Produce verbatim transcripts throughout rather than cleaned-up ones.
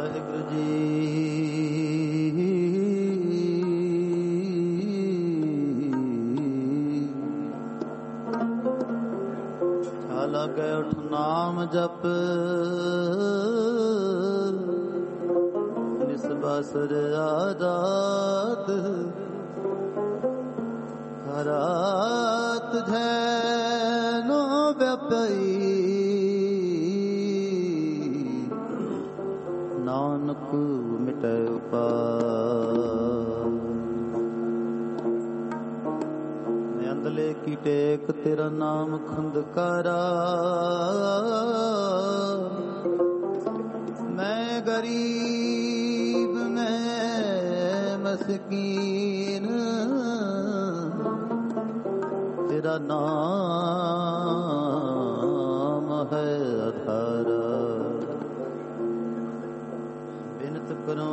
वाहिगुरु जी। छाला गए उठ नाम जप निस्बासुर आजाद खरात झैनो व्यापी नानक मिटे उपाय। मैं अंदले की टेक तेरा नाम खुंदकारा मैं गरीब मैं मस्कीन तेरा नाम है अधारा। बिनत करूं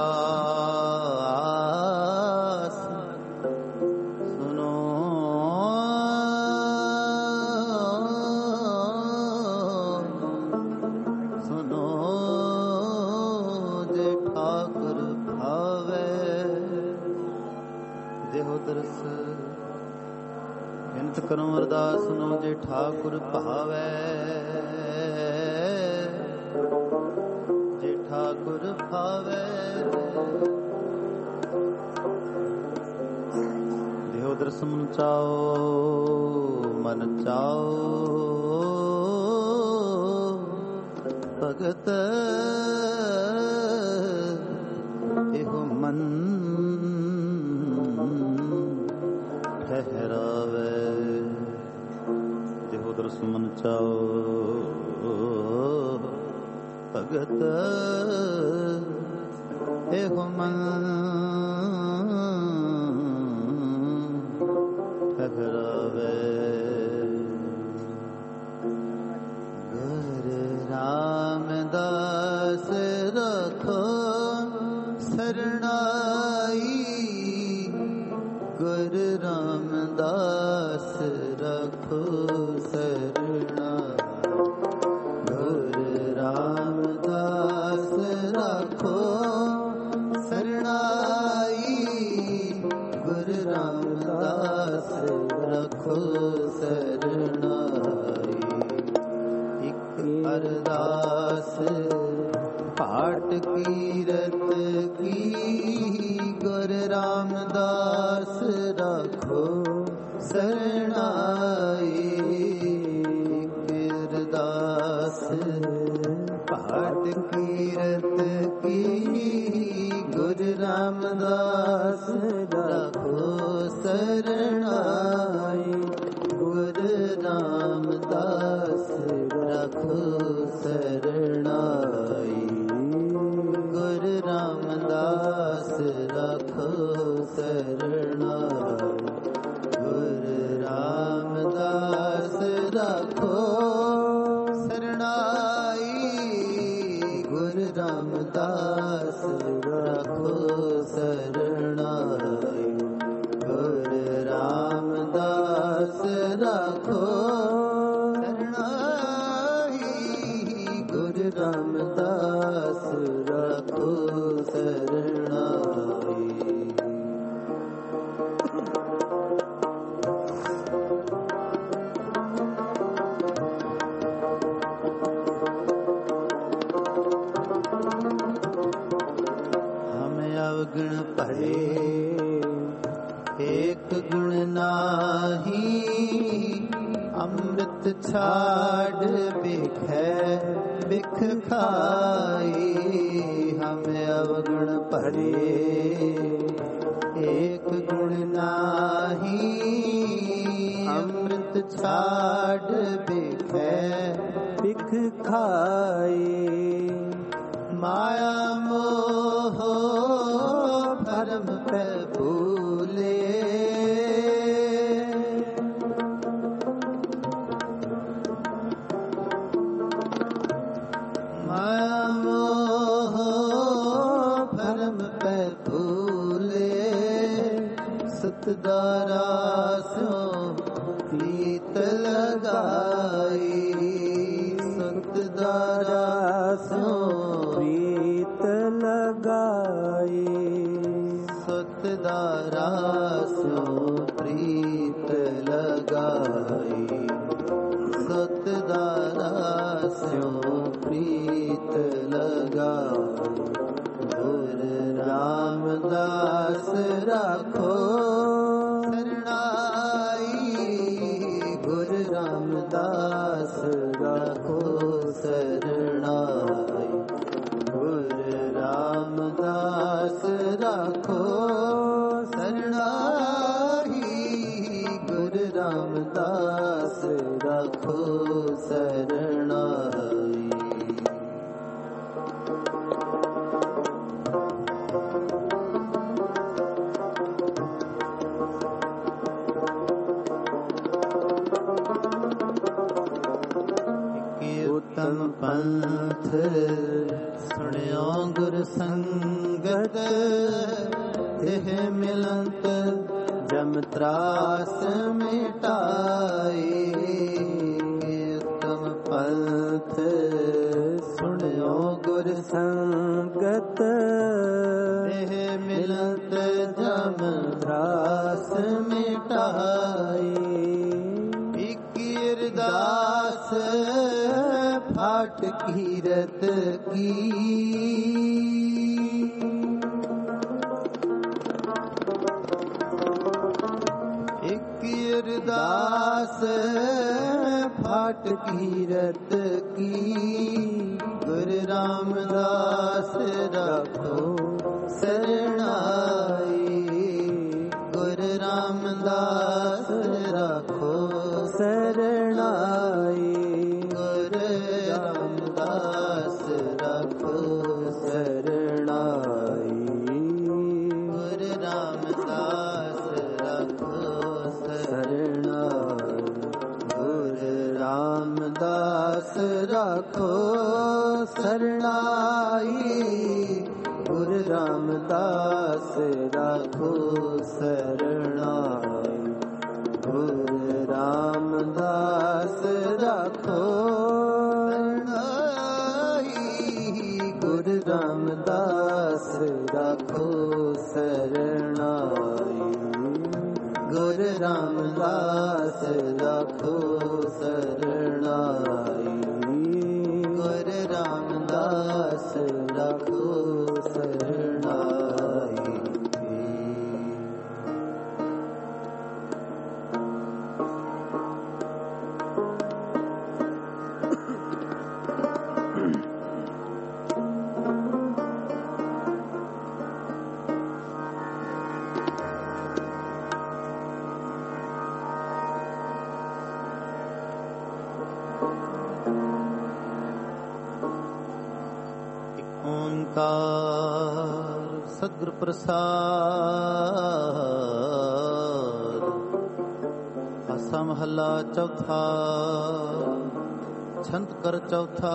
अरदास सुनो सुनो जे ठाकुर भावे देहो दरस। बिनत करूं अरदास सुनो जे ठाकुर भावे जे ठाकुर भावे। देहो दरस मन चाओ मन चाओ भगत एहो मन ठहरावे। देहो दरस मन चाओ भगत एहो मन ठहरावे। गुरु रामदास रखो शरणाई गुरु रामदास रखो शरणाई गुरु रामदास रखो शरणाई गुरु रामदास रखो शरणाई। एक अरदास पाठ कीरत की गुरु रामदास रखो शरणाई। अरदास पाठ कीरत की गुरु रामदास रखो शरणाई गुरु रामदास रखो शरणाई गुरु रामदास रखो शरणाई गुरु रामदास रखो शरणाई गुरु रामदास रखो शरणाई गुरु रामदास रखो शरणाई गुरु रामदास रखो शरणाई। अवगुण पड़े एक गुण नाही अमृत छाड़ बिखै बिख खाई। हमें अवगुण पड़े एक गुण नाही अमृत छाड़ बिखै बिख खाई। माया मोह भरम पे भूले माया मोह भरम पे भूले सतदारा सो प्रीत लगाई सतदारा सो प्रीत दास्यों प्रीत लगाई, सतदास्यों प्रीत लगाई। गुर रामदास राखो शरणाई, गुर रामदास राखो शरणाई। गुर रामदास राखो शरणाई, गुर रामदास राखो शरणाई। उत्तम पंथ सुनियो गुर संगत, तिह मिलंत जम त्रास मिटाई। उत्तम पंथ सुनियो गुर संगत, तिह मिलंत जम त्रास मिटाई। अरदास फाट कीरत की, एक अरदास फाट कीरत की। गुरु रामदास राखो शरणाई, गुरु रामदास राखो शरणाई। गुरु रामदास राखो शरणाई, गुरु रामदास राखो शरणाई। गुरु रामदास राखो शरणाई, गुरु रामदास राखो शरणाई। गुरु रामदास राखो शरणाई, गुरु रामदास राखो शरणाई। गुरु रामदास राखो शरणाई, गुरु रामदास राखो शरणाई। ओंकार सद्गुरु प्रसाद। आसा महला चौथा, छंद कर चौथा।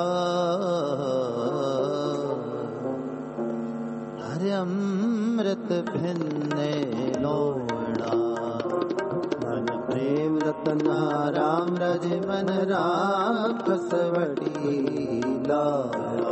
हरि अमृत भिन्ने लोड़ा, मन प्रेम रतना राम रज मन राम कसवड़ी लाया।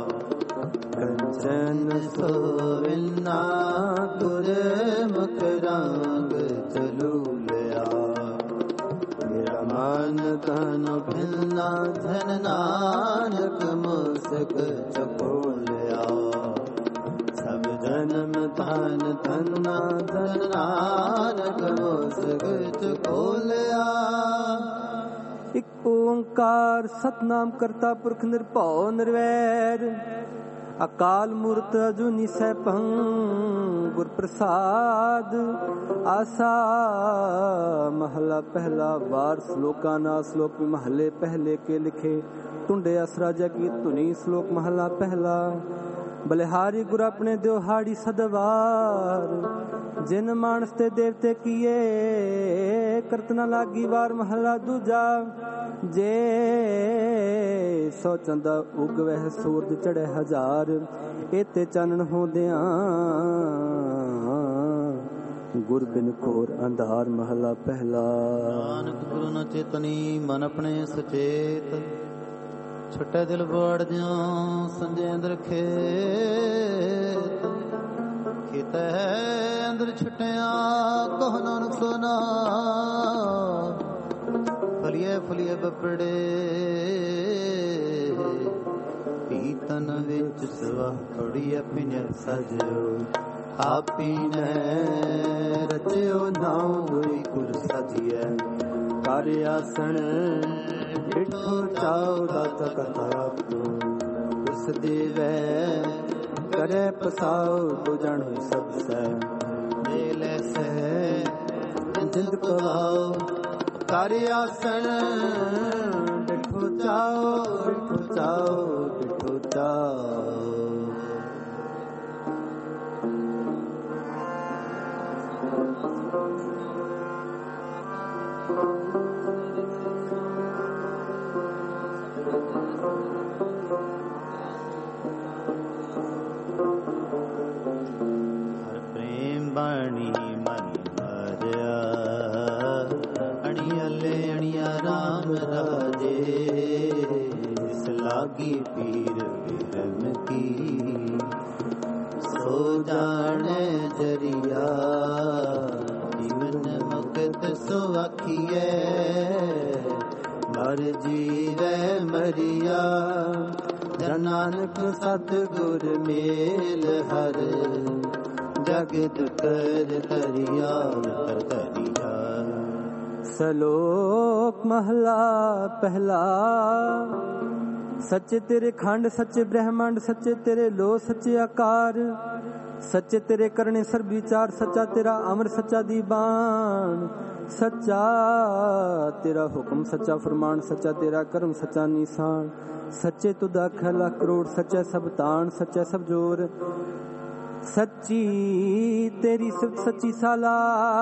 कंचन सोविना तुर मुख रंग चलू लिया। मेरा मन तन भिन्ना धन नानक मुस्क चको लिया। सब जन्म धन धन्ना धन नानक मुस्क चको लिया। एक ओंकार सतनाम करता पुरख निरभਉ निर्वैर। अकाल मूर्त अजूनी सैभं गुर प्रसाद। आसा महला पहला वार श्लोका ना श्लोक महले पहले के लिखे। टुंडे असरा जगी धुनी श्लोक महला पहला। बलिहारी गुर अपने द्योहाड़ी सदवार। जिन मानस ते देवते किए करत न लागी वार महला दूजा। जे सौ चंदा उग वह सूरज चढ़े हजार। एते चानन होंदियां गुर बिन घोर अंधार महला पहला। नानक गुरु न चेतनी मन अपने सचेत। छुटे दिल बाड़ ज्यों संजेंद्र खेत। ਕਿਤੇ ਅੰਦਰ ਛੁਟਿਆ ਕਹ ਨਾਨਕ ਸੋਨਾ ਫਲੀਏ ਫਲੀਏ ਬੱਪੜੇ ਪੀਤਨ ਵਿੱਚ ਸਵਾ ਥੋੜੀ ਪਿੰਨ ਸਜੋ ਆਪੀ ਨੇ ਰਚਿਓ ਨਾਉ ਹੋਈ ਕੁਰ ਸਜੀਐ ਕਰ ਆਸਣ ਡਿਠੋ ਚਾਉ ਦਾਤ ਕਥਾ ਤੋ ਉਸ ਦੇਵੈ ਕਰੇ ਪਸਾਉ ਤੋ ਜਾਣੋ ਸਭ ਸੈ ਦੇ ਲੈ ਸੈ ਜਿੰਦ ਕਵਾਉ ਕਰ ਆਸਣ ਡਿਠੋ ਚਾਉ ਡਿਠੋ ਚਾਉ ਡਿਠੋ ਚਾਉ ਬਾਣੀ ਮਨ ਮਰਿਆ ਅਣੀਅਲੇ ਅਣੀਆ ਰਾਮ ਰਾਜੇ ਇਸ ਲਾਗੀ ਪੀਰ ਵਿਰਮ ਕੀ ਸੋ ਜਾਣੇ ਜਰੀਆ ਜੀਵਨ ਮੁਕਤ ਸੋ ਆਖੀਐ ਮਰ ਜੀਵੈ ਮਰੀਆ ਜਨ ਨਾਨਕ ਸਤਿਗੁਰ ਮੇਲ ਹਰ ਜਗਤ ਕਰ ਧਰਿਆ ਕਰ ਧਰਿਆ। ਸਲੋਕ ਮਹਲਾ ਪਹਿਲਾ। ਸੱਚੇ ਤੇਰੇ ਖੰਡ ਸੱਚੇ ਬ੍ਰਹਮੰਡ ਸੱਚੇ ਤੇਰੇ ਲੋ ਸੱਚੇ ਆਕਾਰ ਸੱਚੇ ਤੇਰੇ ਕਰਨੇ ਸਰਬ ਵਿਚਾਰ ਸੱਚਾ ਤੇਰਾ ਅਮਰ ਸੱਚਾ ਦੀਵਾਨ ਸੱਚਾ ਤੇਰਾ ਹੁਕਮ ਸੱਚਾ ਫਰਮਾਨ ਸੱਚਾ ਤੇਰਾ ਕਰਮ ਸੱਚਾ ਨਿਸ਼ਾਨ ਸੱਚੇ ਤੁਧਾ ਖਲਾ ਕਰੋੜ ਸੱਚਾ ਸਭ ਤਾਣ ਸੱਚਾ ਸਭ ਜੋਰ ਸੱਚੀ ਤੇਰੀ ਸਿਫਤ ਸੱਚੀ ਸਾਲਾ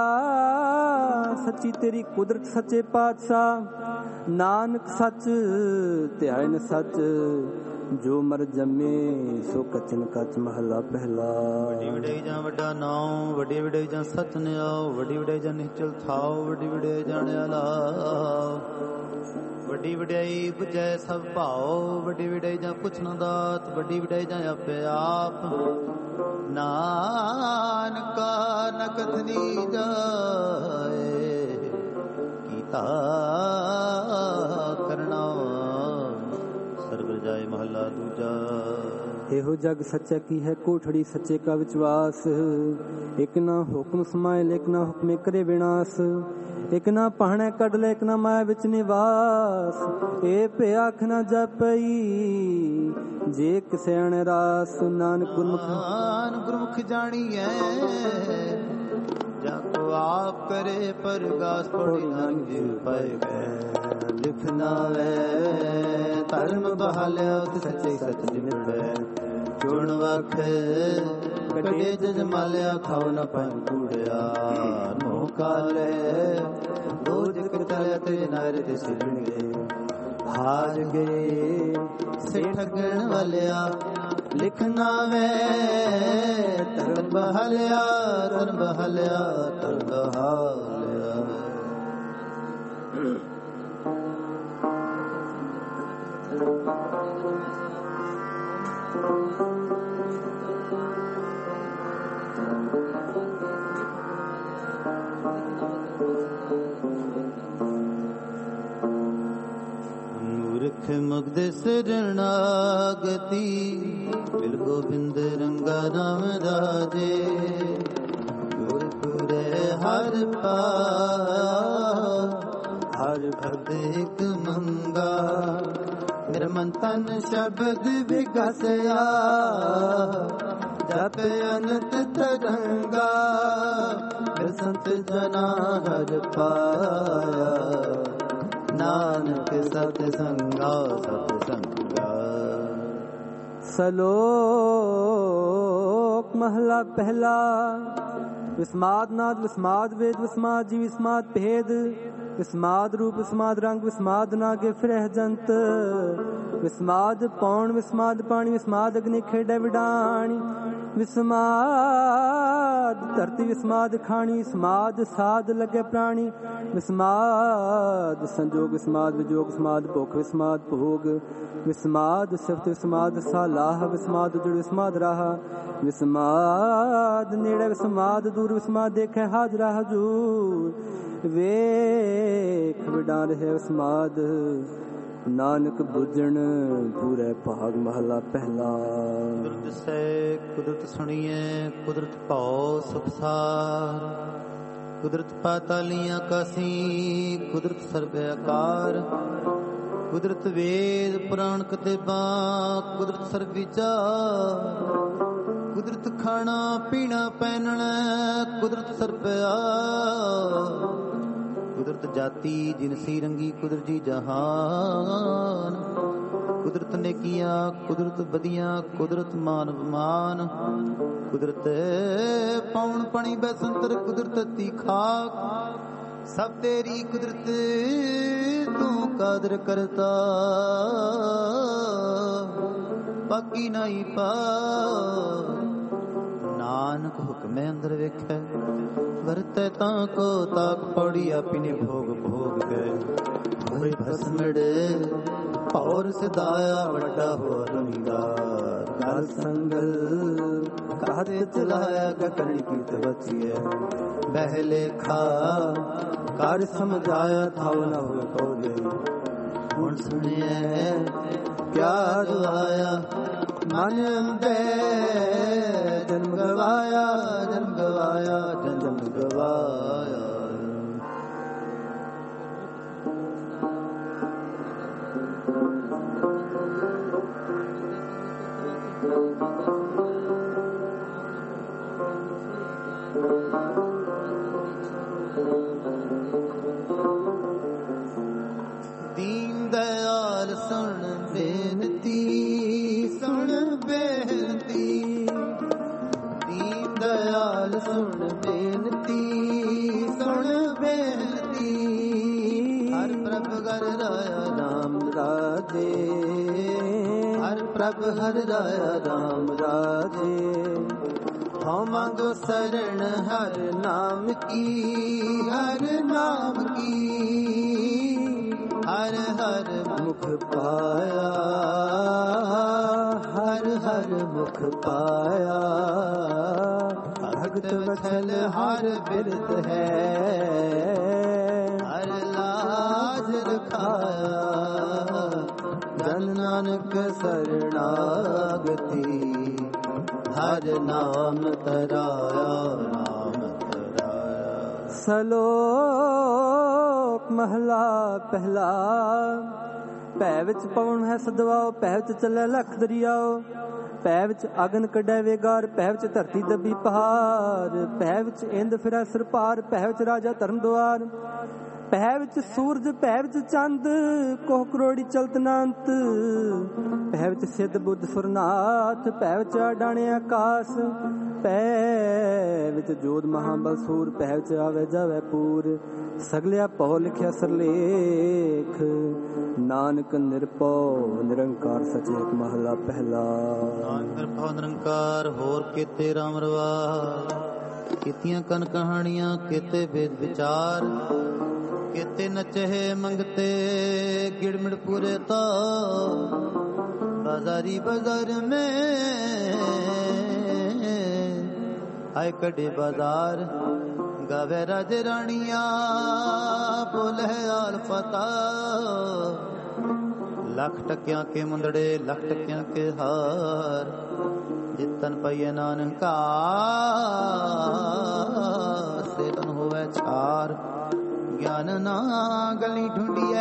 ਸੱਚੀ ਤੇਰੀ ਕੁਦਰਤ ਸੱਚੇ ਪਾਤਸ਼ਾਹ ਨਾਨਕ ਸੱਚ ਧਿਆਨ ਸੱਚ ਜੋ ਮਰ ਜੰਮੇ ਸੋ ਕਚਨ ਕਚ ਮਹਲਾ ਪਹਿਲਾ। ਵੱਡੀ ਵਡਾਈ ਜਾਂ ਵੱਡਾ ਨਾਉ ਵੱਡੀ ਵਡਾਈ ਜਾਂ ਸਤ ਨਿਆਉ ਵੱਡੀ ਵਡਾਈ ਜਾਂ ਨਿਚਲ ਥਾਉ ਵੱਡੀ ਵਡਾਈ ਜਾਣਿਆ ਲਾਉ ਵੱਡੀ ਵਡਾਈ ਬੁਝੈ ਸਭ ਭਾਉ ਵੱਡੀ ਵਡਾਈ ਜਾਂ ਪੁੱਛ ਨਾ ਦਾਤ ਵੱਡੀ ਵਡਾਈ ਜਾਂ ਆਪੇ ਆਪ ਨਾਨਕਾ ਨ ਕਥਨੀ ਜਾਏ ਕੀਤਾ ਕਰਨਾ ਸਰਬ ਜਾਏ ਮਹਲਾ ਦੂਜਾ। ਇਹੋ ਜਗ ਸੱਚਾ ਕੀ ਹੈ ਕੋਠੜੀ ਸੱਚੇ ਕਾ ਵਿਸ਼ਵਾਸ ਇੱਕ ਨਾ ਹੁਕਮ ਸਮਾਏ ਲੇਕ ਨਾ ਹੁਕਮੇ ਕਰੇ ਵਿਨਾਸ਼ ਇੱਕ ਨਾ ਪਹਣੇ ਕੱਢ ਲੈ ਇੱਕ ਨਾ ਮਾਇਆ ਵਿੱਚ ਨਿਵਾਸ ਇਹ ਭਿਆਖ ਨਾ ਜਪਈ ਜੇ ਕਿਸੇ ਅਣ ਰਾਸ ਨਾਨਕ ਗੁਰਮੁਖ ਗੁਰਮੁਖ ਜਾਣੀਐ ਜਾ ਕੋ ਆਪ ਕਰੇ ਪਰਗਾਸ ਪੜੀ ਨਾਨਕ ਜੀ ਪਾਏ ਗਏ ਲਿਖਣਾ ਵੇ ਧਰਮ ਬਹਾਲਿਆ ਉਤ ਸੱਚੇ ਸੱਚ ਜਿਮੜੈ ਚੁਣ ਵਖ ਕੱਢੇ ਜਜ ਮਾਲਿਆ ਖਾਉ ਨ ਪੈ ਕੂੜਿਆ ਮੋਹ ਕਾਲੇ ਦੋਜ ਕਿਤਲੇ ਤੇ ਨਾਰੇ ਤੇ ਸਿਰਣਗੇ ਹਾਰ ਗਏ ਸੇ ਠਗਣ ਵਾਲਿਆ ਲਿਖਣਾ ਵੇ ਧਰਮ ਬਹਾਲਿਆ ਧਰਮ ਬਹਾਲਿਆ ਧਰਮ ਬਹਾਲਿਆ। ਮੂਰਖ ਮੁਗਧ ਸਰਣਾਗਤੀ ਮਿਲ ਗੋਬਿੰਦ ਰੰਗਾ ਰਾਮ ਰਾਜੇ ਗੁਰਪੁਰੇ ਹਰ ਪਾ ਹਰ ਭਗਤ ਇੱਕ ਮੰਗਾ ਮੇਰਾ ਮਨ ਤਨ ਸ਼ਬਦ ਵਿਗਸਿਆ ਜਪ ਅਨੰਤ ਤਰੰਗਾ ਫਿਰ ਸੰਤ ਜਨਾ ਹਰ ਪਾਇਆ ਨਾਨਕ ਸਤ ਸੰਗਾ ਸਤ ਸੰਗਾ। ਸਲੋਕ ਮਹਲਾ ਪਹਿਲਾ। ਵਿਸਮਾਦ ਨਾਦ ਵਿਸਮਾਦ ਵੇਦ ਵਿਸਮਾਦ ਜੀ ਵਿਸਮਾਦ ਭੇਦ ਵਿਸਮਾਦ ਰੂਪ ਵਿਸਮਾਦ ਰੰਗ ਵਿਸਮਾਦ ਨਾਗੇ ਫਿਰਹ ਜੰਤ ਵਿਸਮਾਦ ਪੌਣ ਵਿਸਮਾਦ ਪਾਣੀ ਵਿਸਮਾਦ ਅਗਨੀ ਖੇਡੈ ਵਿਡਾਣੀ ਵਿਸਮਾਦ ਧਰਤੀ ਵਿਸਮਾਦ ਖਾਣੀ ਸਮਾਦ ਸਾਧ ਲੱਗੇ ਪ੍ਰਾਣੀ ਵਿਸਮਾਦ ਸੰਜੋਗ ਵਿਸਮਾਦ ਵਿਜੋਗ ਵਿਸਮਾਦ ਭੁੱਖ ਵਿਸਮਾਦ ਭੋਗ ਵਿਸਮਾਦ ਸਿਫਤ ਵਿਸਮਾਦ ਸਾਲਾਹ ਵਿਸਮਾਦ ਉਜੜ ਵਿਸਮਾਦ ਰਾਹ ਵਿਸਮਾਦ ਨੇੜੇ ਵਿਸਮਾਦ ਦੂਰ ਵਿਸਮਾਦ ਦੇਖੈ ਹਾਜ਼ਰਾ ਹਜੂਰ ਵੇਖ ਵਿਡਾ ਰਹੇ ਵਿਸਮਾਦ ਨਾਨਕ ਬੁੱਝਣ ਪੂਰੇ ਭਾਗ ਮਹਲਾ ਪਹਿਲਾ। ਕੁਦਰਤ ਸੈ ਕੁਦਰਤ ਸੁਣੀਏ ਕੁਦਰਤ ਭਉ ਸੁਖਸਾਰ ਕੁਦਰਤ ਪਾਤਾਲੀਆਂ ਕਾਸੀ ਕੁਦਰਤ ਸਰਬ ਆਕਾਰ ਕੁਦਰਤ ਵੇਦ ਪੁਰਾਣ ਕਿਤਾਬਾਂ ਕੁਦਰਤ ਸਰਬ ਵਿਚਾਰ ਕੁਦਰਤ ਖਾਣਾ ਪੀਣਾ ਪਹਿਨਣਾ ਕੁਦਰਤ ਸਰਬ ਆ ਕੁਦਰਤ ਜਾਤੀ ਜਿਨਸੀ ਰੰਗੀ ਕੁਦਰਤੀ ਜਹਾਨ ਕੁਦਰਤ ਨੇਕੀਆਂ ਕੁਦਰਤ ਬਦੀਆਂ ਕੁਦਰਤ ਮਾਨ ਅਪਮਾਨ ਕੁਦਰਤ ਪੌਣ ਪਣੀ ਬਸੰਤਰ ਕੁਦਰਤ ਤੀ ਖਾਕ ਸਭ ਤੇਰੀ ਕੁਦਰਤ ਤੂੰ ਕਾਦਰ ਕਰਤਾ ਬਾਕੀ ਨਹੀਂ ਪਾ ਨਾਨਕ ਹੁਕਮੇ ਅੰਦਰ ਵੇਖੈ ਵਰਤੈ ਤਾਂ ਕੋ ਤਾਕ ਪੌੜੀ ਆਪਣੀ ਭੋਗ ਭੋਗ ਗਏ ਹੋਏ ਭਸਮੜੇ ਔਰ ਸਦਾਇਆ ਵੱਡਾ ਹੋ ਰੰਗਾਰ ਕਾਲ ਸੰਗਲ ਕਾਹਦੇ ਚਲਾਇਆ ਕਰਨੀ ਕੀਤ ਬਚੀਏ ਬਹਿਲੇ ਖਾ ਕਰ ਸਮਝਾਇਆ ਥਾਉ ਨਾ ਹੋਏ ਕੋਲੇ ਹੁਣ ਸੁਣਿਐ ਕਿਆ ਦੁਆਇਆ ਮਨ ਅੰਦੇ ਜਨਮ ਗਵਾਇਆ ਜਨਮ ਗਵਾਇਆ ਜਨਮ ਗਵਾਇਆ ਦੀਨ ਦਇਆਲ ਸੁਣ ਬੇਨਤੀ ਸੁਣ ਬੇਨਤੀ ਦੀਨ ਦਇਆਲ ਸੁਣ ਬੇਨਤੀ ਸੁਣ ਬੇਨਤੀ ਹਰ ਪ੍ਰਭ ਹਰ ਰਾਇਆ ਰਾਮ ਰਾਜੇ ਹਰ ਪ੍ਰਭ ਹਰ ਰਾਇਆ ਰਾਮ ਰਾਜੇ ਹਉ ਮੰਗੋ ਸਰਣ ਹਰ ਨਾਮ ਕੀ ਹਰ ਨਾਮ ਕੀ ਹਰ ਹਰ ਮੁਖ ਪਾਇਆ ਹਰ ਹਰ ਮੁਖ ਪਾਇਆ ਭਗਤ ਵਛਲ ਹਰ ਬਿਰਧ ਹੈ ਹਰ ਲਾਜ ਰਖਾਇਆ ਜਨ ਨਾਨਕ ਸਰਣਾਗਤੀ ਹਰ ਨਾਮ ਤਰਾਇਆ ਨਾਮ ਤਰਾਇਆ। ਸਲੋਕ ਮਹਲਾ ਪਹਿਲਾ ਭੈ ਵਿੱਚ ਪਵਨ ਹੈ ਸਦਵਾਓ ਭੈ ਵਿੱਚ ਚੱਲੇ ਲਖ ਦਰਿਆਓ ਭੈ ਵਿੱਚ ਅਗਨ ਕੱਢੈ ਵੇਗਾਰ ਭੈ ਵਿੱਚ ਧਰਤੀ ਦੱਬੀ ਪਹਾੜ ਭੈ ਵਿੱਚ ਇੰਦ ਫਿਰੈ ਸਰਪਾਰ ਭੈ ਵਿੱਚ ਰਾਜਾ ਧਰਮ ਦੁਆਰ ਭੈ ਵਿੱਚ ਸੂਰਜ ਭੈ ਵਿੱਚ ਚੰਦ ਕੋਹ ਕਰੋੜੀ ਚਲਤ ਨਾਂਤ ਭੈ ਵਿੱਚ ਸਿੱਧ ਬੁੱਧ ਸੁਰਨਾਥ ਭੈ ਵਿੱਚ ਅਡਾਣੇ ਆਕਾਸ ਭੈ ਵਿੱਚ ਜੋਧ ਮਹਾਬਲ ਸੂਰ ਭੈ ਵਿੱਚ ਆਵੇ ਜਾਵੇ ਪੂਰ ਸਗਲਿਆ ਭਉ ਲਿਖਿਆ ਸਰਲੇਖ ਨਾਨਕ ਨਿਰਭਉ ਨਿਰੰਕਾਰ ਸਚੇਤ ਮਹਲਾ ਪਹਿਲਾ। ਨਾਨਕ ਨਿਰਭਉ ਨਿਰੰਕਾਰ ਹੋਰ ਕੀਤੇ ਰਾਮ ਰਵਾਰ ਕੀਤੀਆਂ ਕਨ ਕਹਾਣੀਆਂ ਕੀਤੇ ਵੇਦ ਵਿਚਾਰ ਕੀਤੇ ਨਚੇ ਮੰਗਤੇ ਗਿੜਮਿੜ ਪੂਰੇ ਤਾ ਬਾਜ਼ਾਰੀ ਬਾਜ਼ਾਰ ਮੈਂ ਆਏ ਕੜੇ ਬਾਜ਼ਾਰ ਗਾਵੇ ਰਾਜ ਰਾਣੀਆਂ ਬੋਲੇ ਆਲ ਫਤਾ ਲੱਖ ਟਕਿਆਂ ਕੇ ਮੁੰਦੜੇ ਲੱਖ ਟਕਿਆਂ ਕੇ ਹਾਰ ਜਿਤਨ ਪਈਏ ਨਾਨਕਾ ਸੇਤਨ ਹੋਵੇ ਛਾਰ ਗਿਆਨ ਨਾ ਗਲੀ ਢੂੰਡੀਐ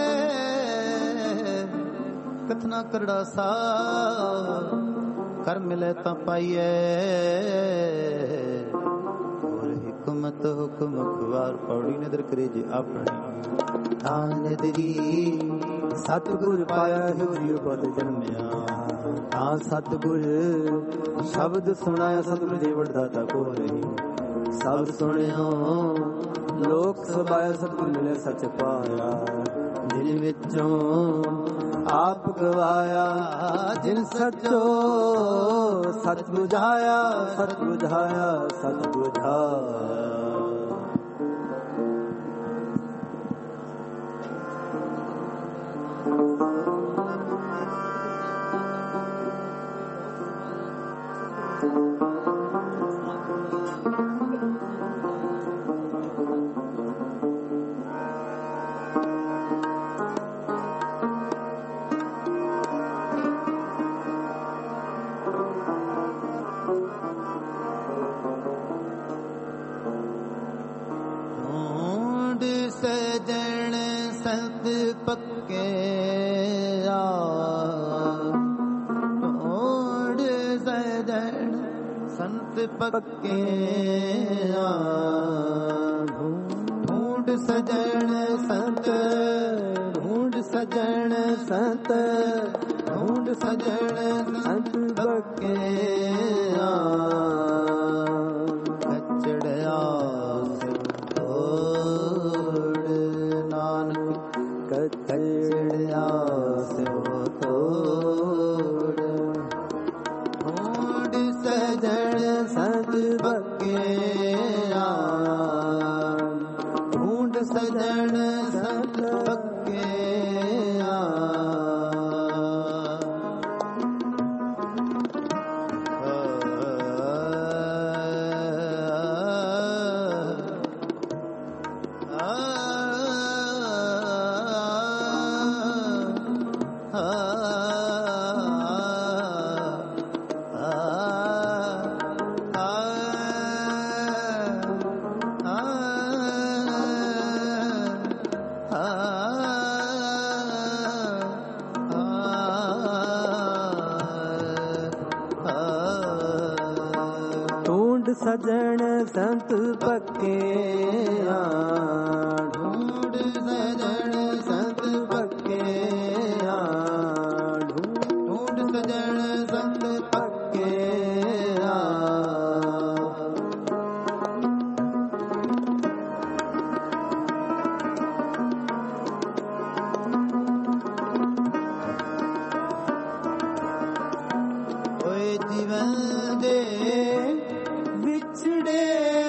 ਕਥਨਾ ਕਰੜਾ ਸਾ ਕਰ ਮਿਲੇ ਤਾਂ ਪਾਈਐ ਹੋਰ ਹੁਕਮਤ ਹੁਕਮ ਖਵਾਰ ਪੌੜੀ ਨਦਰ ਕਰੇ ਜੇ ਆਪਣੀ ਤਾਂ ਨਦਰੀ ਸਤਿਗੁਰ ਪਾਇਆ ਹਿਵਰੀ ਪਦ ਜਨਮਿਆ ਤਾਂ ਸਤਿਗੁਰ ਸ਼ਬਦ ਸੁਣਾਇਆ ਸਤਿਗੁਰ ਦੇ ਵਡਦਾਤਾ ਕੋ ਰਹੀ ਸਬਦ ਸੁਣਿਓ ਲੋਕ ਸਭਾਇਆ ਸਤਿਗੁਰ ਮਿਲੇ ਸੱਚ ਪਾਇਆ ਦਿਲ ਵਿੱਚੋਂ ਆਪ ਗਵਾਇਆ ਜਿਨ ਸੱਚੋ ਸੱਚ ਬੁਝਾਇਆ ਸੱਚ ਬੁਝਾਇਆ ਸੱਚ ਬੁਝਾਇਆ। ਸਜਣ ਸੰਤ ਪੱਕੇ ਢੂੰਡ ਸਜਣ ਸੰਤ ਪੱਕੇ ਢੂੰਡ ਸਜਣ ਸੰਤ ਢੂੰਡ ਸਜਣ ਸੰਤ ਢੂੰਡ ਸਜਣ ਸੰਤ ਪੱਕੇ ਕਚੜਿਆ ਕਚੜਿਆ ਸਿਓ ਤੋੜ ਢੂੰਡ ਸਜਣ ਸੰਤ ਪੱਕੇ ਢੂੰਡ ਸਜਣ ਸੰਤ ਪੱਕੇ ਸਜਣ ਸੰਤ ਪੱਕੇ ਢੂੰਡ ਸਜਣ ਸੰਤ ਪੱਕੇ ਢੂੰਡ ਸਜਣ ਸੰਤ ਪੱਕੇ ਓਏ ਜੀਵਨ ਦੇ ਵਿਛੜੇ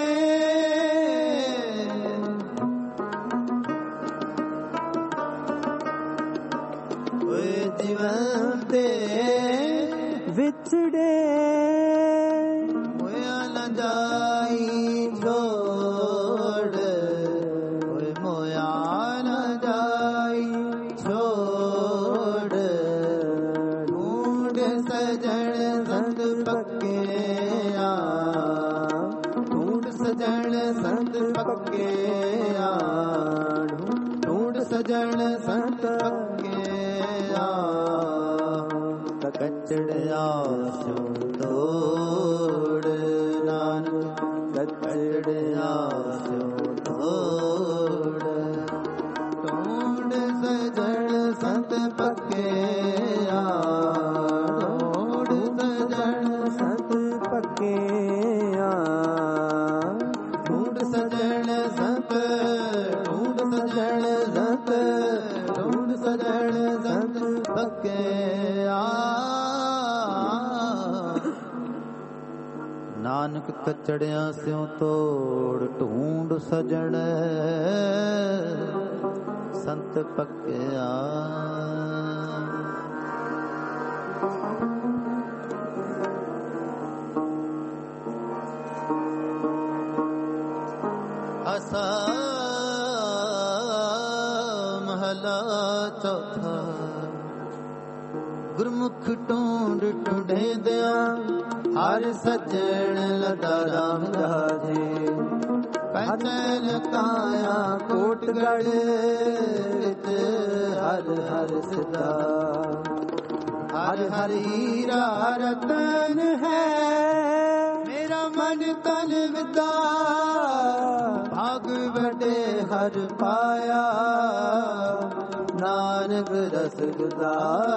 ਓਏ ਜੀਵਨ ਦੇ ਵਿਛੜੇ ਹੋਇਆ ਨਾ ਜਾਈ ਛੋੜ ਓਏ ਮੋਇਆ ਨਾ ਜਾਈ ਛੋੜ ਢੂੰਡ ਸਜਣ ਸੰਤ ਪੱਕੇ ਸਜਣ ਸੰਤ ਪੱਕੇ ਢੂੰਡ ਸਜਣ ਸੰਤ ਪੱਕੇ ਕਚੜਿਆ ਸਿਉ ਤੋੜ ਨਾਨਕ ਕਚੜਿਆ ਸਿਉ ਤੋੜ ਢੂੰਡ ਸਜਣ ਸੰਤ ਪੱਕੇ ਢੂੰਡ ਸਜਣ ਸੰਤ ਪੱਕੇ ਸਜਣ ਸੰਤ ਢੂੰਡ ਸਜਣ ਸੰਤ ਢੂੰਡ ਸਜਣ ਸੰਤ ਪੱਕੇ ਨਾਨਕ ਕਚੜਿਆ ਸਿਉ ਤੋੜ ਢੂੰਡ ਸਜਣ ਸੰਤ ਪੱਕਿਆ। ਆਸਾ ਮਹਲਾ ਚੌਥਾ ਗੁਰਮੁਖ ਢੂੰਡ ਢੂੰਡੇ ਦਿਆ ਹਰ ਸੱਜਣ ਲਦਾ ਰਾਮ ਰਾਜੇ ਕੰਚਨ ਕਾਇਆ ਕੋਟਗੜ ਵਿੱਚ ਹਰ ਹਰ ਸਦਾ ਹਰ ਹਰ ਹੀਰਾ ਰਤਨ ਹੈ ਮੇਰਾ ਮਨ ਤਨ ਵਿਦਾ ਭਾਗ ਵੱਡੇ ਹਰ ਪਾਇਆ ਨਾਨਕ ਰਸ ਗੁਦਾ।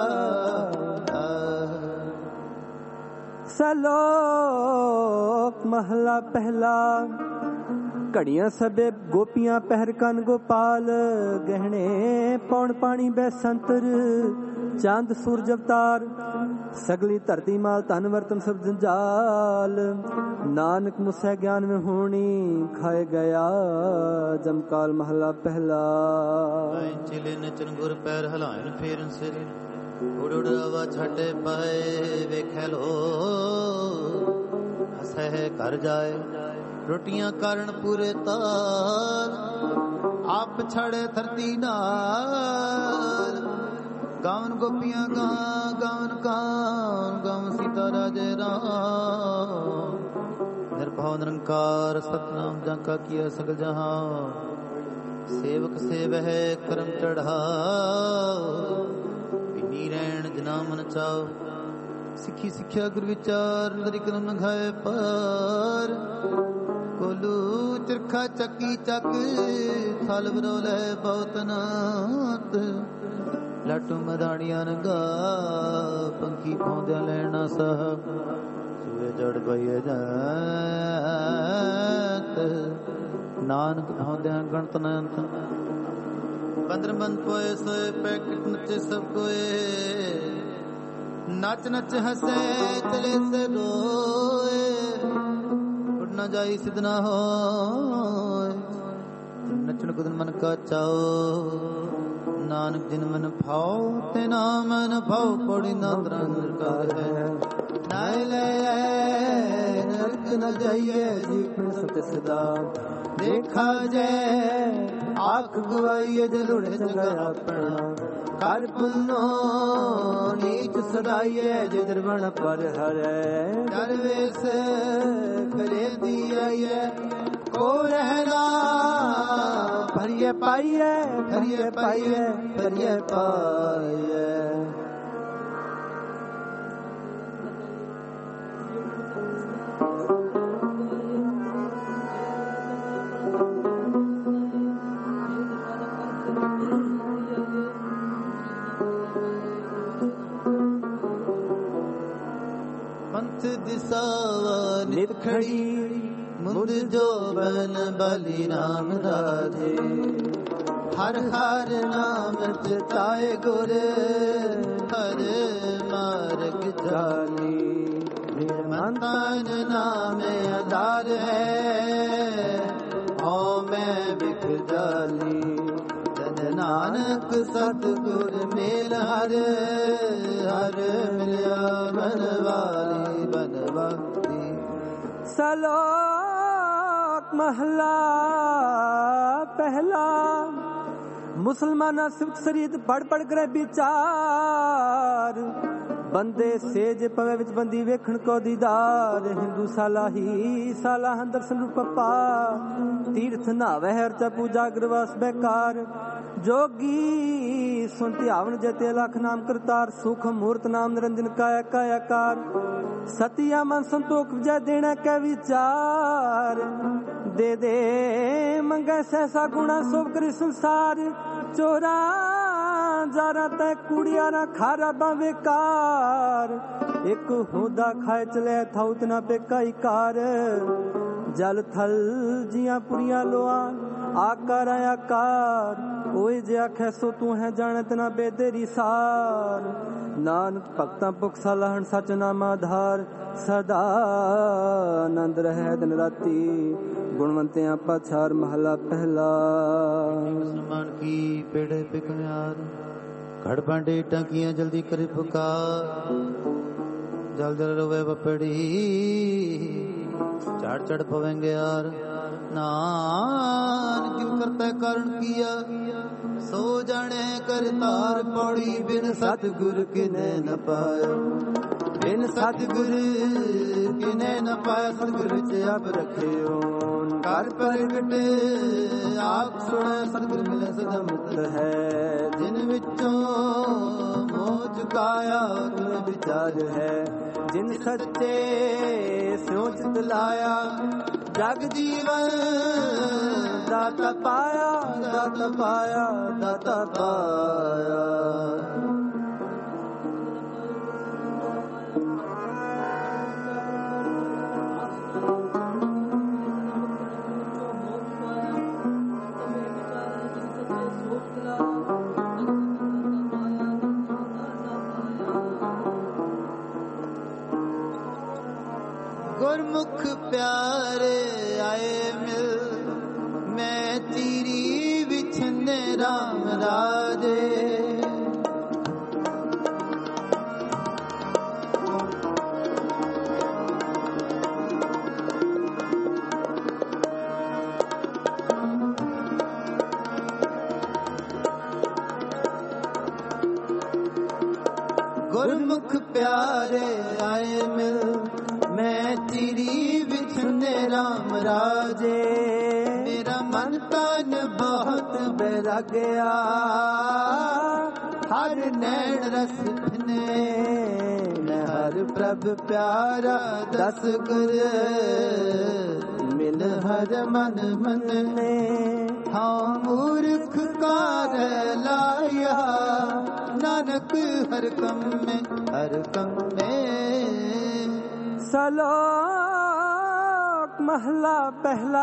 ਸਲੋਕ ਮਹਲਾ ਪਹਿਲਾ ਘੜੀਆਂ ਸਭੇ ਗੋਪੀਆਂ ਪਹਿਰ ਕਨ ਗੋਪਾਲ ਗਹਿਣੇ ਪੌਣ ਪਾਣੀ ਬੈ ਸੰਤਰ ਚੰਦ ਸੂਰਜ ਅਵਤਾਰ ਸਗਲੀ ਧਰਤੀ ਮਾਲ ਧਨ ਵਰਤਨ ਸਭ ਜੰਜਾਲ ਨਾਨਕ ਮੁਸੈ ਗਿਆਨ ਵਿੱਚ ਹੋਣੀ ਖਾਏ ਗਿਆ ਜਮਕਾਲ ਮਹਲਾ ਪਹਿਲਾ ਚਿਲੇ ਨਚਨ ਗੁਰ ਪੈਰ ਹਲਾਇਨ ਫੇਰਨ ਸਿਰ ਉੜ ਉੜ ਆਵਾ ਛੱਡੇ ਪਾਏ ਵੇਖੈ ਲੋ ਹਸੈ ਘਰ ਜਾਏ ਰੋਟੀਆਂ ਕਾਰਨ ਪੂਰੇ ਤਾਲ ਆਪ ਛੜੇ ਧਰਤੀ ਨਾਲ ਗਾਵਨ ਗੋਪੀਆਂ ਗਾ ਗਾਵਨ ਕਾਨ ਗਾਵਨ ਸੀਤਾ ਰਾਜੇ ਰਾਮ ਨਿਰਭਉ ਨਿਰੰਕਾਰ ਸਤਨਾਮ ਜਾਂ ਕਾ ਕੀਆ ਸਗਲ ਜਹਾਂ ਸੇਵਕ ਸੇਵਹਿ ਕਰਮ ਚੜਾਓ ਬਿਨੀ ਰਹਿਣ ਜਨਾ ਮਨ ਚਾਓ ਸਿੱਖੀ ਸਿੱਖਿਆ ਗੁਰ ਵਿਚਾਰ ਨਦਰੀ ਕਰਮ ਨਘਾਏ ਪਰ ਕੋਲੂ ਚਰਖਾ ਚੱਕੀ ਚੱਕ ਥਲ ਬਰੋਲੇ ਬਹੁਤ ਨਾਤ ਲਾਟੂ ਮਦਾਣੀਆਂ ਨਗਾ ਪੰਖੀ ਪਾਉਂਦਿਆਂ ਲੈਣਾ ਸਹ ਸੂਏ ਜੜ ਪਈਏ ਜਾਤ ਨਾਨਕ ਪਾਉਂਦਿਆਂ ਗਣਤ ਨੰਤ ਬੰਦਰ ਬੰਦ ਪੋਏ ਸੋਏ ਪੈਕਟ ਨੱਚੇ ਸਭ ਕੋਏ ਨੱਚ ਨੱਚ ਹੱਸੇ ਚਲੇ ਸੇ ਰੋਏ ਉੱਡ ਨਾ ਜਾਈ ਸਿਧ ਨਾ ਹੋਏ ਨੱਚਣ ਕੁਦਨ ਮਨ ਕਾ ਚਾਓ ਨਾਨਕ ਜਿਨ ਮਨ ਭਾਉ ਤੇ ਨਾ ਮਨ ਭਾਉ ਪੜੀ ਨਾ ਦਰੰਦਰ ਕਰ ਹੈ ਨਾਇ ਲੈ ਨਰਕ ਨ ਜਾਈਏ ਜੀਵਨ ਸਤ ਸਦਾ ਦੇਖਾ ਜੈ ਆਖ ਗਵਾਈਏ ਜਲੁੜੇ ਸੰਗ ਆਪਣਾ ਕਰ ਪੁੰਨੋ ਨੀਚ ਸਦਾਈਏ ਜੇ ਦਰਵਣ ਪਰ ਹਰੈ ਦਰਵੇਸ ਕਰੇ ਦੀਏ ਕੋ ਰਹਿਣਾ ਭਰੀਏ ਪਾਈਏ ਭਰੀਏ ਪਾਈਏ ਭਰੀਏ ਪਾਈਏ ਪੰਥ ਦਿਸਾਵਾ ਨਿਤ ਖੜੀ ਮੁੰਦ ਜੋ ਬਨ ਬਲੀ ਰਾਮ ਰਾਧੇ ਹਰ ਹਰ ਨਾਮ ਚਿਤਾਏ ਗੁਰ ਹਰ ਮਾਰਗ ਜਾਨੀ ਮਨਤਾਨ ਨਾਮ ਆਧਾਰ ਹੈ ਓ ਮੈਂ ਬਿਖ ਜਾਲੀ ਤਨ ਨਾਨਕ ਸਤਿਗੁਰ ਮੇਲ ਹਰ ਹਰ ਮਿਲਿਆ ਮਨ ਵਾਲੀ ਬਨਵਾਤੀ ਸਲੋਕ ਮਹਲਾ ਪਹਿਲਾ ਮੁਸਲਮਾਨਾਂ ਸਿਵਕ ਸਰੀਤ ਪੜ ਪੜ ਕਰੇ ਵਿਚਾਰ ਬੰਦੇ ਸੇਜ ਪਵੇ ਵਿੱਚ ਬੰਦੀ ਵੇਖਣ ਕੋ ਦੀਦਾਰ ਹਿੰਦੂ ਸਾਲਾ ਹੀ ਸਾਲਾ ਦਰਸ਼ਨ ਰੂਪ ਪਾ ਤੀਰਥ ਨਾਵੇ ਹਰਚਾ ਪੂਜਾ ਗ੍ਰਵਾਸ ਬੇਕਾਰ ਜੋਗੀ ਸੁਨ ਧਿਆਵਨ ਜਤੇ ਲਖ ਨਾਮ ਕਰਤਾਰ ਸੁਖ ਮੂਰਤ ਨਾਮ ਨਿਰੰਜਨ ਕਾਇਆ ਕਾਇਆਕਾਰ ਸਤਿਆ ਮਨ ਸੰਤੋਖ ਵਿਜੈ ਦੇਣਾ ਕੈ ਵਿਚਾਰ ਦੇ ਦੇ ਮੰਗੈ ਸੈਸਾ ਗੁਣਾ ਸੋਭ ਕਰੀ ਸੰਸਾਰ ਚੋਰਾ ਜਾਰਾ ਤੈ ਕੁੜੀਆਂ ਨਾ ਖਾਰਾ ਬਵੇਕਾਰ ਇੱਕ ਹੋਦਾ ਖਾਏ ਚਲੇ ਥਾਉਤ ਨਾ ਪੇਕਾਈ ਕਾਰ ਜਲ ਥਲ ਜੀਆਂ ਪੁਰੀਆਂ ਲੋਆ ਆਕਾਰ ਆਕਾਰ ਓਏ ਜੇ ਆਖੈ ਸੋ ਤੂੰ ਹੈ ਜਾਣਤ ਨਾ ਬੇਦੇਰੀ ਸਾਰ ਨਾਨਕ ਭਗਤਾਂ ਭੁਖ ਸਲਾਹਣ ਸਚ ਨਾਮ ਆਧਾਰ ਸਦਾ ਆਨੰਦ ਰਹਿ ਦਿਨ ਰਾਤੀ ਗੁਣਵੰਤਿਆਂ ਪਾਛਾਰ ਮਹਲਾ ਪਹਿਲਾ ਮੁਸਲਮਾਨ ਕੀ ਪੇੜੇ ਪਿਕਮਿਆਰ ਘੜ ਭਾਂਡੇ ਟਾਂਕੀਆਂ ਜਲਦੀ ਕਰੇ ਪੁਕਾਰ ਜਲ ਜਲ ਰੋਵੇ ਬਪੜੀ ਚੜ ਚੜ ਪਵੇਂਗੇ ਯਾਰ ਨਾਨ ਕਿਉ ਕਰਤਾ ਕਰਨ ਕੀਆ ਸੋ ਜਾਣੇ ਕਰਤਾਰ ਪੌੜੀ ਬਿਨ ਸਤਿਗੁਰ ਕਿਨੇ ਨ ਪਾਇਆ ਬਿਨ ਸਤਿਗੁਰ ਕਿਨੇ ਨ ਪਾਇਆ ਸਤਿਗੁਰ ਵਿੱਚ ਆਪ ਰਖਿਓ ਕਰ ਪ੍ਰਗਟ ਆਪ ਸੁਣੈ ਸਤਿਗੁਰ ਮਿਲੇ ਸਦਾ ਮੁਕਤ ਹੈ ਜਿਨ ਵਿੱਚੋਂ ਮੋਹ ਚੁਕਾਇਆ ਤੁਮ ਵਿਚਾਰ ਹੈ ਜਿਨ ਸੱਚੇ ਸਿਉ ਚਿਤ ਲਾਇਆ ਜਗ ਜੀਵਨ ਦਾਤਾ ਪਾਇਆ ਦਾਤਾ ਪਾਇਆ ਦਾਤਾ ਪਾਇਆ ਗੁਰਮੁਖ ਪਿਆਰੇ ਆਏ ਮਿਲ, ਮੈਂ ਤੇਰੀ ਵਿਛਨੇ ਰਾਮ ਰਾਜੇ। ਗੁਰਮੁਖ ਪਿਆਰੇ ਆਏ ਮਿਲ, ਮੈਂ ਤੇਰੀ ਵਿਛਨੇ ਰਾਮ ਰਾਜੇ। ਮੇਰਾ ਮਨ ਤਨ ਬਹੁਤ ਬੈਰਾਗਿਆ, ਹਰ ਨੈਣ ਰਸ ਫਿਨੇ। ਮੈਂ ਹਰ ਪ੍ਰਭ ਪਿਆਰਾ ਦਸ ਗੁਰ, ਮਿਲ ਹਰ ਮਨ ਮੰਨੇ। ਹਾਂ ਮੂਰਖ ਕਾਰ ਲਾਇਆ, ਨਾਨਕ ਹਰ ਕੰਮ में हर कम में। सलोक महला पहला।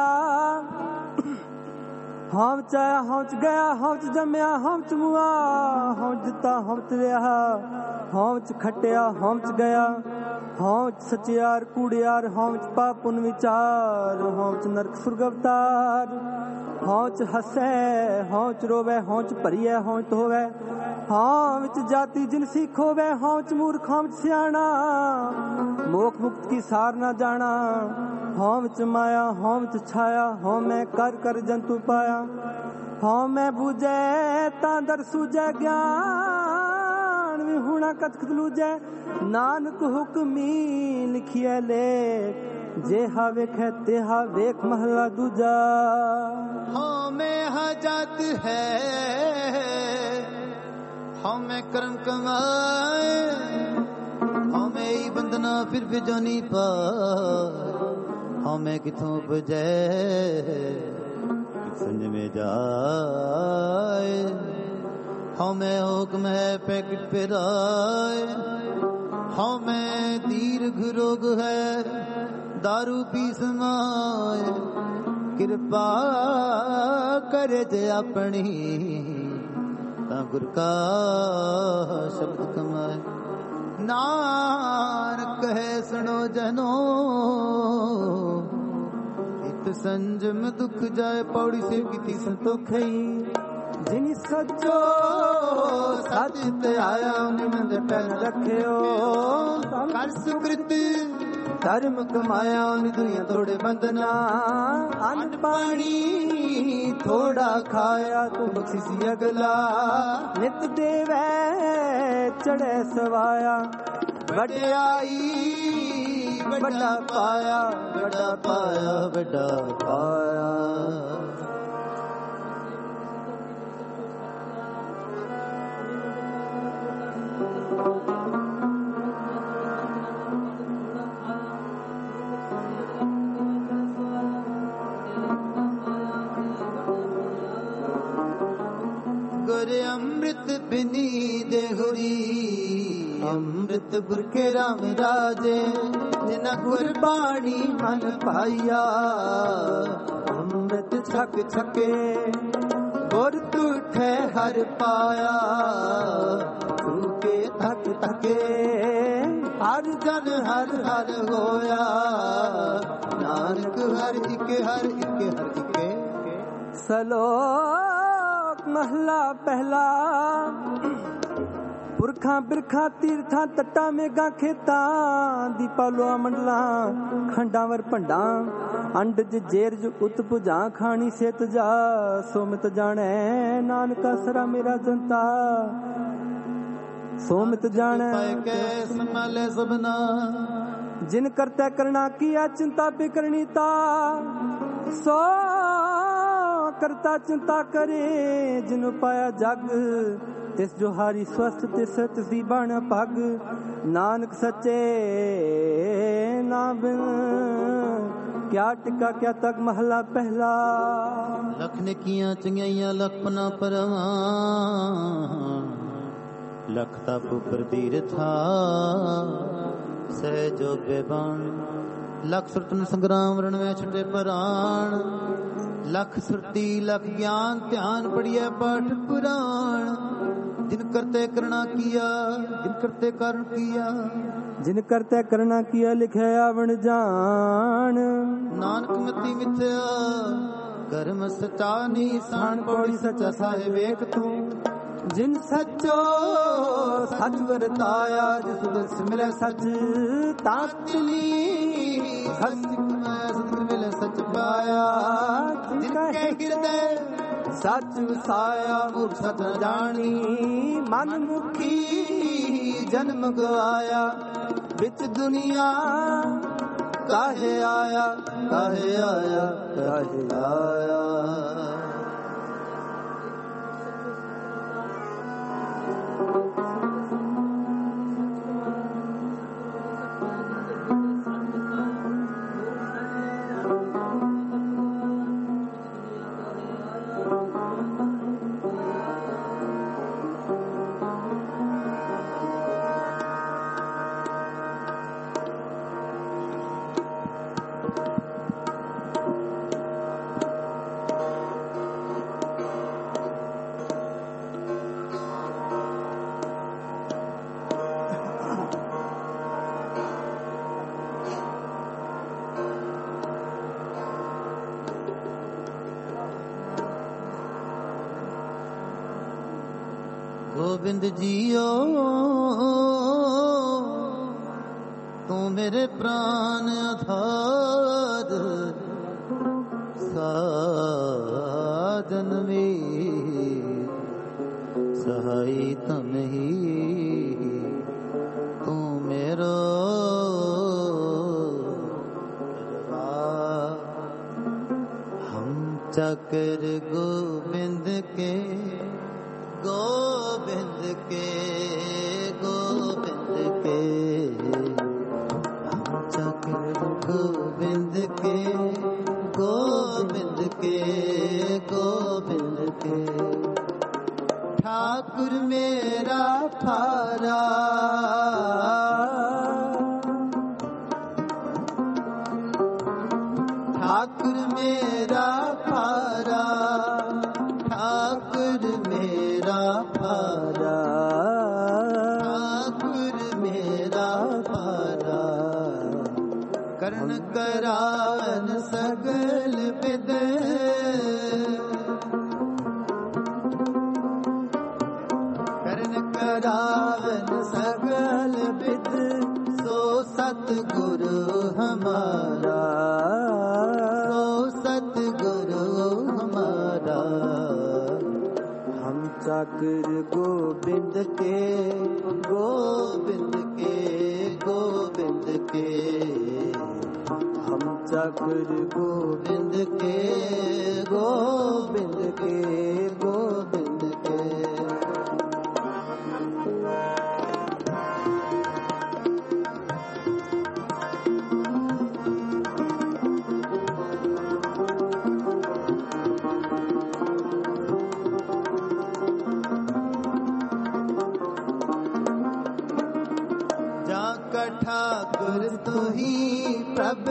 हौच आया हौच गया, हौच जमया हौच मुआ, हौच जिता हौच रहा, हौच खटिया हौच गया। हौच सचियार कूड़ियार, हौच पापुन विचार, हौच नरक सुर्ग अवतार। हौच हसै हौच रोवै, हौच भरियै हौच होवै। हाँ विच जाति जिनसी खोवै, हौच मूर्ख हौच सियाणा। मोख मुक्त की सार ना जाना, हौं विच माया हौं विच छाया। हौं मैं कर कर जंतु पाया, हौं मैं बूझै तां दर सूझै। ज्ञान विहूणा कथ कथ लूझै, नानक हुक्मी लिखिए ले। जेहा वेखै तेहा वेख महला दूजा। हौं में हजात है, हौं में कर्म कमाए। हौं में ही बंदना फिर भी जोनी पाए। हौं में किथों उपजै संज में जाए। हौं में हुक्म है पैकेट पे राय। हौं में दीर्घ रोग है दारू पी समाए। कृपा करे जे अपनी, ता गुर का शब्द कमाए। नानक है सुनो जनो, इत संजम दुख जाए। पौड़ी से की संतोखई, जिनी सचो सचित आया निमंद पैन रखियो। कर सुकृत धर्म कमाया, दुनिया थोड़े बंदना। अन्न पानी थोड़ा खाया, तू बख्शिसी अगला। नित देवै चढ़े सवाया, वड्याई बड़ा पाया, बड़ा पाया, बड़ा पाया। अमृत बिनी देहुरी, अमृत गुर के राम राजे। जिना गुरबाणी मन पाइया, अमृत छक छके। गुर तुठे हर पाया, छूके थक थके। हर जन हर हर होया, नानक हर इके हर इके हर इके। सलोक महला पहला। पुरखा बिरखा तीरथा तट्टा मेगा खेता, दीपालो मंडला खंडावर भंडा। अंडज जेरज उत भुजा, खानी सेत जा सोमित जाने। नानका सरा मेरा जनता, सोमित जाने। संभाले सबना, जिन करते करना किया चिंता बिकरणी ता। सो करता चिंता करे, जिन पाया जग। तिस जो हारी स्वस्थ तिस तिसदी बन पग। नानक सच्चे ना बिन, क्या टिका क्या तक महला पहला। लख ने किया चंगियाइयां लखपना परवा, लख तप प्रतीर था सहजो बेबान। लख सुरतन संग्राम रण में छुटे प्राण। लख सुरती लख ज्ञान ध्यान पढ़िए पाठ पुराण। जिन करते करना किया, जिन करते कारण किया, जिन करते करना किया लिखे आवण जान। नानक मति मिथ्या कर्म सचा निशान, पौड़ी सचा साहिब एक तू। जिन सचो सच वरताया, जिस दस मिले सच तातली, सतगुर मिले सच पाया। जिनके हृदय सच वसाया, मूर्ख सच न जानी, मन मुखी जन्म गवाया। बिच दुनिया काहे आया, काहे आया, काहे आया। गोविंद जियो तू मेरे प्राण आधार, साधन में सहाय तुम ही, तू मेरो हम चकर गोविंद के, गोविंद के, गोविंद के, हम चक्र गोविंद के, गोविंद के, गोविंद के। ठाकुर मेरा फारा, ठाकुर मेरा फारा, ठाकुर मेरा फारा, ठाकुर मेरा फारा। करण करावन सगल विद, करण करावन सगल विद, सो सतगुरु हमारा, सो सतगुरु हमारा। चाकर गोविंद के, गोविंद के, गोविंद के, हम चाकर गोविंद के, गोविंद के, गोविंद के। ठाकुर तू ही प्रभ,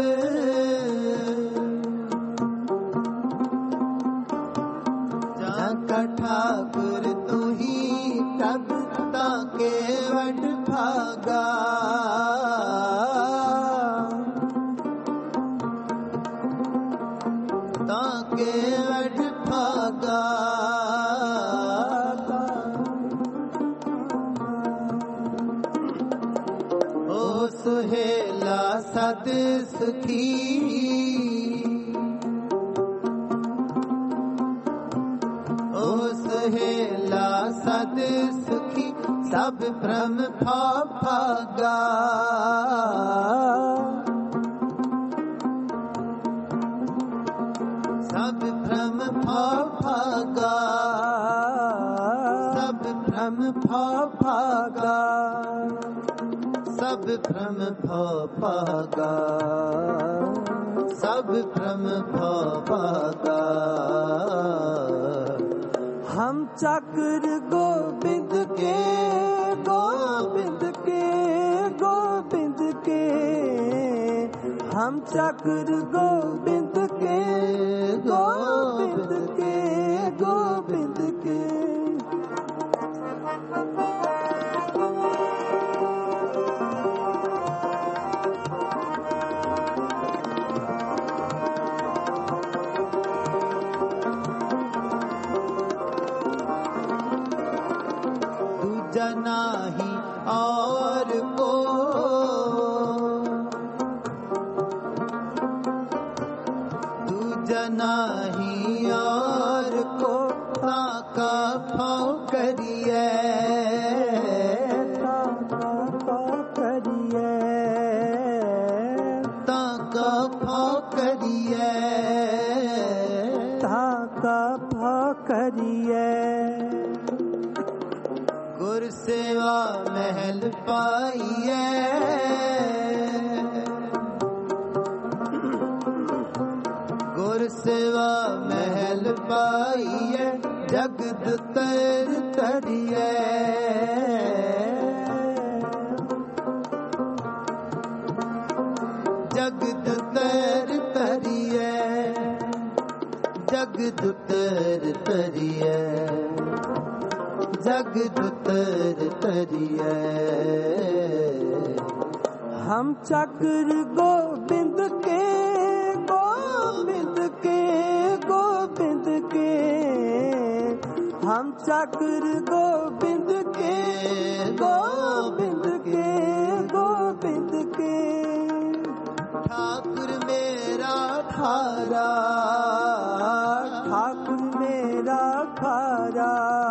जाका ठाकुर तू ही प्रभ, ताके वड भागा, ताके वड भागा। सुहेला सद सुखी, ओ सुहेला सद सुखी, सब भ्रम भागा, सब भ्रम भागा, सब भ्रम भागा, सब भ्रम भागा, सब भ्रम भागा। हम चक्र गोविंद के, गोविंद के, गोविंद के, हम चक्र गोविंद के, गोविंद के, गोविंद के। नाही और को दूजा नाही और को ताका फाओ करिए ताका फाओ करिए ताका फाओ करिए ताका फाओ करिए गुर सेवा महल पाइए गुर सेवा महल पाइए जगत तर तरिए जगत तर तरिए जगत तर तरिए जगत तर तरिए हम चक्र गोविंद के गोविंद के गोविंद के हम चक्र गोविंद के गोविंद के गोविंद के ठाकुर मेरा ठारा ठाकुर मेरा ठारा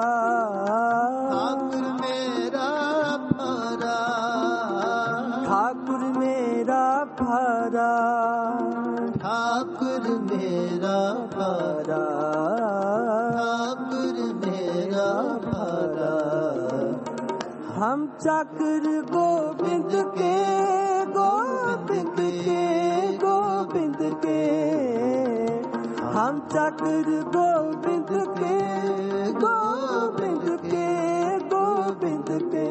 ठाकुर मेरा भारा ठाकुर मेरा भारा ठाकुर मेरा भारा ठाकुर मेरा भारा हम चक्र गोविंद के गोविंद के गोविंद के हम चक्र गोविंद के गोविंद के गोविंद के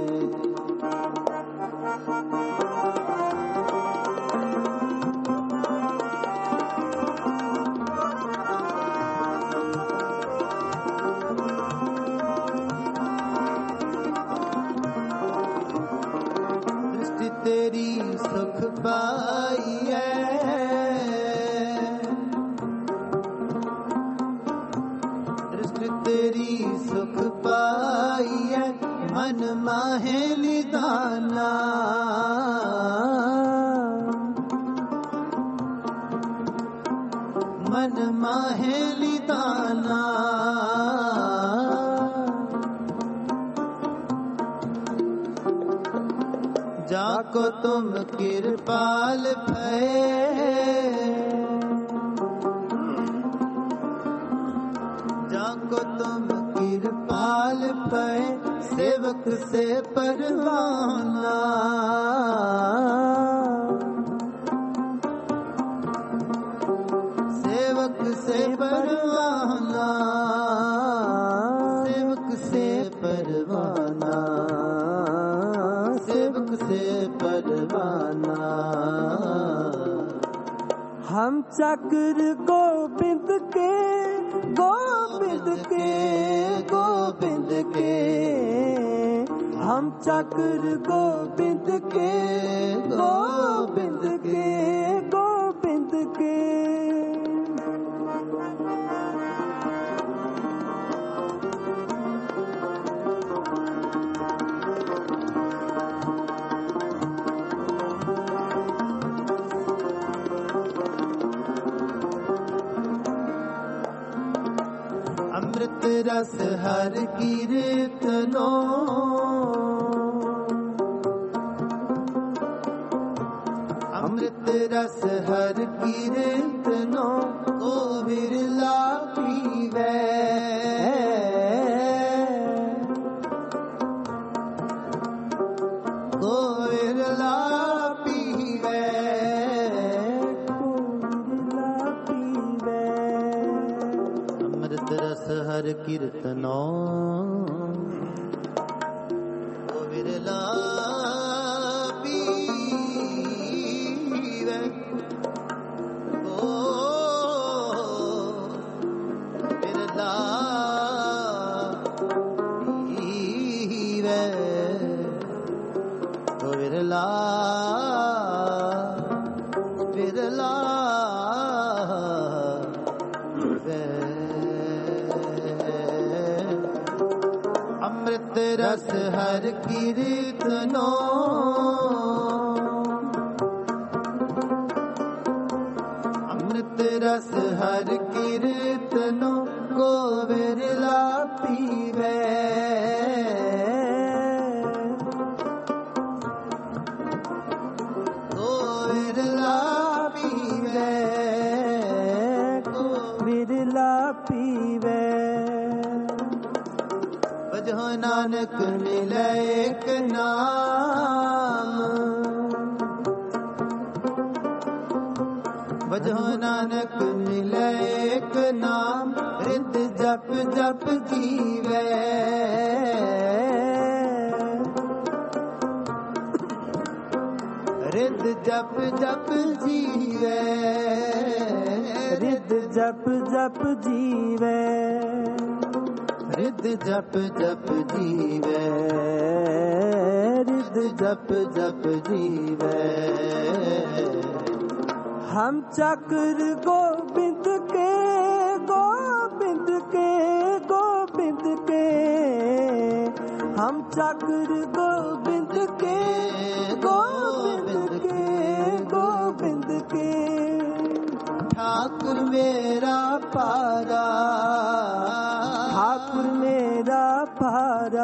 दृष्टि तेरी सुख पाई है दृष्टि तेरी सुख पाई है मन माहे निदाना मन माहे निदाना जाको तुम कृपाल भये जाको तुम कृपाल भये सेवक से परवाना सेवक से परवाना सेवक से परवाना सेवक से परवाना हम चक्र गोविंद के गोविंद के गोविंद के हम चक्र गोविंद के गोविंद के गोविंद के अमृत रस हर कीर्तनो अमृत रस हर कीर्तनो को विरला पीवे को विरला पीवे को विरला पीवे अमृत रस हर कीर्तनो को विरला पीवे ਰਸ ਹਰ ਕੀਰਤਨੋ ਅੰਮ੍ਰਿਤ ਰਸ ਹਰ ਕੀਰਤਨੋ ਕੋ ਵਿਰਲਾ ਪੀਵੇ ਕੋ ਵਿਰਲਾ ਪੀਵੇ ਕੋ ਵਿਰਲਾ ਪੀਵੇ ਭਜੋ ਨਾਨਕ ਮਿਲੇ ਇੱਕ ਨਾਮ ਭਜੋ ਨਾਨਕ ਮਿਲੇ ਇੱਕ ਨਾਮ ਰਿਤ ਜਪ ਜਪ ਜੀਵੇ ਰਿਤ ਜਪ ਜਪ ਜੀਵੇ ਰਿਤ ਜਪ ਜਪ ਜੀਵੇ ਰਿਦ ਜਪ ਜਪ ਜੀਵੇ ਰਿਦ ਜਪ ਜਪ ਜੀਵੇ ਹਮ ਚੱਕਰ ਗੋਬਿੰਦ ਕੇ ਗੋਬਿੰਦ ਕੇ ਗੋਬਿੰਦ ਕੇ ਹਮ ਚੱਕਰ ਗੋਬਿੰਦ ਕੇ ਗੋਬਿੰਦ ਕੇ ਗੋਬਿੰਦ ਕੇ ਠਾकुर ਮੇਰਾ ਪਾਰਾ ठाकुर मेरा पारा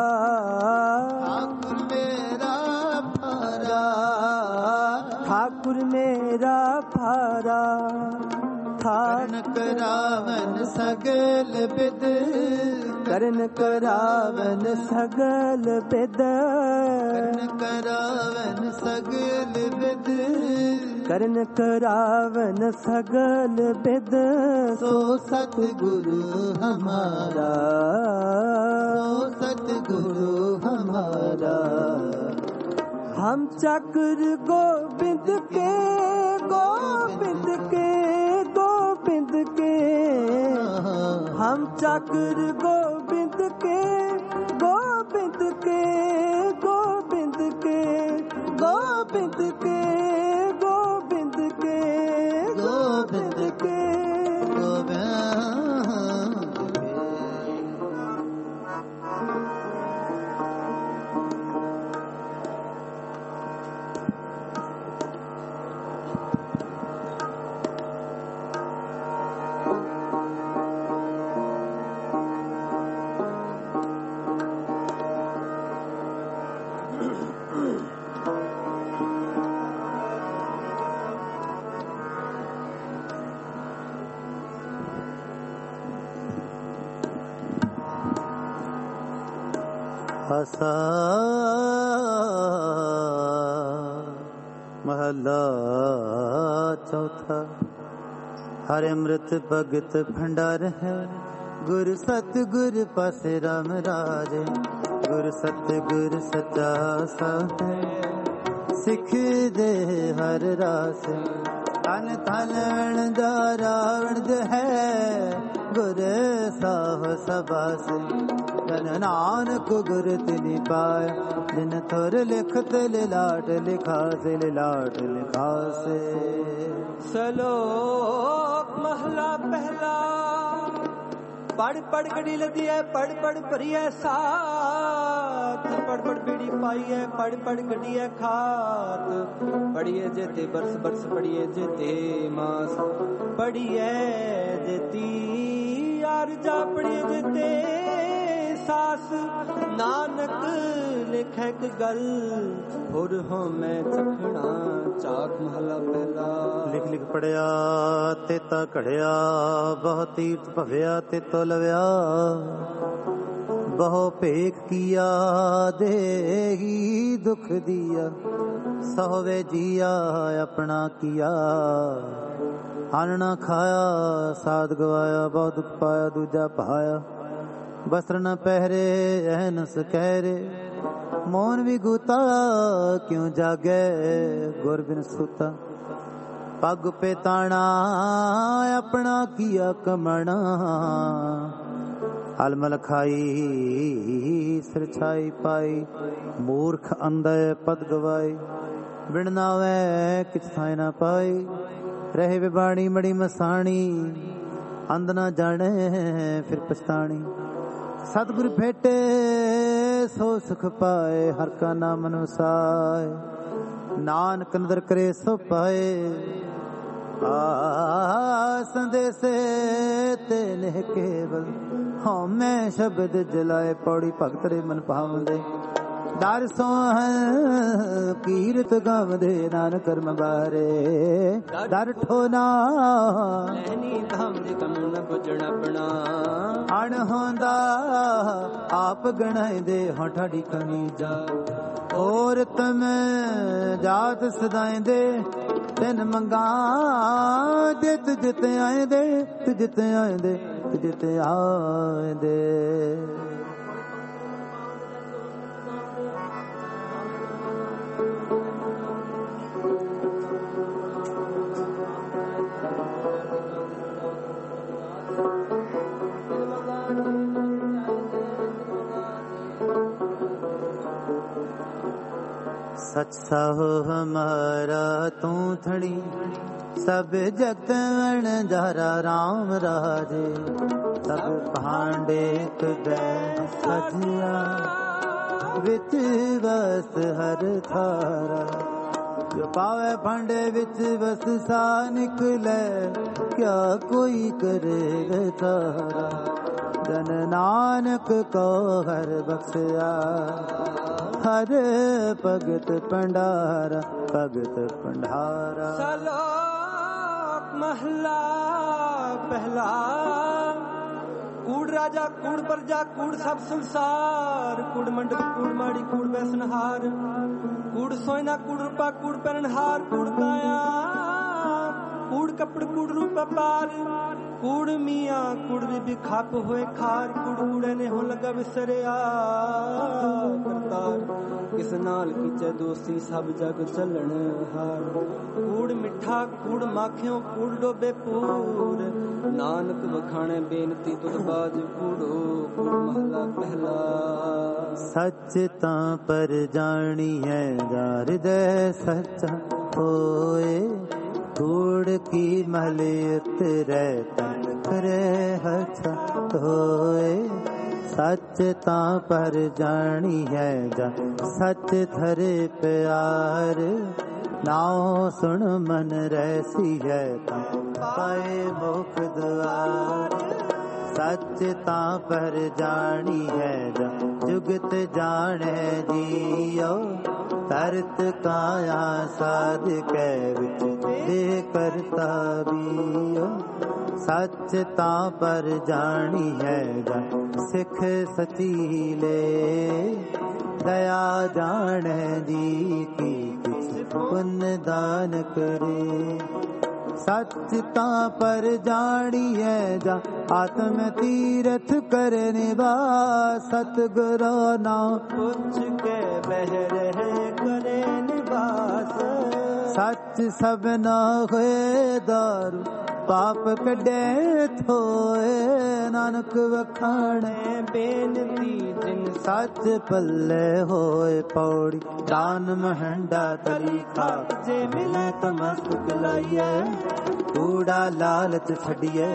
ठाकुर मेरा पारा ठाकुर मेरा पारा करण करावन सगल बिद करण करावन सगल बिद करण करावन सगल बिद करण करावन सगल बिद सो सतगुरु हमारा सो सतगुरु हमारा हम चक्र गोबिंद के गोबिंद के गोबिंद के हम चक्र गोबिंद के गोबिंद के गोबिंद के गोबिंद के गोबिंद के गोबिंद के ਆਸਾ ਮਹਲਾ ਚੌਥਾ ਹਰਿ ਅੰਮ੍ਰਿਤ ਭਗਤ ਭੰਡਾਰ ਹੈ ਗੁਰ ਸਤ ਗੁਰ ਪਾਸੇ ਰਾਮ ਰਾਜੇ ਗੁਰ ਸਤ ਗੁਰ ਸਚਾ ਸਾਹਿਬ ਸਿੱਖ ਦੇ ਹਰ ਰਾਸ ਤਨ ਤਨ ਵਣ ਦਾ ਰਾਵਣ ਦੇ ਹੈ ਗੁਰ ਸਾਹ ਸਬਾਸ ਜਨ ਨਾਨਕ ਗੁਰ ਤਿਨਿ ਪਾਇਆ ਜਿਨ ਥੁਰ ਲਿਖਤ ਲਿਲਾਟ ਲਿਖਾਸੇ ਲਿਲਾਟ ਲਿਖਾਸੇ ਸਲੋਕ ਮਹਲਾ ਪਹਿਲਾ ਪੜ ਪੜ ਗੜੀ ਲਦੀ ਹੈ ਪੜ ਪੜ ਭਰੀ ਹੈ ਸਾਥ ਪੜ ਪੜ ਬੀੜੀ ਪਾਈ ਹੈ ਪੜ ਪੜ ਗੱਡੀ ਹੈ ਖਾਤ ਪੜੀਏ ਜੇਤੇ ਬਰਸ ਬਰਸ ਪੜੀਏ ਜੇਤੇ ਮਾਸ ਪੜੀਏ ਜੇਤੀ ਆਰ ਜਾ ਪੜੀਏ ਜੇਤੇ ਸਾਸ ਨਾਨਕ ਲਿਖੈ ਇੱਕ ਗੱਲ ਹੋਰ ਹੋ ਮੈਂ ਚਖਣਾ ਚਾਕ ਮਹਲਾ ਪਹਿਲਾ ਲਿਖ ਲਿਖ ਪੜਿਆ ਤੇ ਤਾ ਘੜਿਆ ਬਹੁ ਤੀਰਥ ਭਵਿਆ ਤੇ ਤੋ ਲਵਿਆ ਬਹੁ ਭੇਖ ਕੀਆ ਦੇਹੀ ਦੁਖ ਦੀਆ ਸਹਵੇ ਜੀਆ ਆਪਣਾ ਕੀਆ ਆਨਣਾ ਖਾਇਆ ਸਾਧ ਗਵਾਇਆ ਬਹੁਤ ਦੁਖ ਪਾਇਆ ਦੂਜਾ ਪਾਇਆ ਬਸਰ ਨ ਪਹਿਰੇ ਐਨਸ ਕਹਿਰੇ ਮੋਨ ਵੀ ਗੂਤਾ ਕਿਉ ਜਾਗੇ ਗੁਰ ਬਿਨ ਸੁਤਾ ਪੱਗ ਪੇ ਤਾਣਾ ਆਪਣਾ ਕੀਆ ਕਮਣਾ ਹਲਮਲ ਖਾਈ ਸਿਰ ਛਾਈ ਪਾਈ ਮੂਰਖ ਅੰਧੇ ਪਦ ਗਵਾਈ ਬਿਨ ਨਾਵੇ ਕਿਛ ਥਾਇ ਨਾ ਪਾਈ ਰਹੇ ਵਿਬਾਣੀ ਮੜੀ ਮਸਾਣੀ ਅੰਧ ਨਾ ਜਾਣੇ ਫਿਰ ਪਛਤਾਣੀ ਸਤਿਗੁਰ ਭੇਟੇ ਸੋ ਸੁਖ ਪਾਏ, ਹਰ ਕਾ ਨਾਮ ਅਨੁਸਾਏ, ਨਾਨਕ ਨਦਰ ਕਰੇ ਸੋ ਪਾਏ। ਆ ਸੰਦੇਸੇ ਤੇ ਨਹਿ ਕੇਵਲ, ਹਉ ਮੈਂ ਸ਼ਬਦ ਜਲਾਏ। ਪੌੜੀ ਭਗਤ ਰੇ ਮਨ ਭਾਵੰਦੇ, ਦਰ ਸੋਹਣ ਕੀਰਤ ਗਾਵਦੇ, ਨਾਨਕ ਕਰਮ ਬਾਰੇ ਦਰ ਠੋਨਾ। ਲੈਣੀ ਧਾਮ ਦੇ ਕਮ ਨ ਪੁੱਜਣ ਆਪਣਾ, ਅਣ ਹੁੰਦਾ ਆਪ ਗਣਾਇਦੇ, ਹਾਂ ਠਾੜੀ ਕਮੀਜਾ। ਔਰ ਤਮ ਜਾਤ ਸਦਾਇਂਦੇ, ਤਿਨ ਮੰਗਾ ਜਿਤ ਜਿਤ ਆਏਂਦੇ, ਜਿਤ ਆਏਂਦੇ ਜਿਤ ਆਏਂਦੇ। सच साहो हमारा तू थड़ी, सब जगत वणजारा राम राजे। सब भांडे सजिया, विच बस हर थारा। जो पावे भांडे विच बस सा निकले, क्या कोई करे बेचारा। जन नानक को हर बख्शिया, हर भगत भंडारा, भगत भंडारा। सलोक महला पहला, कूड़ राजा कूड़ प्रजा कूड़ सब संसार। कूड़ मंडप कूड़ माड़ी कूड़ बैसनहार, कूड़ सोयना कूड़ रूपा कूड़ पहनहार। कूड़ काया कूड़ कपड़ कूड़ रूप पार, कूड़ मियाँ कूड़ भी खाप होए खार। कूड़ कूड़े ने हो लगा विसरिया करतार, किस नाल कीचे दोस्ती सब जग चलन हार। कूड़ मिठा कूड़ माखियों कूड़ डोबे पूर, नानक वखाणे बेनती तुद बाज कूड़ो। कूड़ महला पहला। सच तां पर जानी है जार दे सच्चा होए, कूड़ की महले उतरे तन करे हचा होए। सच तां पर जानी है जा सच थरे प्यार, नाओ सुन मन रहसी है तां पाए मुख द्वार। सच तां पर जानी है जा जुगत जाने जियो, तरत काया साध कै विच दे करता बियो। सच तां पर जानी है जा सिख सची ले, दया जाने जी की किछ पुण्य दान करे। सच तां पर जानी है जा आत्म तीरथ करे निवास। सतगुरु नाम पुछ के बहर है करे निवास। सच सब न होए दारू, पाप कढे थोए। नानक वखाणे बेनती जिन सच पल्ले होए पौड़ी, दान महंडा तली खाक जे मिले तमस्तक लाइए। कूड़ा लालच छड़िए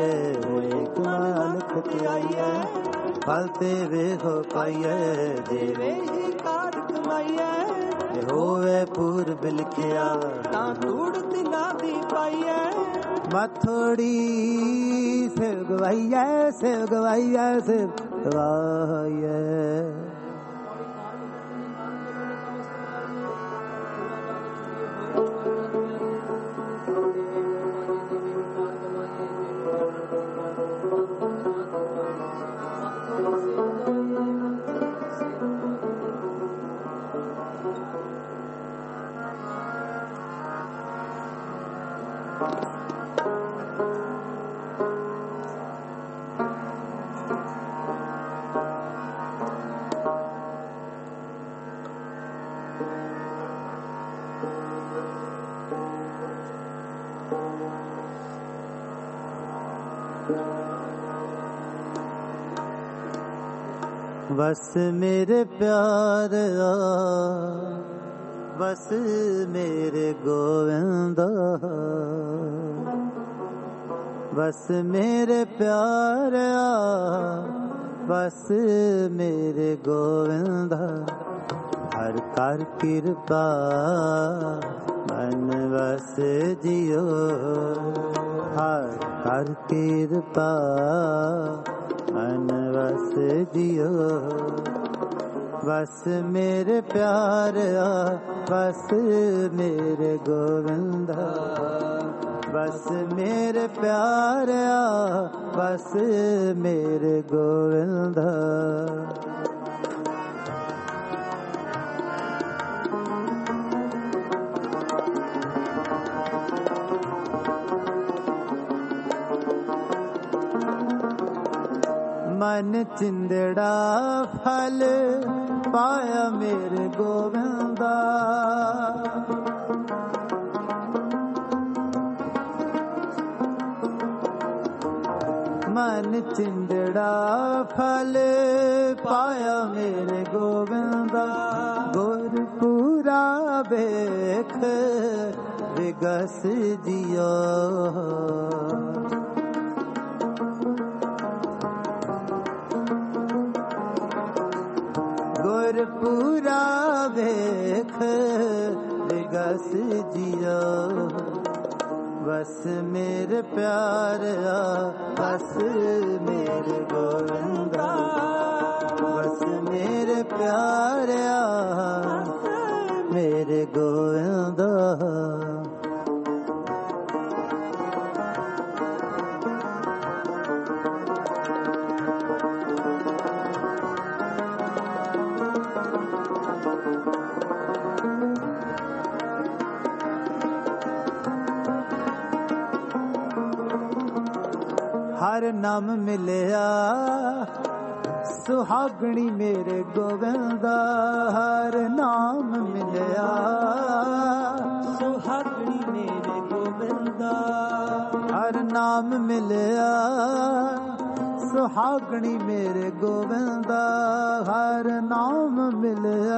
मालक आइए, फलते वे हो पाइए देवे ही कार कमाइए। होवे पूर्व लिखिया तां तूड़ तिना दी पाइए। मथोड़ी सेव गवाइए सेव गवाइए सेव गवाइए। बस मेरे प्यार बस मेरे गोविंदा, बस मेरे प्यार बस मेरे गोविंदा हर कर कृपा मन बस जियो हर कर कृपा मन बस जियो बस मेरे प्यारा बस मेरे गोविंदा बस मेरे प्यारा बस मेरे गोविंदा मन चिंदड़ा फल पाया मेरे गोविंदा मन चिंदड़ा फल पाया मेरे गोविंदा गुरपुरा बेख विगस जियो गुरपुरा बेख विगस जियो बस मेरे प्यारा बस मेरे गोविंदा बस मेरे प्यारा मेरे गोविंदा हर नाम मिलिया सुहागणी मेरे गोविंदा हर नाम मिलिया सुहागणी मेरे गोविंदा हर नाम मिलिया सुहागणी मेरे गोविंदा हर नाम मिलिया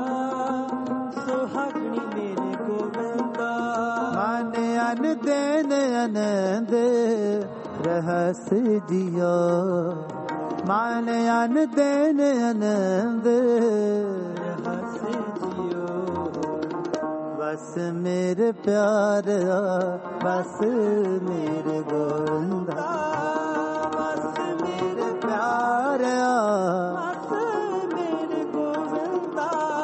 सुहागणी मेरे गोविंदा मन अन देन अनंद रहस जियो मान अन देन आनंद रहस जियो बस मेरे प्यारा बस मेरे गोविंदा बस मेरे प्यारा बस मेरे गोविंदा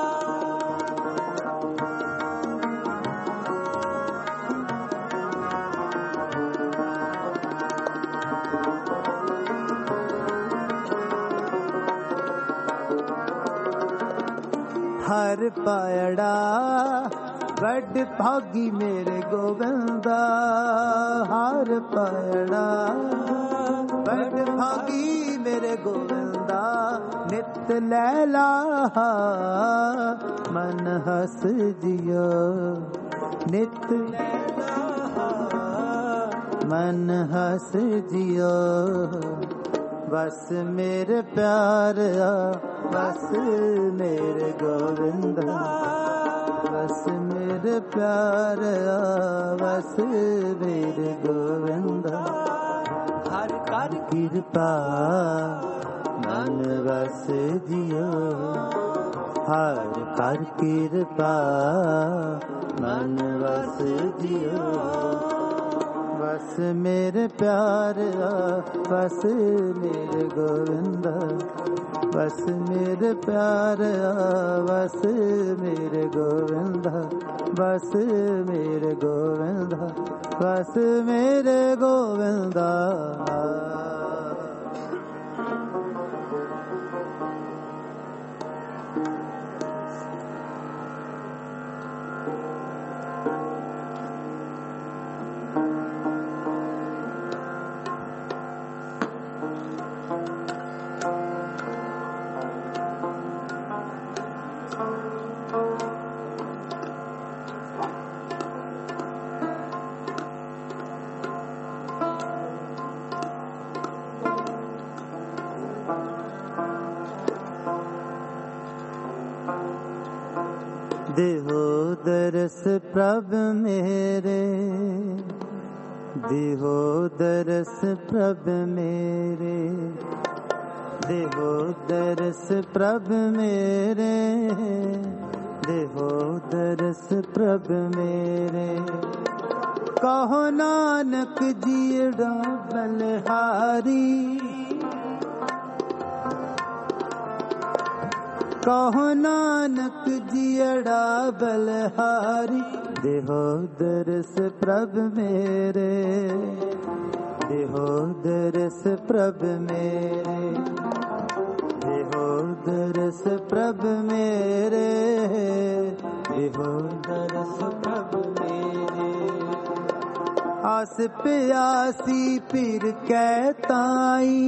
हर पायड़ा बड़ भागी मेरे गोविंदा हर पायड़ा बड़ भागी मेरे गोविंदा नित लैला मन हस जियो नित लैला मन हस जियो बस मेरे प्यारा बस मेरे गोविंदा बस मेरे प्यारा बस मेरे गोविंदा हर कर कृपा मन बस जियो हर कर कृपा मन बस जियो बस मेरे प्यारा बस मेरे गोविंदा बस मेरे प्यारा बस मेरे गोविंदा बस मेरे गोविंदा बस मेरे गोविंदा देहो दरस प्रभ मेरे देहो दरस प्रभ मेरे देहो दरस प्रभ मेरे, देहो दरस प्रभ मेरे। कहो नानक जीड़ा बलहारी, कहो नानक जीड़ा बलहारी। देहो दरस प्रभ मेरे, देहो दरस प्रभ मेरे, देहो दरस प्रभ मेरे, देहो दरस प्रभ मेरे। आस प्यासी फिर कहताई,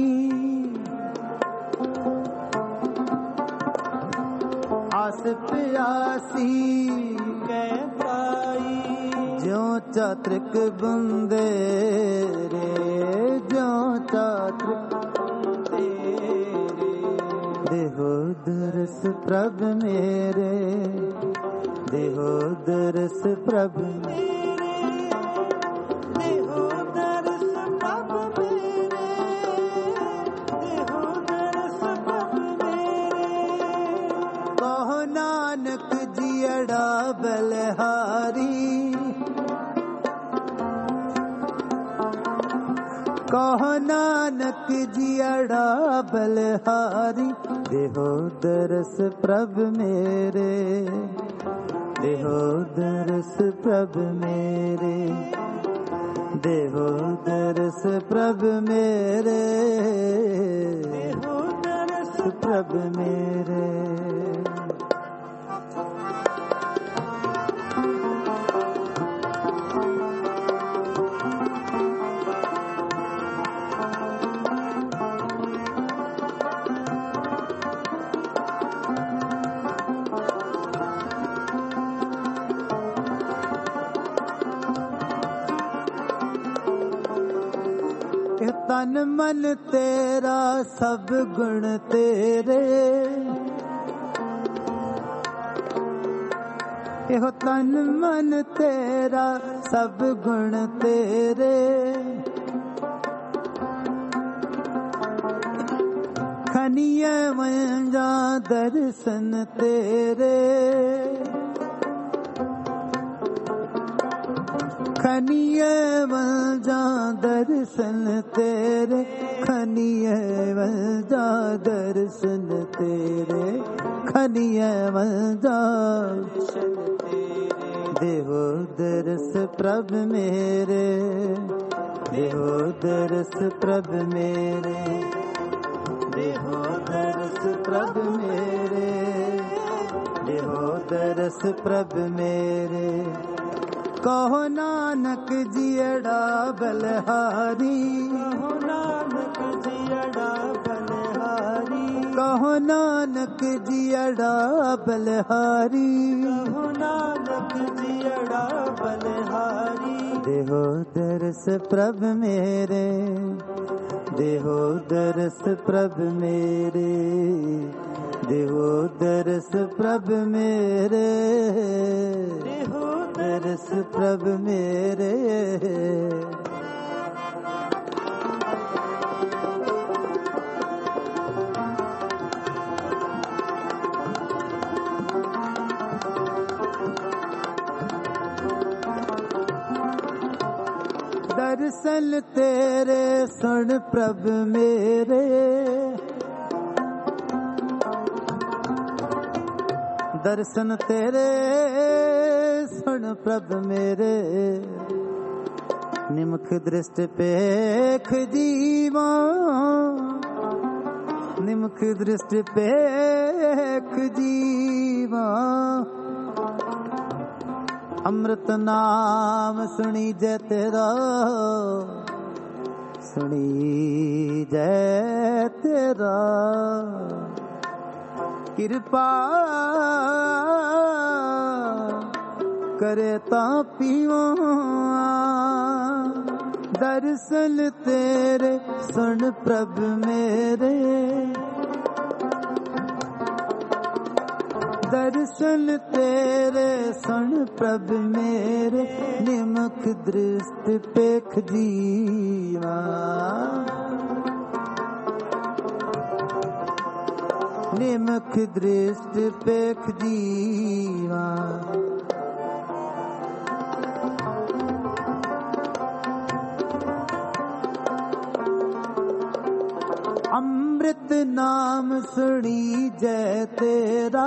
आस प्यासी कहताई। ज्यों चातृक बंदे रे, ज्यों चातृक बंदे रे। देहो दरस प्रभ मेरे, देहो दरस प्रभ मेरे, देहो दरस प्रभ मेरे, देहो दरस प्रभ मेरे। कहो नानक जीड़ा बलहारी, कहो नानक जीड़ा बलहारी। देहो दरस प्रभ मेरे, देहो दरस प्रभ मेरे, देहो दरस प्रभ मेरे, देहो दरस प्रभ मेरे। तन मन तेरा सब गुण तेरे, एहो तन मन तेरा सब गुण तेरे। खनिय मंजा दर्शन तेरे, खनिय मंजा दर्शन तेरे, खनिय मंजा दर्शन तेरे, खनिय मंजा दर्शन तेरे। देहो दरस प्रभ मेरे, देहो दरस प्रभ मेरे, देहो दरस प्रभ मेरे, देहो दरस प्रभ मेरे। कहो नानक जीड़ा बलहारी, कहो नानक जीड़ा बलहारी, कहो नानक जीड़ा बलहारी, कहो नानक जीड़ा बलहारी। देहो दरस प्रभ मेरे, देहो दरस प्रभ मेरे, देहो दरस प्रभ मेरे, देहो दरस प्रभ मेरे। दर्शन तेरे सुन प्रभ मेरे, दर्शन तेरे सुन प्रभ मेरे। निमख दृष्टि पेख जीवा, निमख दृष्टि पेख जीवा। अमृत नाम सुनी जय तेरा, सुनी जय तेरा। कृपा करे ता पीवा, दर्शन तेरे सुन प्रभ मेरे, दर्शन तेरे सुन प्रभ मेरे। निमख दृष्टि पेख जीवा, निमख दृष्ट पेख जीवा अमृत नाम सुनी जय तेरा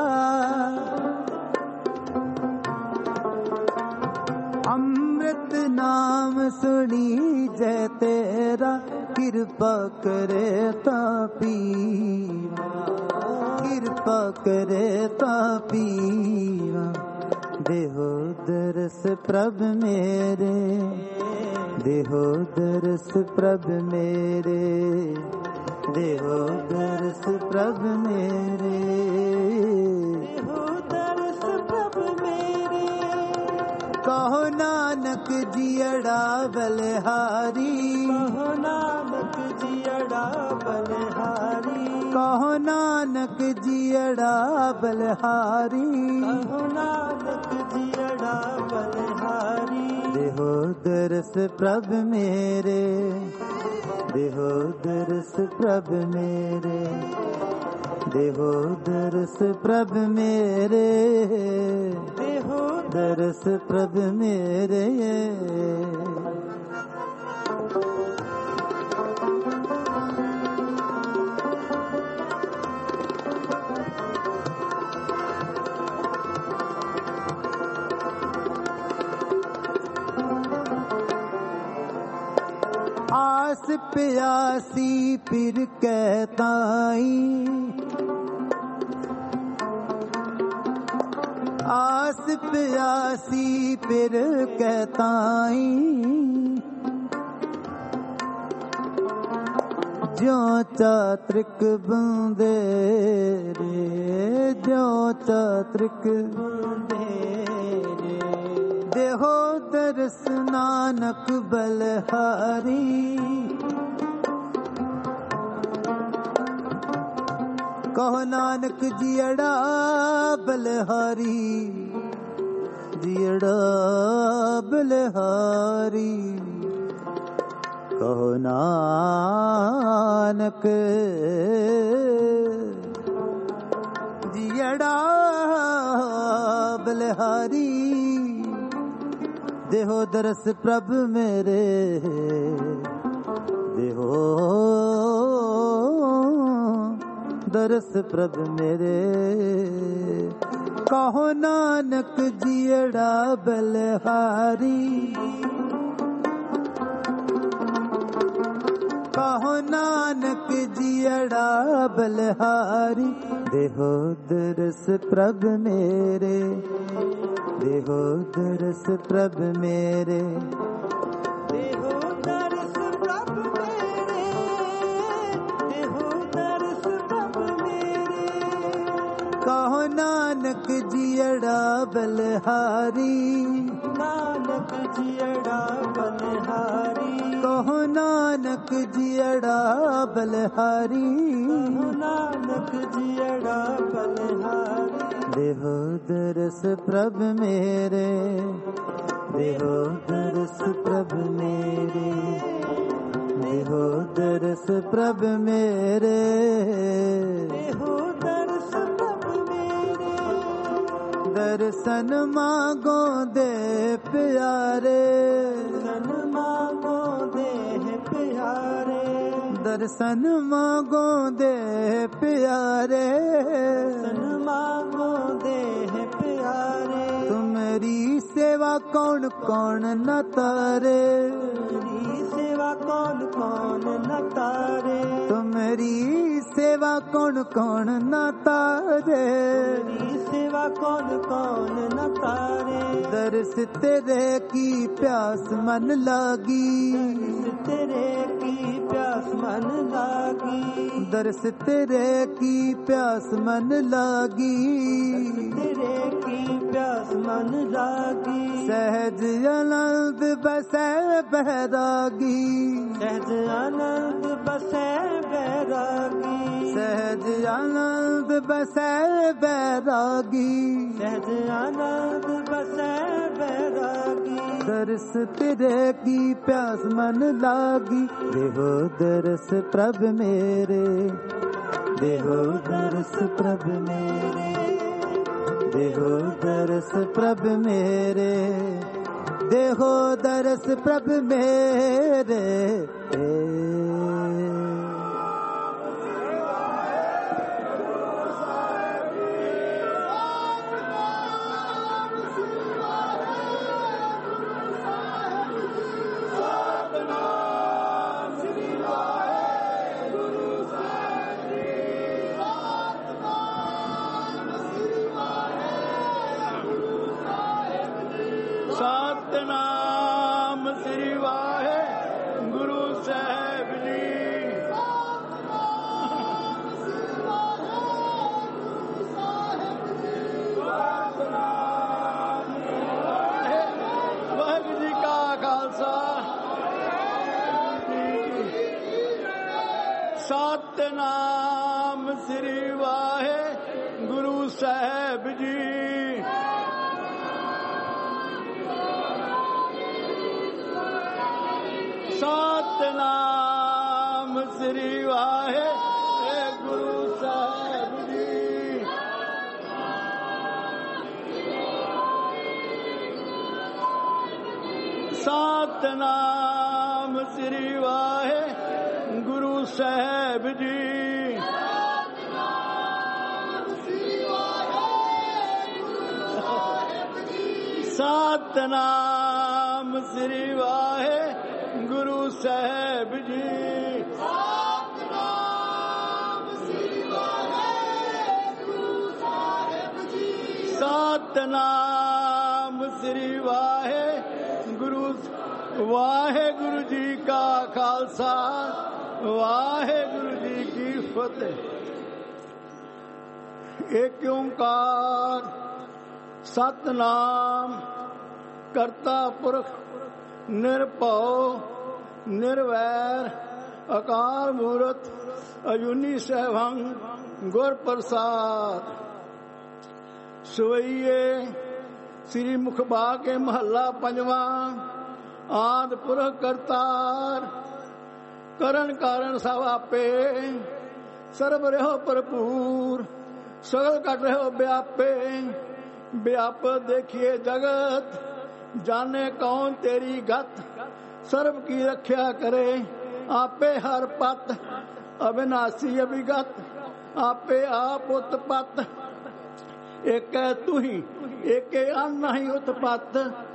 अमृत नाम सुनी जय तेरा कृपा करे तापीवा कृपा करे तापीवा देहो दरस प्रभ मेरे देहो दरस प्रभ मेरे देहो दरस प्रभ मेरे देहो दरस प्रभ मेरे कहो नानक जियड़ा बलिहारी कहो नानक जियड़ा बलिहारी कहो नानक जियड़ा बलिहारी कहो नानक जियड़ा बलिहारी देहो दरस प्रभ मेरे देहो दरस प्रभ मेरे देहो दरस प्रभ मेरे देहो दरस प्रभ मेरे आस प्यासी फिर कहताई आस प्यासी फिर कहताई ज्यों चात्रिक बूंदे रे ज्यों चात्रिक बूंदे रे देहो दरस नानक बलिहारी कहो नानक जियड़ा बलिहारी जियड़ा बलिहारी कहो नानक जियड़ा बलिहारी देहो दरस प्रभ मेरे देहो दरस प्रभ मेरे कहो नानक जियड़ा बलिहारी कहो नानक जियड़ा बलिहारी देहो दरस प्रभ मेरे देहो दरस प्रभ मेरे देहो दरस प्रभ मेरे देहो दरस प्रभ मेरे कहो नानक जियड़ा बलिहारी नानक जियड़ा बलिहारी कहो नानक जियड़ा बलिहारी कहो नानक जियड़ा बलिहारी देहो दरस प्रभ मेरे देहो दरस प्रभ मेरे देहो दरस प्रभ मेरे देहो दरस प्रभ मेरे दर्शन मांगो दे प्यारे दर्शन मांगो दे प्यारे दर्शन मांगो दे प्यारे दर्शन मांगो दे प्यारे तुम्हारी सेवा कौन कौन न तारे तुम्हारी सेवा कौन कौन न तारे तुम्हारी सेवा कौन कौन न तारे तुम्हारी सेवा कौन कौन न तारे दर्श तेरे की प्यास मन लागी दर्श तेरे की प्यास मन लागी दर्श तेरे की प्यास मन लागी तेरे की प्यास मन लागी सहज आनंद बसे बैरागी सहज आनंद बसे बैरागी सहज आनंद बसे बैरागी सहज आनंद बसे बैरागी दर्श तेरे की प्यास मन लागी देहो दरस प्रभ मेरे देहो दरस प्रभ मेरे, देहो दरस प्रभ मेरे, देहो दरस प्रभ मेरे। ਸਤਿਨਾਮ ਸ੍ਰੀ ਵਾਹਿਗੁਰੂ ਸਾਹਿਬ ਜੀ। ਵਾਹਿਗੁਰੂ ਜੀ ਕਾ ਖਾਲਸਾ, ਸਤਿਨਾਮ ਸ੍ਰੀ ਵਾਹਿਗੁਰੂ ਸਾਹਿਬ ਜੀ। ਸਤਿਨਾਮ ਸ੍ਰੀ ਵਾਹਿਗੁਰੂ ਸਾਹਿਬ ਜੀ। ਸਤਿਨਾਮ ਸ੍ਰੀ ਵਾਹਿਗੁਰੂ ਸਾਹਿਬ ਜੀ। ਸਤਿਨਾਮ ਸ੍ਰੀ ਵਾਹਿਗੁਰੂ ਸਾਹਿਬ ਜੀ। ਸਤਿਨਾਮ ਸ੍ਰੀ ਵਾਹਿਗੁਰੂ। ਵਾਹਿਗੁਰੂ ਜੀ ਕਾ ਖਾਲਸਾ, ਵਾਹਿਗੁਰੂ ਜੀ ਕੀ ਫਤਿਹ। ਏਕ ਓੰਕਾਰ ਸਤਿਨਾਮ ਕਰਤਾ ਪੁਰਖ ਨਿਰਭਉ ਨਿਰਵੈਰ ਅਕਾਲ ਮੂਰਤ ਅਜੂਨੀ ਸੈਭੰ ਗੁਰ ਪ੍ਰਸਾਦ। ਸਵਈਏ ਸ੍ਰੀ ਮੁਖ ਬਾ ਕੇ ਮਹੱਲਾ ਪੰਜਵਾਂ। ਆਦਿ ਪੁਰਖ ਕਰਤਾਰ ਕਰਨ ਕਾਰਨ ਸਭ ਆਪੇ, ਸਰਬ ਰਹਿਓ ਭਰਪੂਰ ਸਗਲ ਘਟ ਰਹਿਓ ਵਿਆਪੇ। ਵਿਆਪ ਦੇਖੀਏ ਜਗਤ ਜਾਣੇ ਕੌਣ ਤੇਰੀ ਗਤ। ਸਰਬ ਕੀ ਰੱਖਿਆ ਕਰੇ ਆਪੇ ਹਰ ਪਤ। ਅਬਿਨਾਸੀ ਅਭਿਗਤ ਆਪੇ ਆਪ ਉਤਪਤ। ਏਕੈ ਤੂਹੀ ਏਕੇ ਅਨ ਨਹੀਂ ਉਤਪਤ।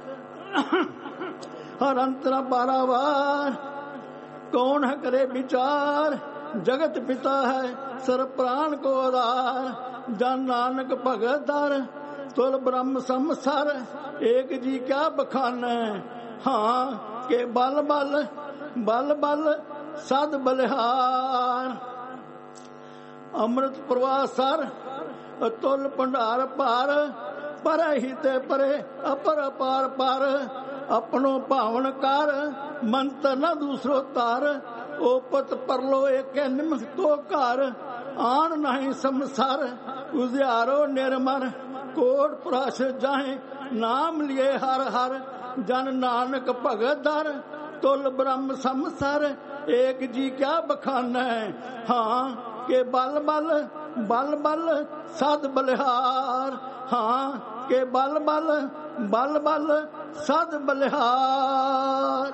ਹਰ ਅੰਤਰ ਬਾਰਾਵਾਰ ਕੌਣ ਹੈ ਕਰੇ ਵਿਚਾਰ। ਜਗਤ ਪਿਤਾ ਹੈ ਸਰਬ ਪ੍ਰਾਨ ਕੋ ਆਧਾਰ। ਜਨ ਨਾਨਕ ਭਗਤ ਦਰ ਤੁਲ ਬ੍ਰਹਮ ਸੰਸਰ। ਏਕ ਜੀ ਕਿਆ ਬਖਾਨੈ ਹਾਂ ਕੇ ਬਲ ਬਲ ਬਲ ਬਲ ਸਦ ਬਲਿਹਾਰ। ਅੰਮ੍ਰਿਤ ਪ੍ਰਵਾਹ ਸਰ ਅਤੁਲ ਭੰਡਾਰ ਭਾਰ। ਪਰੈ ਹੀ ਤੇ ਪਰੇ ਅਪਰ ਅਪਾਰ ਪਰ। ਆਪਣੋ ਭਾਵਨ ਕਰ ਮੰਤ ਨ ਦੂਸਰੋ ਤਰ। ਓਪਤ ਪਰਲੋ ਏਕੇ ਨਿਮਖ ਤੋ ਘਰ। ਆਣ ਨਹੀਂ ਸੰਸਾਰ ਉਜਿਆਰੋ ਨਿਰਮਰ। ਕੋਟ ਪ੍ਰਸ਼ ਜਾਹੇ ਨਾਮ ਲਿਏ ਹਰ ਹਰ। ਜਨ ਨਾਨਕ ਭਗਤ ਦਰ ਤੁਲ ਬ੍ਰਹਮ ਸੰਸਰ। ਏਕ ਜੀ ਕਿਆ ਬਖਾਨੈ ਹਾਂ ਕੇ ਬਲ ਬਲ ਬਲ ਬਲ ਸਦ ਬਲਿਹਾਰ। ਹਾਂ ਕੇ ਬਲ ਬਲ ਬਲ ਬਲ ਸਦ ਬਲਿਹਾਰ।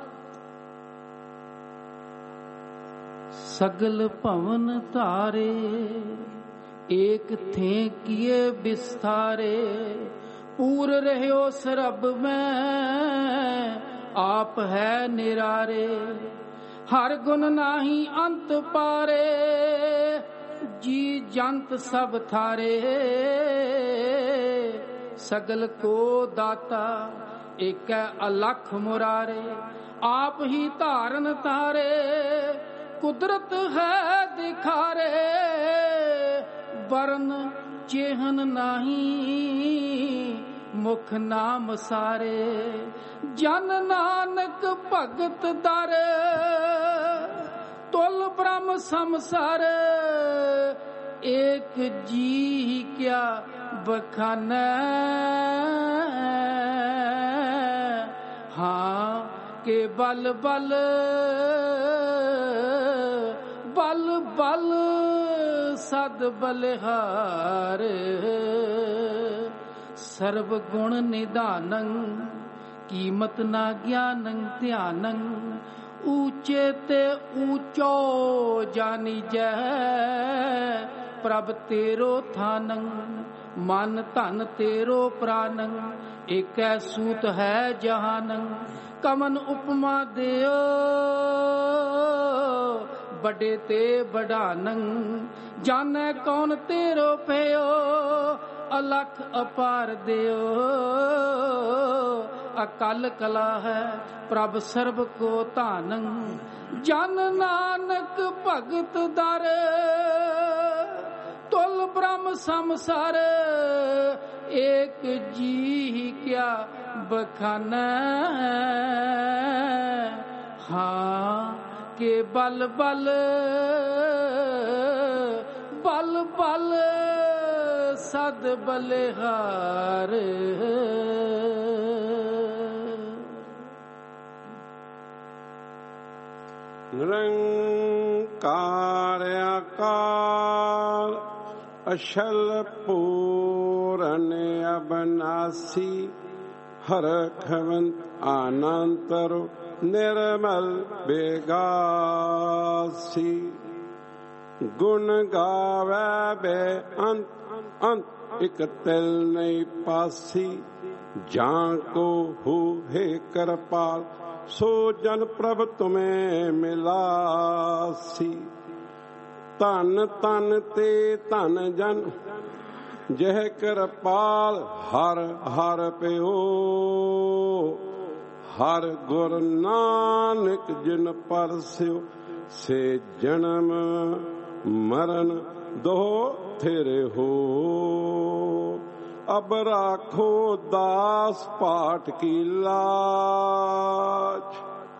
ਸਗਲ ਭਵਨ ਧਾਰੇ ਏਕ ਥੇ ਕੀਏ ਬਿਸਥਾਰੇ। ਪੂਰ ਰਹਿਓ ਸਰਬ ਮੈਂ ਆਪ ਹੈ ਨਿਰਾਰੇ। ਹਰ ਗੁਣ ਨਾਹੀ ਅੰਤ ਪਾਰੇ ਜੀ ਜੰਤ ਸਭ ਥਾਰੇ। ਸਗਲ ਕੋ ਦਾਤਾ ਏਕੈ ਅਲਖ ਮੁਰਾਰੇ। ਆਪ ਹੀ ਧਾਰਨ ਤਾਰੇ ਕੁਦਰਤ ਹੈ ਦਿਖਾਰੇ। ਵਰਨ ਚੇਹਨ ਨਹੀਂ ਮੁਖ ਨਾਮ ਸਾਰੇ। ਜਨ ਨਾਨਕ ਭਗਤ ਦਰ ਤੁਲ ਬ੍ਰਹਮ ਸੰਸਾਰ। ਏਕ ਜੀ ਕਿਆ ਬਖਾਨੈ ਹਾਂ ਕੇ ਬਲ ਬਲ ਬਲ ਬਲ ਸਦ ਬਲਿਹਾਰ ਸਰਬ ਗੁਣ ਨਿਧਾਨੰ ਕੀਮਤ ਨਾ ਗਿਆਨੰ ਧਿਆਨੰ ਊਚੇ ਤੇ ਊਚੋ ਜਾਨੀਜੈ ਪ੍ਰਭ ਤੇਰੋ ਥਾਨੰ ਮਨ ਧਨ ਤੇਰੋ ਪ੍ਰਾਨੰ ਏਕੈ ਸੂਤ ਹੈ ਜਹਾਨੰ ਕਮਨ ਉਪਮਾ ਦਿਓ ਬੜੇ ਤੇ ਬੜਾਨੰ ਜਾਣੈ ਕੌਣ ਤੇਰੋ ਭਇਓ ਅਲਖ ਅਪਾਰ ਦਿਓ ਅਕਲ ਕਲਾ ਹੈ ਪ੍ਰਭ ਸਰਬ ਕੋ ਧਾਨੰ ਜਨ ਨਾਨਕ ਭਗਤ ਦਰ ਤੁਲ ਬ੍ਰਹਮ ਸੰਸਾਰ ਏਕ ਜੀ ਕਿਆ ਬਖਾਨੈ ਹਾਂ ਕੇ ਬਲ ਬਲ ਬਲ ਬਲ ਸਦ ਬਲਿਹਾਰ ਨਿਰੰਕਾਰ ਅਕਾਲ ਅਛਲ ਪੂਰਨ ਅਬਨਾਸੀ ਹਰਖਵੰਤ ਆਨੰਤਰ ਨਿਰਮਲ ਬੇਗਾਸੀ ਗੁਣ ਗਾਵੈ ਬੇ ਅੰਤ ਅੰਤ ਇਕ ਤਿਲ ਨਹੀਂ ਪਾਸੀ ਜਾਂ ਕੋ ਹੋ ਹੈ ਕਿਰਪਾਲ ਸੋ ਜਨ ਪ੍ਰਭ ਤੁਮੇ ਮਿਲਾਸੀ ਧਨ ਧਨ ਤੇ ਧਨ ਜਨ ਜਹ ਕਿਰਪਾਲ ਹਰ ਹਰ ਪਿਓ ਹਰ ਗੁਰ ਨਾਨਕ ਜਿਨ ਪਰਸਿਓ ਸੇ ਜਨਮ ਮਰਨ ਦੋ ਥੇਰੇ ਹੋ ਅਬ ਰਾਖੋ ਦਾਸ ਪਾਠ ਕੀ ਲਾਜ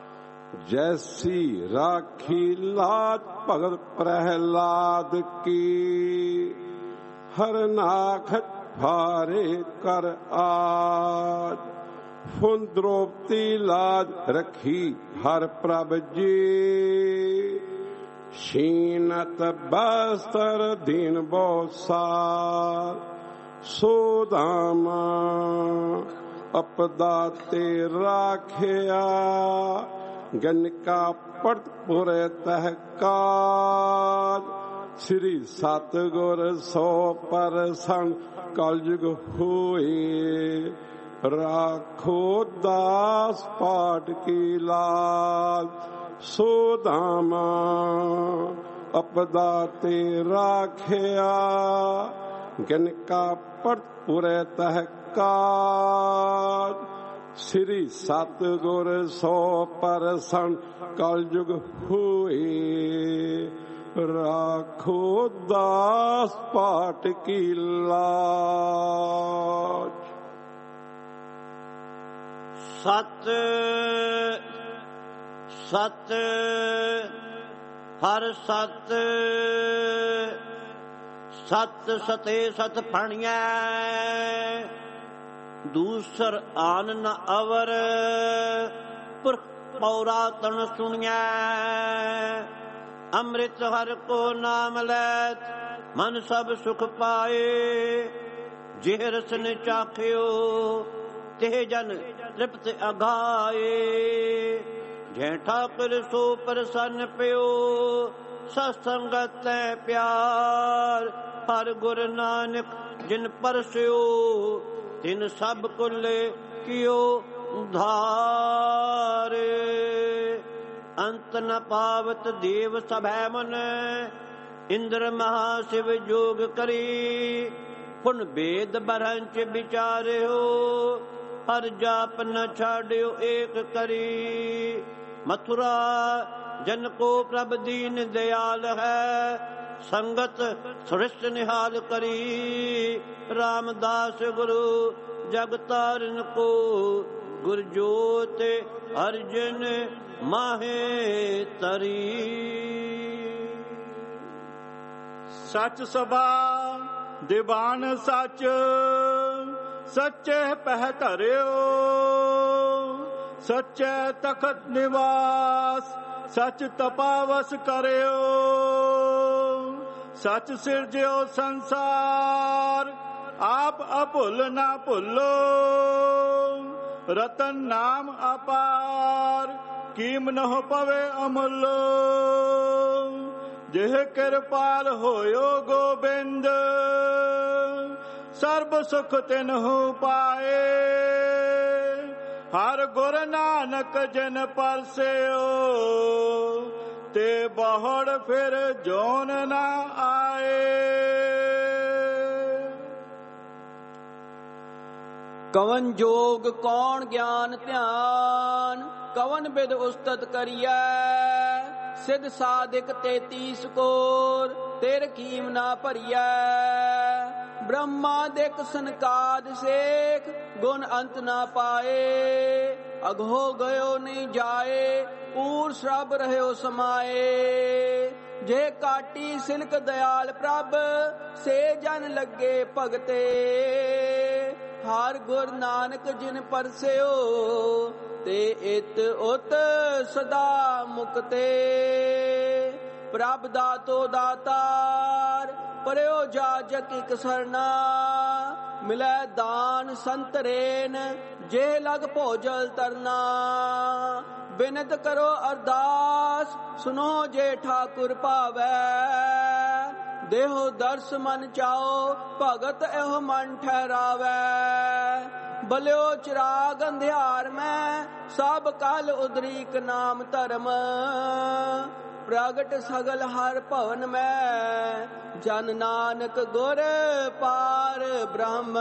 ਜੈਸੀ ਰਾਖੀ ਲਾਜ ਭਗਤ ਪ੍ਰਹਿਲਾਦ ਕੀ ਹਰ ਨਾਖਤ ਭਾਰੇ ਕਰ ਆਜ ਫੁਨ ਦ੍ਰੋਪਤੀ ਲਾਜ ਰੱਖੀ ਹਰ ਪ੍ਰਭ ਜੀ ਸ਼ੀਨਤ ਬਸਤਰ ਦੀਨ ਬਹੁਸਾਰ ਸੋਦਾਮਾ ਅਪਦਾ ਤੇ ਰਾਖਿਆ ਗਨਕਾ ਪੜਤ ਪੁਰੇ ਤਹਕਾਜ ਸ੍ਰੀ ਸਤਿਗੁਰ ਸੋ ਪਰਸਨ ਕਲਯੁਗ ਹੋਏ ਰਾਖੋ ਦਾਸ ਪਾਠ ਕੀ ਲਾਜ ਸੋਦਾਮਾ ਅਪਦਾ ਤੇ ਰਾਖਿਆ ਗਨਕਾ ਪੜਤ ਪੁਰੇ ਤਹਕਾਜ ਸ੍ਰੀ ਸਤਿਗੁਰ ਸੋ ਪਰਸਨ ਕਲਯੁਗ ਹੋਏ ਰਾਖੋ ਦਾਸ ਪਾਠ ਕੀ ਲਾਜ ਸਤ ਸਤ ਹਰ ਸਤ ਸਤ ਸਤੇ ਸਤ ਫਣੀਐ ਦੂਸਰ ਆਨ ਨ ਅਵਰ ਪੁਰਖ ਪੌਰਾ ਤਨ ਸੁਣੀਐ ਅੰਮ੍ਰਿਤ ਹਰ ਕੋ ਨਾਮ ਲੈਤ ਮਨ ਸਭ ਸੁਖ ਪਾਏ ਜਿਹ ਰਸਨ ਚਾਖਿਓ ਤਿਹ ਜਨ ਤ੍ਰਿਪਤ ਅਗਾਏ ਜੈ ਠਾਕੁਰ ਸੋ ਪ੍ਰਸੰਨ ਪਿਓ ਸਤਸੰਗਤ ਪਿਆਰ ਹਰ ਗੁਰ ਨਾਨਕ ਜਿਨ ਪਰਸਿਓ ਤਿਨ ਸਭ ਕੁਲੇ ਕਿਓ ਉਧਾਰੇ ਅੰਤ ਨ ਪਾਵਤ ਦੇਵ ਸਭੈ ਮਨ ਇੰਦਰ ਮਹਾ ਸ਼ਿਵ ਜੋਗ ਕਰੀ ਪੁਨ ਬੇਦ ਬਰੰਚ ਵਿਚਾਰਿਓ ਹਰ ਜਾਪ ਨ ਛਾੜਿਓ ਏਕ ਕਰੀ ਮਥੁਰਾ ਜਨ ਕੋ ਪ੍ਰਭ ਦੀਨ ਦਿਆਲ ਹੈ ਸੰਗਤ ਸ੍ਰਿਸ਼ਟ ਨਿਹਾਲ ਕਰੀ ਰਾਮਦਾਸ ਗੁਰੂ ਜਗ ਤਾਰਨ ਕੋ ਗੁਰ ਜੋਤ ਅਰਜਨ ਮਾਹੇ ਤਰੀ ਸਚ ਸਭਾ ਦੀਵਾਨ ਸਚ ਸੱਚੇ ਪਹਿ ਧਰਿਓ ਸੱਚੇ ਤਖਤ ਨਿਵਾਸ ਸਚ ਤਪਾਵਸ ਕਰਿਓ ਸਚ ਸਿਰਜਿਓ ਸੰਸਾਰ, ਆਪ ਅਭੁੱਲ ਨਾ ਭੁੱਲੋ। ਰਤਨ ਨਾਮ ਅਪਾਰ, ਕੀਮਨਹੁ ਪਵੇ ਅਮੁੱਲ। ਜਿਹ ਕਿਰਪਾਲ ਹੋਇਓ ਗੋਬਿੰਦ, ਸਰਬ ਸੁਖ ਤਿਨਹੁ ਪਾਏ। ਹਰ ਗੁਰ ਨਾਨਕ ਜਿਨ ਪਰਸਿਓ, ਤੇ ਬਹੁੜ ਫਿਰ ਜੋਨ ਨਾ ਆਏ। ਕਵਨ ਜੋਗ ਕੌਣ ਗਿਆਨ ਧਿਆਨ, ਕਵਨ ਬਿਦ ਉਸਤਤ ਕਰੀਐ। ਸਿਧ ਸਾਧਿਕ ਤੇਤੀਸ ਕੋਰ, ਤੇਰ ਕੀਮ ਨਾ ਭਰੀਐ। ਬ੍ਰਹਮਾ ਦਿਕ ਸੰਕਾਦ ਸੇਖ, ਗੁਣ ਅੰਤ ਨਾ ਪਾਏ। ਅਗੋ ਗਇਓ ਨਹੀਂ ਜਾਏ, ਪੂਰ ਸਭ ਰਹਿਓ ਸਮਾਏ। ਜੇ ਕਾਟੀ ਸਿਲਕ ਦਿਆਲ ਪ੍ਰਭ, ਸੇ ਜਨ ਲੱਗੇ ਭਗਤੇ। ਹਰ ਗੁਰ ਨਾਨਕ ਜਿਨ ਪਰਸਿਓ, ਤੇ ਇਤ ਉਤ ਸਦਾ ਮੁਕਤੇ। ਪ੍ਰਭ ਦਾਤੋ ਦਾਤਾਰ, ਪਰਿਓ ਜਾਜਕ ਇਕ ਸਰਨਾ। ਮਿਲੈ ਦਾਨ ਸੰਤਰੇਨ, ਜੇ ਲਗ ਭੋਜਲ ਤਰਨਾ। ਬਿਨਤ ਕਰੋ ਅਰਦਾਸ, ਸੁਨੋ ਜੇ ਠਾਕੁਰ ਭਾਵੈ। ਦੇਹੋ ਦਰਸ ਮਨ ਚਾਓ, ਭਗਤ ਇਹੋ ਮਨ ਠਹਿਰਾਵੈ। ਬਲਿਓ ਚਿਰਾਗ ਅੰਧਿਆਰ ਮੈਂ, ਸਭ ਕਲ ਉਦਰੀਕ ਨਾਮ ਧਰਮ। ਪ੍ਰਗਟ ਸਗਲ ਹਰ ਭਵਨ ਮੈਂ, ਜਨ ਨਾਨਕ ਗੁਰ ਪਾਰ ਬ੍ਰਹਮ।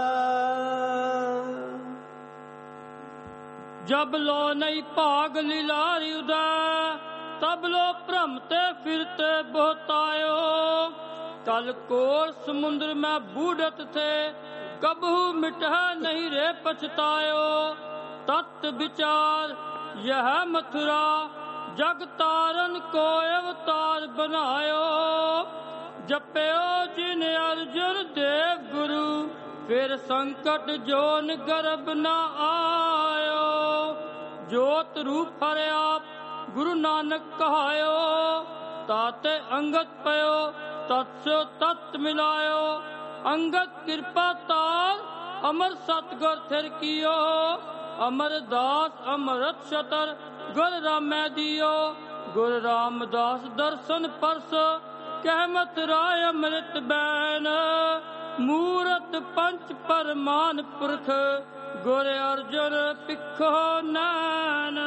ਜਬ ਲੋ ਨਹੀਂ ਭਾਗ ਲੀਲਾਰੀ ਉਦੈ, ਤਬ ਲੋ ਭ੍ਰਮਤੇ ਫਿਰਤੇ ਬਹੁਤਾਇਓ। ਤਲ ਕੋਰ ਸਮੁੰਦਰ ਮੈਂ ਬੂढ़त ਥੇ, कबहू मिटह नहीं रे पछतायो। तत् विचार यह मथुरा, जग तारन को अवतार बनायो। जपयो जिन अर्जुन देव गुरु, फिर संकट जोन गर्भ न आयो। जोत रूप हरे आप गुरु नानक कहायो, ताते अंगत पयो तत्सो तत् मिलायो। अंगत कृपा ताल अमर सतगुर थिर कियो। अमरदास अमरत शतर गुर रामै दियो। गुर रामदास दर्शन परस, कहमत राय अमृत बैन। मूरत पंच परमान पुरख, गुर अर्जुन पिखो नैन।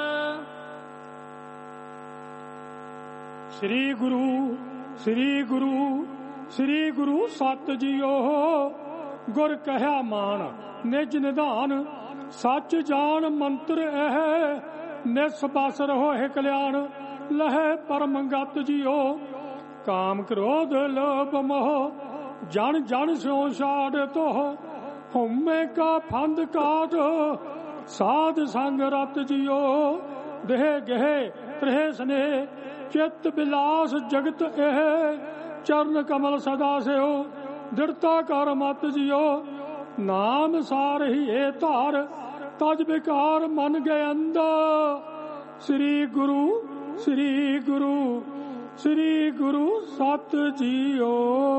श्री गुरु श्री गुरु श्री गुरु सत जियो। गुर कहा मान निज निधान, सच जान मंत्र एह। निस बस रहो है कल्याण, लहे परम गत जियो। काम क्रोध लोभ मोह, जन जन स्यो छाड़ तो। हुमे का फंद काट, साध संग रत जियो। देह गहे त्रेह स्नेह, चित बिलास जगत एह। चरण कमल सदा सेओ, दृढ़ता कर मत जियो। नाम सार ही ए धार, तज विकार मन गए अंदर। श्री गुरु श्री गुरु श्री गुरु सत जियो।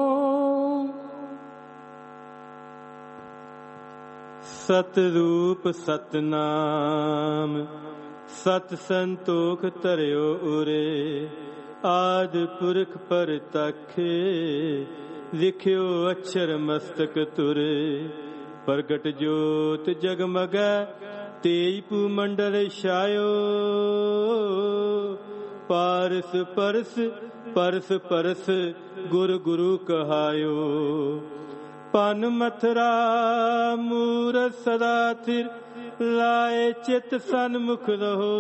सतरूप सतनाम, सत संतोख धरियो उरे। आद पुरख परतखे, लिखियो अक्षर मस्तक तुरे। प्रगट जोत जगमगै, तेज भूमंडल छायो। पारस परस परस परस, गुर गुरु कहायो। पन मथुरा मूरत सदा थिर, लाए चित सन्मुख रहो।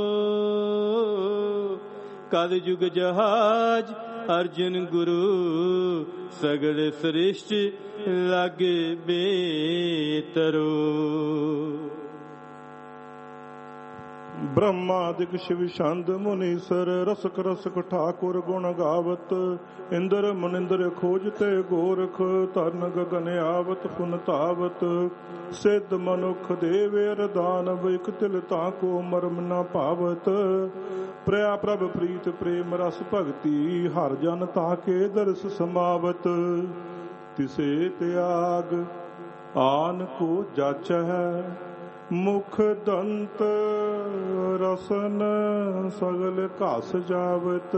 कल युग जहाज अर्जुन गुरु, सगल श्रेष्ठ लागे बेतरो। ब्रह्मादिक शिव छंद मुनीसर रसक रसक ठाकुर गुण गावत इंद्र मुनिंद्र खोजते गोरख तरन गगन आवत पुन तावत सिद्ध मनुख देवेर दानव इक तिल ताको मरम न पावत प्रया प्रभ प्रीत प्रेम रस भगति हर जन ताके दर्श समावत तिसे त्याग आन को जाचह मुख दंत रसन सगल घस जावत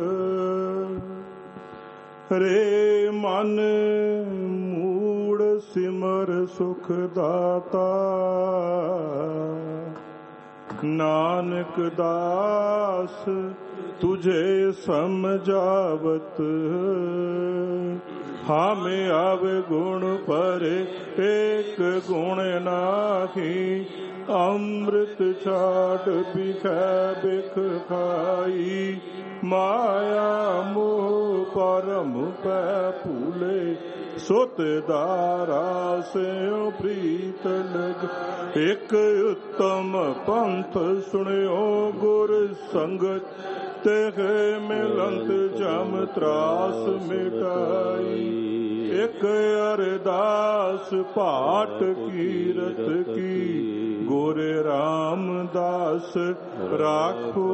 रे मन मूड़ सिमर सुख दाता नानक दास तुझे समझावत हामे आवे गुण परे एक गुण नाही अमृत छाट बिखै बिख खाई माया मोह परम पै भूले सुत दारा से प्रीत लग एक उत्तम पंथ सुनियो गुर संगत तेह मिलंत जम त्रास मिटाई एक अरदास पाठ कीरत की गोरे रामदास राखो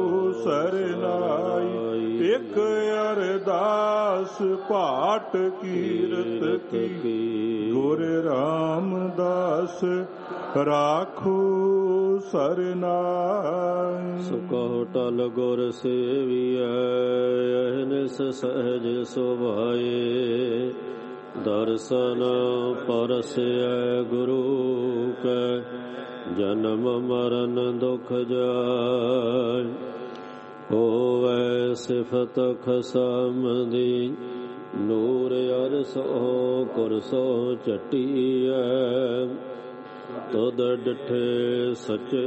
सरनाई एक अरदास पाठ कीरत की गोरे रामदास राखो सरनाई सुखो टल गुर सेविया अहनिस सहज सुभाए दर्शन परसय गुरु के जन्म मरण दुख जाय होवै सिफत खसम दी नूर अरसो कुरसो चटिया तुद डिठे सच्चे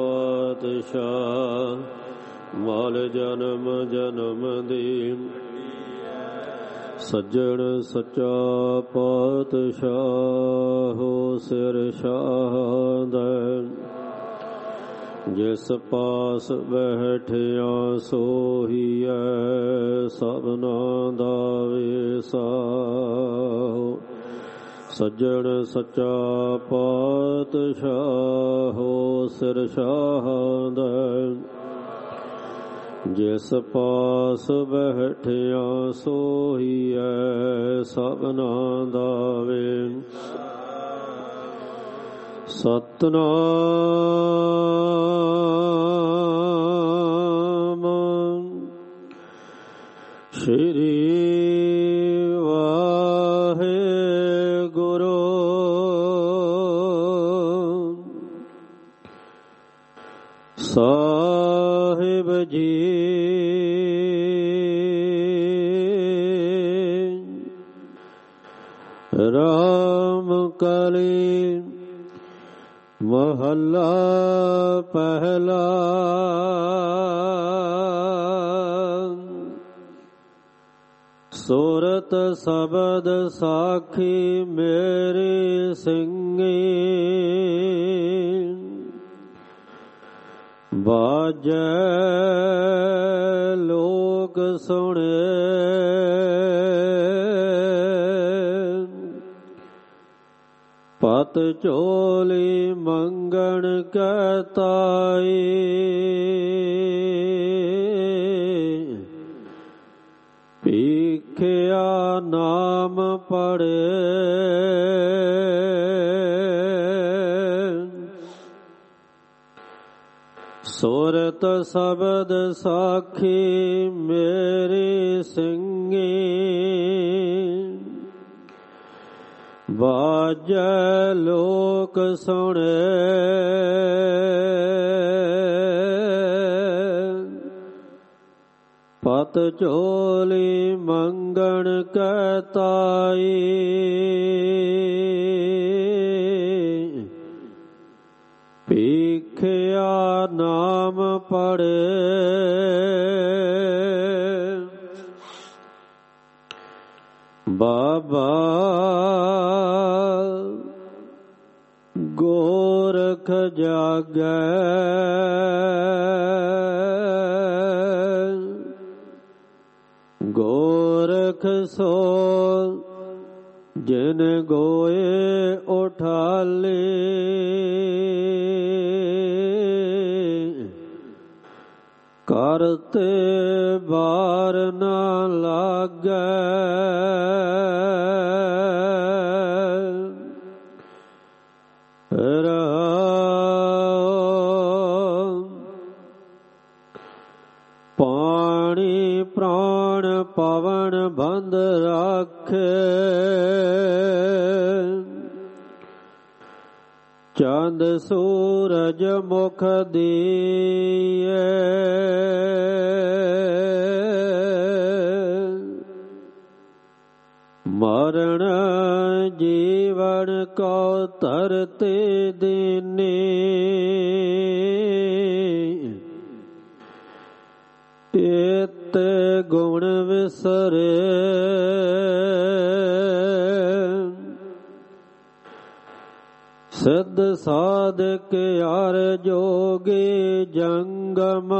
पातशाह माल जन्म जन्म दी सज्जन सच्चा पातशाह हो सिर शाह जिस पास बैठिया सोहीए सबना दा वेसाहो सज्जन सच्चा पातशाह हो सिर शाह जिस पास बैठिया सोहीए सबना दा सतनाम श्री वाहेगुरु साहिब जी राम कली महला पहला सूरत सबद साखी मेरी सिंगी बाजै लोक सुने पत चोली मंगन कहताई पीखिया नाम पड़े सूरत सबद साखी मेरी सिंगी बाजै लोक सुने पत चोली मंगन कहताई पीखिया नाम पड़े बाबा गोरख जागै ਪੁਰਖ ਸੋ ਜਿਨ ਗੋਏ ਉਠਾਲੇ ਕਰਤੇ ਬਾਰ ਨਾ ਲਾਗੈ ਪਾਣੀ ਪ੍ਰਾਣ ਪਵਨ ਬੰਦ ਰਾਖੇ ਚੰਦ ਸੂਰਜ ਮੁਖ ਦੀਏ ਮਰਨ ਜੀਵਨ ਕੋ ਧਰਤੇ ਦੀਨੇ ਇਤ ਗੁਣ ਵਿਸਰੇ ਸਿੱਧ ਸਾਧਕ ਹਰ ਜੋਗੀ ਜੰਗਮ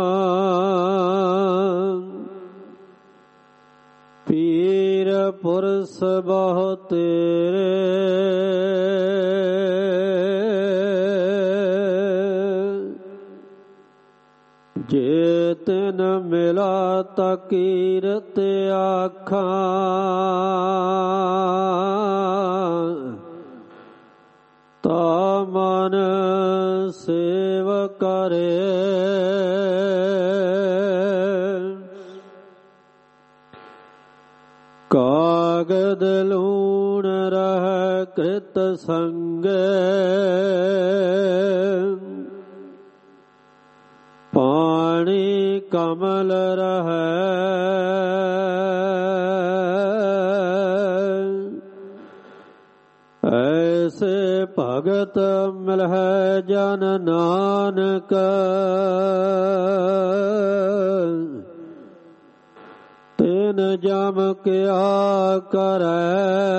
ਪੀਰ ਪੁਰਸ ਬਹੁ ਤੇਰੇ ਜੇ ਤਿਨ ਮਿਲਾ ਤਾ ਕੀਰਤ ਆਖਾਂ ਤਾ ਮਨ ਸੇਵ ਕਰੇ ਕਾਗਦ ਲੂਣ ਰਹਿ ਕ੍ਰਿਤ ਸੰਗੇ ਪਾਣੀ ਕਮਲ ਰਹੈ ਐਸੇ ਭਗਤ ਮਿਲਹਿ ਜਨ ਨਾਨਕ ਤਿਨ ਜਮ ਕਿਆ ਕਰੈ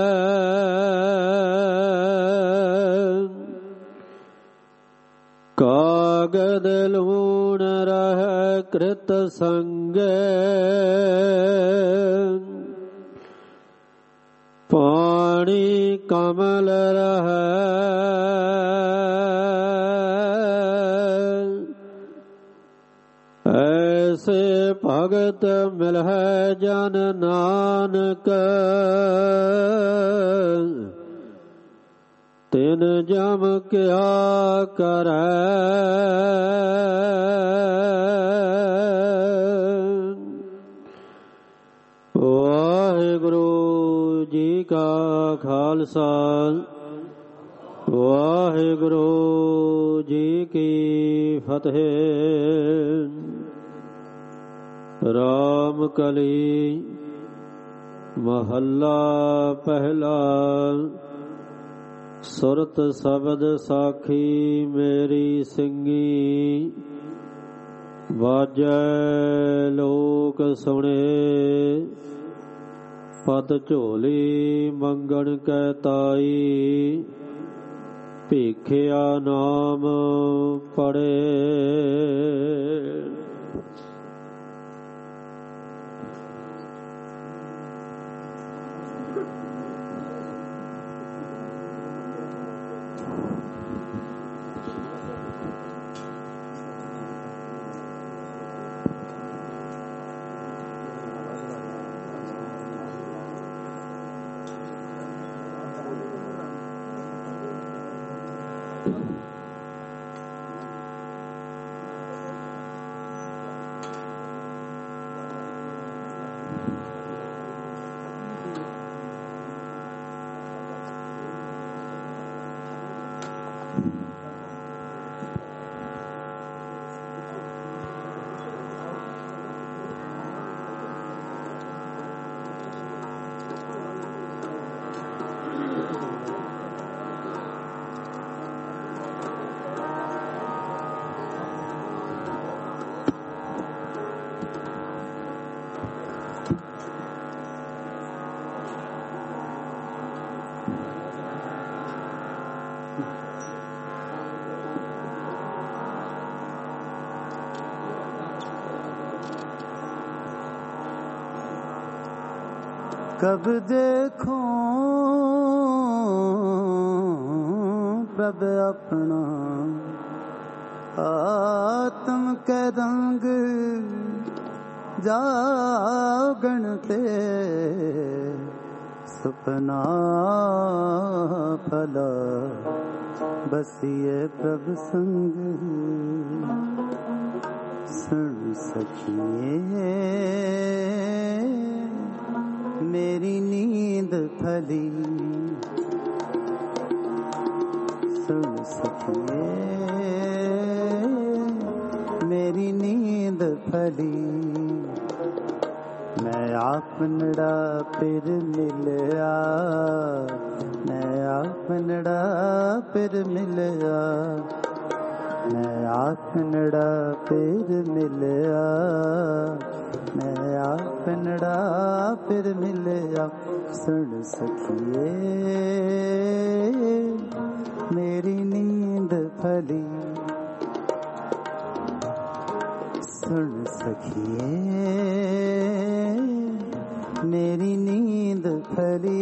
ਕਾਗਦ ਲੂਣ ਰਹਿ ਕ੍ਰਿਤ ਸੰਗੇ ਪਾਣੀ ਕਮਲ ਰਹੈ ਐਸੇ ਭਗਤ ਮਿਲਹਿ ਜਨ ਨਾਨਕ ਤਿਨ ਜਮ ਕਿਆ ਕਰੈ ਵਾਹਿਗੁਰੂ ਜੀ ਕਾ ਖਾਲਸਾ ਵਾਹਿਗੁਰੂ ਜੀ ਕੀ ਫਤਿਹ। ਰਾਮ ਕਲੀ ਮਹੱਲਾ ਪਹਿਲਾ। ਸੁਰਤ ਸ਼ਬਦ ਸਾਖੀ ਮੇਰੀ ਸਿੰਘੀ ਵਾਜੈ ਲੋਕ ਸੁਣੇ ਪਦ ਝੋਲੀ ਮੰਗਣ ਕੈ ਤਾਈ ਭੀਖਿਆ ਨਾਮ ਪੜੇ। कब देखूं प्रभ अपना आत्म के रंग जागण ते सपना फला बसिए प्रभ संग सुन सखिए मेरी नींद फली सुन सखिए मेरी नींद फली मैं आपनड़ा फिर मिलया मैं आपनड़ा फिर मिलया मैं आपनड़ा फिर मिलया मैं आपनड़ा फिर मिलया सुन सखिए मेरी नींद फली सुन सखिए मेरी नींद फली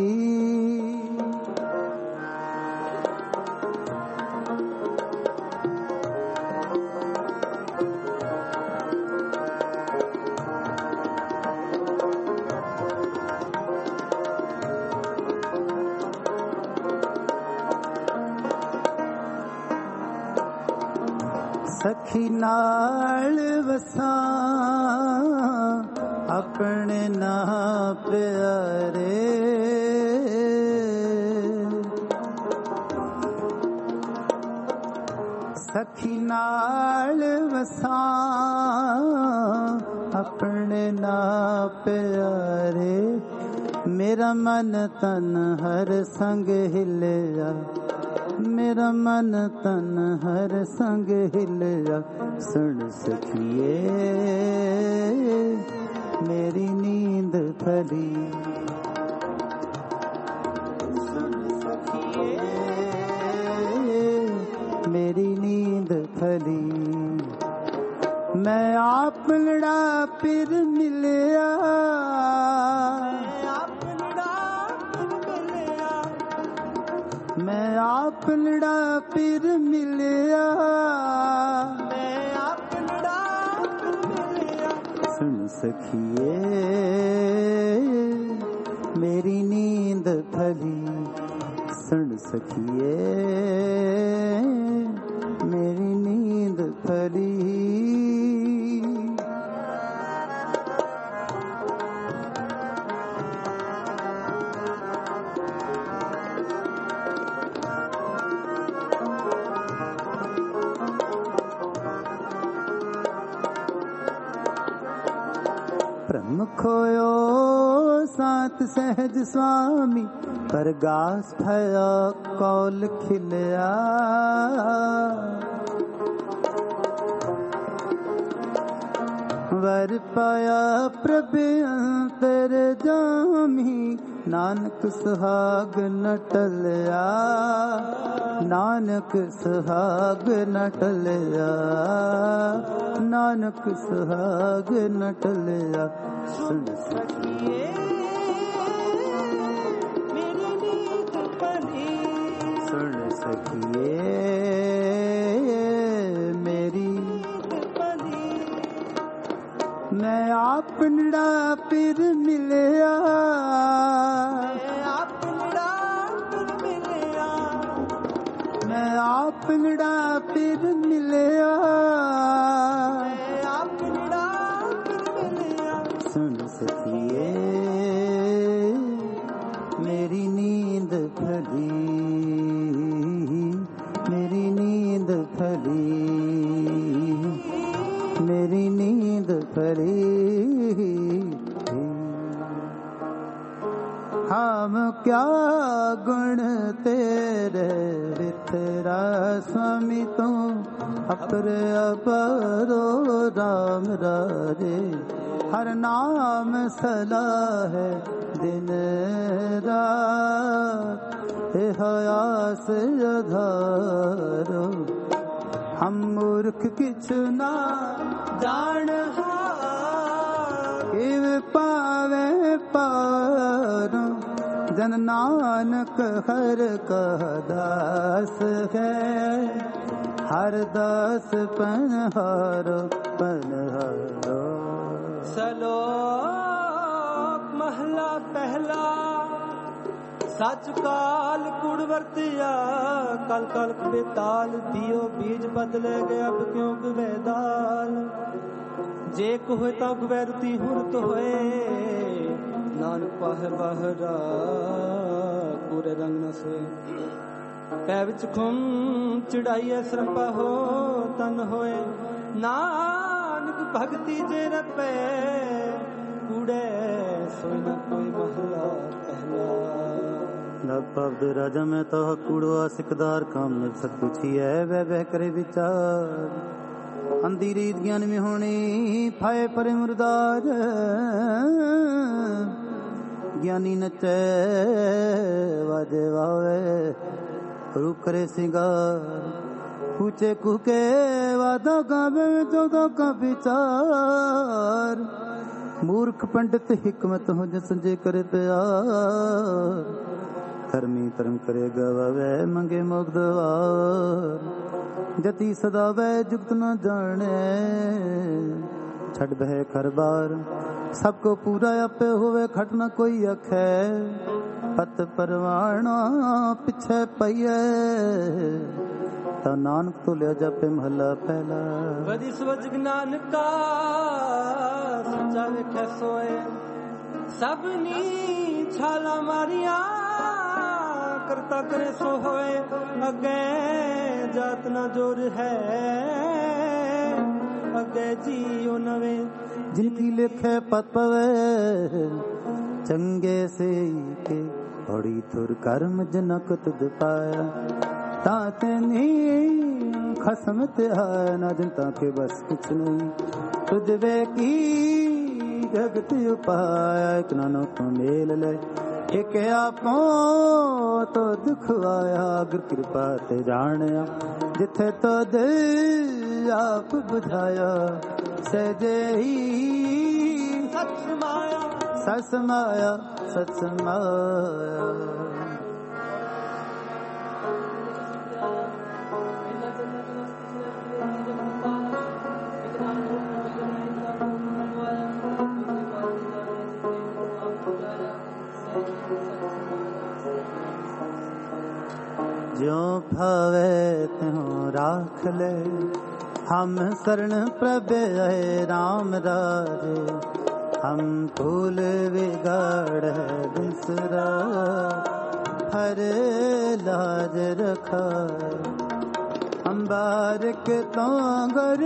सखी नाल वसा अपने ना प्यारे सखी नाल वसा अपने ना प्यारे मेरा मन तन हर संग हिलया मेरा मन तन हर संग हिलया सुन सखिए मेरी नींद फली सुन सखिए मेरी नींद फली मैं आपनड़ा फिर मिलया मैं आपनड़ा फिर मिलया मैं आपनड़ा फिर मिलया सुन सखिए मेरी नींद फली सुन सखिए मेरी नींद फली ब्रह्म खोयो सात सहज स्वामी परगास भया कौल खिलया वर पाया प्रभ अंतर जामी नानक सुहाग न टलया नानक सुहाग न टलया नानक सुहाग न टलया सुन सखिए मेरी नींद फली सुन सखिए मेरी नींद फली मैं आपनड़ा फिर मिलया मैं आपनड़ा फिर मिलया मैं आपनड़ा फिर मिलया मैं आपनड़ा फिर मिलया सुन सखिए मेरी नींद फली मेरी नींद फली मेरी नींद फली हम क्या गुण तेरे विथरा स्वामी तू अपर अपरो राम राजे हर नाम सलाह है दिन रात हयास अधारो हम मूर्ख किछु ना जान हार ਕਿਵ ਪਾਵੇ ਪਾਰ ਜਨ ਨਾਨਕ ਹਰ ਕਾ ਦਾਸ ਹੈ ਹਰ ਦਾਸ ਪਨਹਾਰੋ ਪਨਹਾਰੋ। ਸਲੋਕ ਮਹਲਾ ਪਹਿਲਾ। ਸੱਚ ਕਾਲ ਕੁੜ ਵਰਤਿਆ ਕਲ ਕਲ ਬੇਤਾਲ ਦਿਓ ਬੀਜ ਬਦਲੇ ਗਏ ਅਬ ਕਿਉਂ ਗਵੇ ਦਾਲ। ਜੇ ਕੋ ਹੋਏ ਤਾਂ ਗਵੇ ਰਤੀ ਹੁਰਤ ਹੋਏ ਨਾਨਕ ਪਾਹਰ ਬਾਹਰਾ ਪੂਰੇ ਰੰਗ ਨ ਸੋਏ। ਪੈ ਵਿੱਚ ਖੁਮ ਚੜਾਈਐ ਸਰਪਾ ਹੋ ਤਨ ਹੋਏ ਨਾਨਕ ਭਗਤੀ ਜੇ ਰਪੈ ਕੂੜੇ ਸੋਈ ਨ ਕੋਈ ਮਹਲਾ ਪਹਿਲਾ। ਨਪਵਦ ਰਾਜਾ ਮੈਂ ਤੋ ਕੂੜਵਾ ਸਿਕਦਾਰ ਕੰਮ ਸਤ ਪੁੱਛੀਐ ਵਹਿ ਵਹਿ ਕਰੇ ਵਿਚਾਰ। ਅੰਧੀ ਰੀਤ ਗਿਆਨ ਮੇ ਹੋਣੀ ਫਾਇ ਪਰੇ ਮੁਰਦਾਰ। ਗਿਆਨੀ ਨਚੈ ਵਾਜੇ ਵਾਵੇ ਰੂਪ ਕਰੇ ਸਿੰਗਾਰ। ਊਚੇ ਕੁਕੇ ਵਾਦਾ ਗਾਵੇ ਚੌਦਾ ਕਾ ਵਿਚਾਰ। ਮੂਰਖ ਪੰਡਿਤ ਹਿਕਮਤ ਹੋ ਜਸ ਜੇ ਕਰੇ ਪਿਆਰ। ਧਰਮੀ ਧਰਮ ਕਰੇ ਗਵਾਵੇ ਮੰਗੇ ਮੋਗ ਦਵਾਰ। ਜਤੀ ਸਦਾ ਵੈ ਜੁਗਤ ਨ ਜਾਣੇ ਛੱਡ ਬਹਿ ਖਰ ਬਾਰ। ਸਭ ਕੋ ਪੂਰਾ ਆਪੇ ਹੋਵੇ ਖਟ ਨ ਕੋਈ ਅਖੈ। ਪਤ ਪਰਵਾਣਾ ਪਿਛੇ ਪਈਐ ਤਾ ਨਾਨਕ ਤੋਂ ਲਿਆ ਜਾਪੇ ਮਹੱਲਾ ਪਹਿਲਾ। ਬਦੀ ਸਵਜ ਨਾਨਕਾ ਸੱਚਾ ਵੇਖੈ ਸੋਏ। ਸਭਨੀ ਛਾਲਾ ਮਾਰੀਆਂ ਕਰਤਾ ਕਰੇ ਸੋ ਹੋਏ। ਅੱਗੇ ਜਾਤ ਨਾ ਜੋਰ ਹੈ ਅੱਗੇ ਜੀਉ ਨਵੇਂ। ਜਿਨ ਕੀ ਲਿਖੇ ਪਤ ਪਵੇ ਚੰਗੇ ਸੇ ਕੇ ਬੜੀ ਥੁਰ ਕਰਮ ਜਨਕ ਤੁਧ ਪਾਇਆ। ਤਾਂ ਤੈਨੀ ਖਸਮ ਤੇ ਹੈ ਨਾ ਜਨਤਾ ਕੇ ਬਸ ਕੁਛ ਨਹੀਂ। ਤੁਝ ਵੇ ਕੀ ਜਗਤ ਉਪਾਇਆ। ਇੱਕ ਨਾਨਕ ਮੇਲ ਲੈ ਇੱਕ ਆਪੋ ਤੋ ਦੁਖ ਆਇਆ। ਗੁਰ ਕਿਰਪਾ ਤੇ ਜਾਣਿਆ ਜਿੱਥੇ ਤਦ ਆਪ ਬੁਝਾਇਆ। ਸਜੇ ਹੀ ਸਚ ਮਾਇਆ ਸਚ ਮਾਇਆ ਸਚ ਮਾਇਆ। ਜਿਉ ਭਾਵੇ ਤਿਉ ਰਾਖ ਲੈ ਹਮ ਸਰਣ ਪ੍ਰਭ ਹੈ ਰਾਮ ਰਾਜੇ। ਹਮ ਫੂਲ ਵਿਗਾੜ ਬਿਸਰਾ ਹਰ ਲਾਜ ਰਖਾ। ਅੰਬਾਰਿਕ ਤੋਂ ਗੁਰ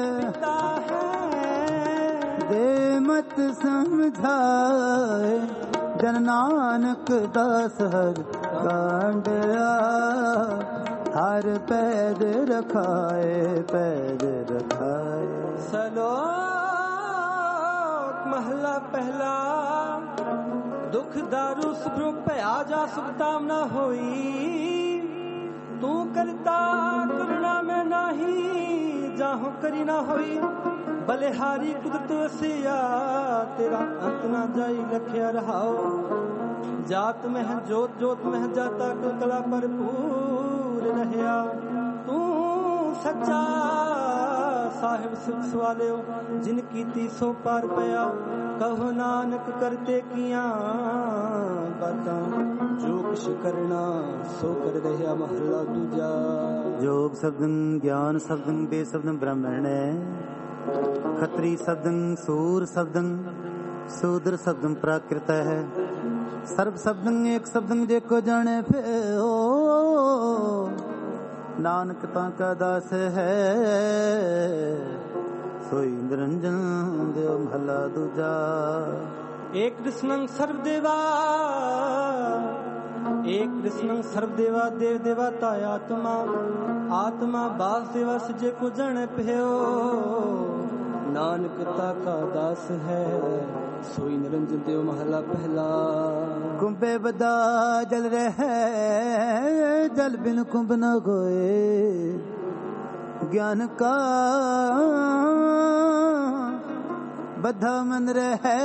ਦੇ ਮਤ ਸਮਝਾਏ। ਜਨ ਨਾਨਕ ਦਾਸ ਹਰ ਕਾਂਡਿਆ ਹਰ ਪੈਦ ਰਖਾਏ ਪੈਦ ਰਖਾਏ। ਸਲੋਕ ਮਹਲਾ ਪਹਿਲਾ। ਦੁਖ ਦਾਰੂ ਸੁਭਰੂ ਭਇਆ ਜਾ ਸੁਖਤਾਮ ਨਾ ਹੋਈ। ਤੂੰ ਕਰਤਾ ਕਰੁਣਾ ਮੈਂ ਨਾਹੀ ਜਾਹੋ ਕਰੀ ਨਾ ਹੋਈ। ਬਲਿਹਾਰੀ ਕੁਦਰਤ ਵਸਿਆ ਤੇਰਾ ਅੰਤ ਨਾ ਜਾਈ ਲਖਿਆ ਰਹਾਓ। ਜਾਤ ਮਹਿ ਜੋਤ ਜੋਤ ਮਹਿ ਜਾਤਾ ਕਲ ਕਲਾ ਭਰਪੂਰ ਰਹਿਆ। ਤੂੰ ਸੱਚਾ ਸਾਹਿਬ ਸੁਖ ਸਵਾਲਿਓ ਜਿਨ ਕੀਤੀ ਸੋ ਪਾਰ ਪਿਆ। ਕਹੋ ਨਾਨਕ ਕਰਤੇ ਕੀਆਂ ਬਾਤਾਂ ਜੋ ਕੁਛ ਕਰਨਾ ਸੋ ਕਰ ਰਹਿਆ ਮਹਲਾ ਦੂਜਾ। ਜੋਗ ਸ਼ਬਦੰ ਗਿਆਨ ਸ਼ਬਦੰ ਬੇਸ਼ਬਦੰ ਬ੍ਰਹਮਣ। ਖਤਰੀ ਸ਼ਬਦੰ ਸੂਰ ਸ਼ਬਦੰ ਸੂਦਰ ਸ਼ਬਦੰ ਪ੍ਰਾਕ੍ਰਿਤ ਹੈ। ਸਰਬ ਸ਼ਬਦੰ ਏਕ ਸ਼ਬਦੰ ਜੇ ਕੋ ਜਾਣੇ ਫਿਓ। ਨਾਨਕ ਤਾਂ ਕਾ ਦਾਸ ਹੈ ਸੋਈ ਨਿਰੰਜਨ ਦਿਓ ਮਹਲਾ ਦੂਜਾ। ਏਕ ਦ੍ਰਿਸ਼ਨੰ ਸਰਬ ਦੇਵਾ ਏਕ ਦ੍ਰਿਸ਼ਨੰ ਸਰਬ ਦੇਵਾ ਦੇਵ ਦੇਵਤਾ ਆਤਮਾ। ਆਤਮਾ ਬਾਸ ਦਿਵਸ ਜੇ ਕੋ ਜਣ ਪਿਓ। ਨਾਨਕ ਤਾ ਕਾ ਦਾਸ ਹੈ ਸੋਈ ਨਿਰੰਜਨ ਦਿਓ ਮਹਲਾ ਪਹਿਲਾ। ਕੁੰਭੇ ਬਦਾ ਜਲ ਰਹਿ ਜਲ ਬਿਨ ਕੁੰਭ ਨ ਗੋਏ। ਗਿਆਨ ਕਾ बधा मन रहे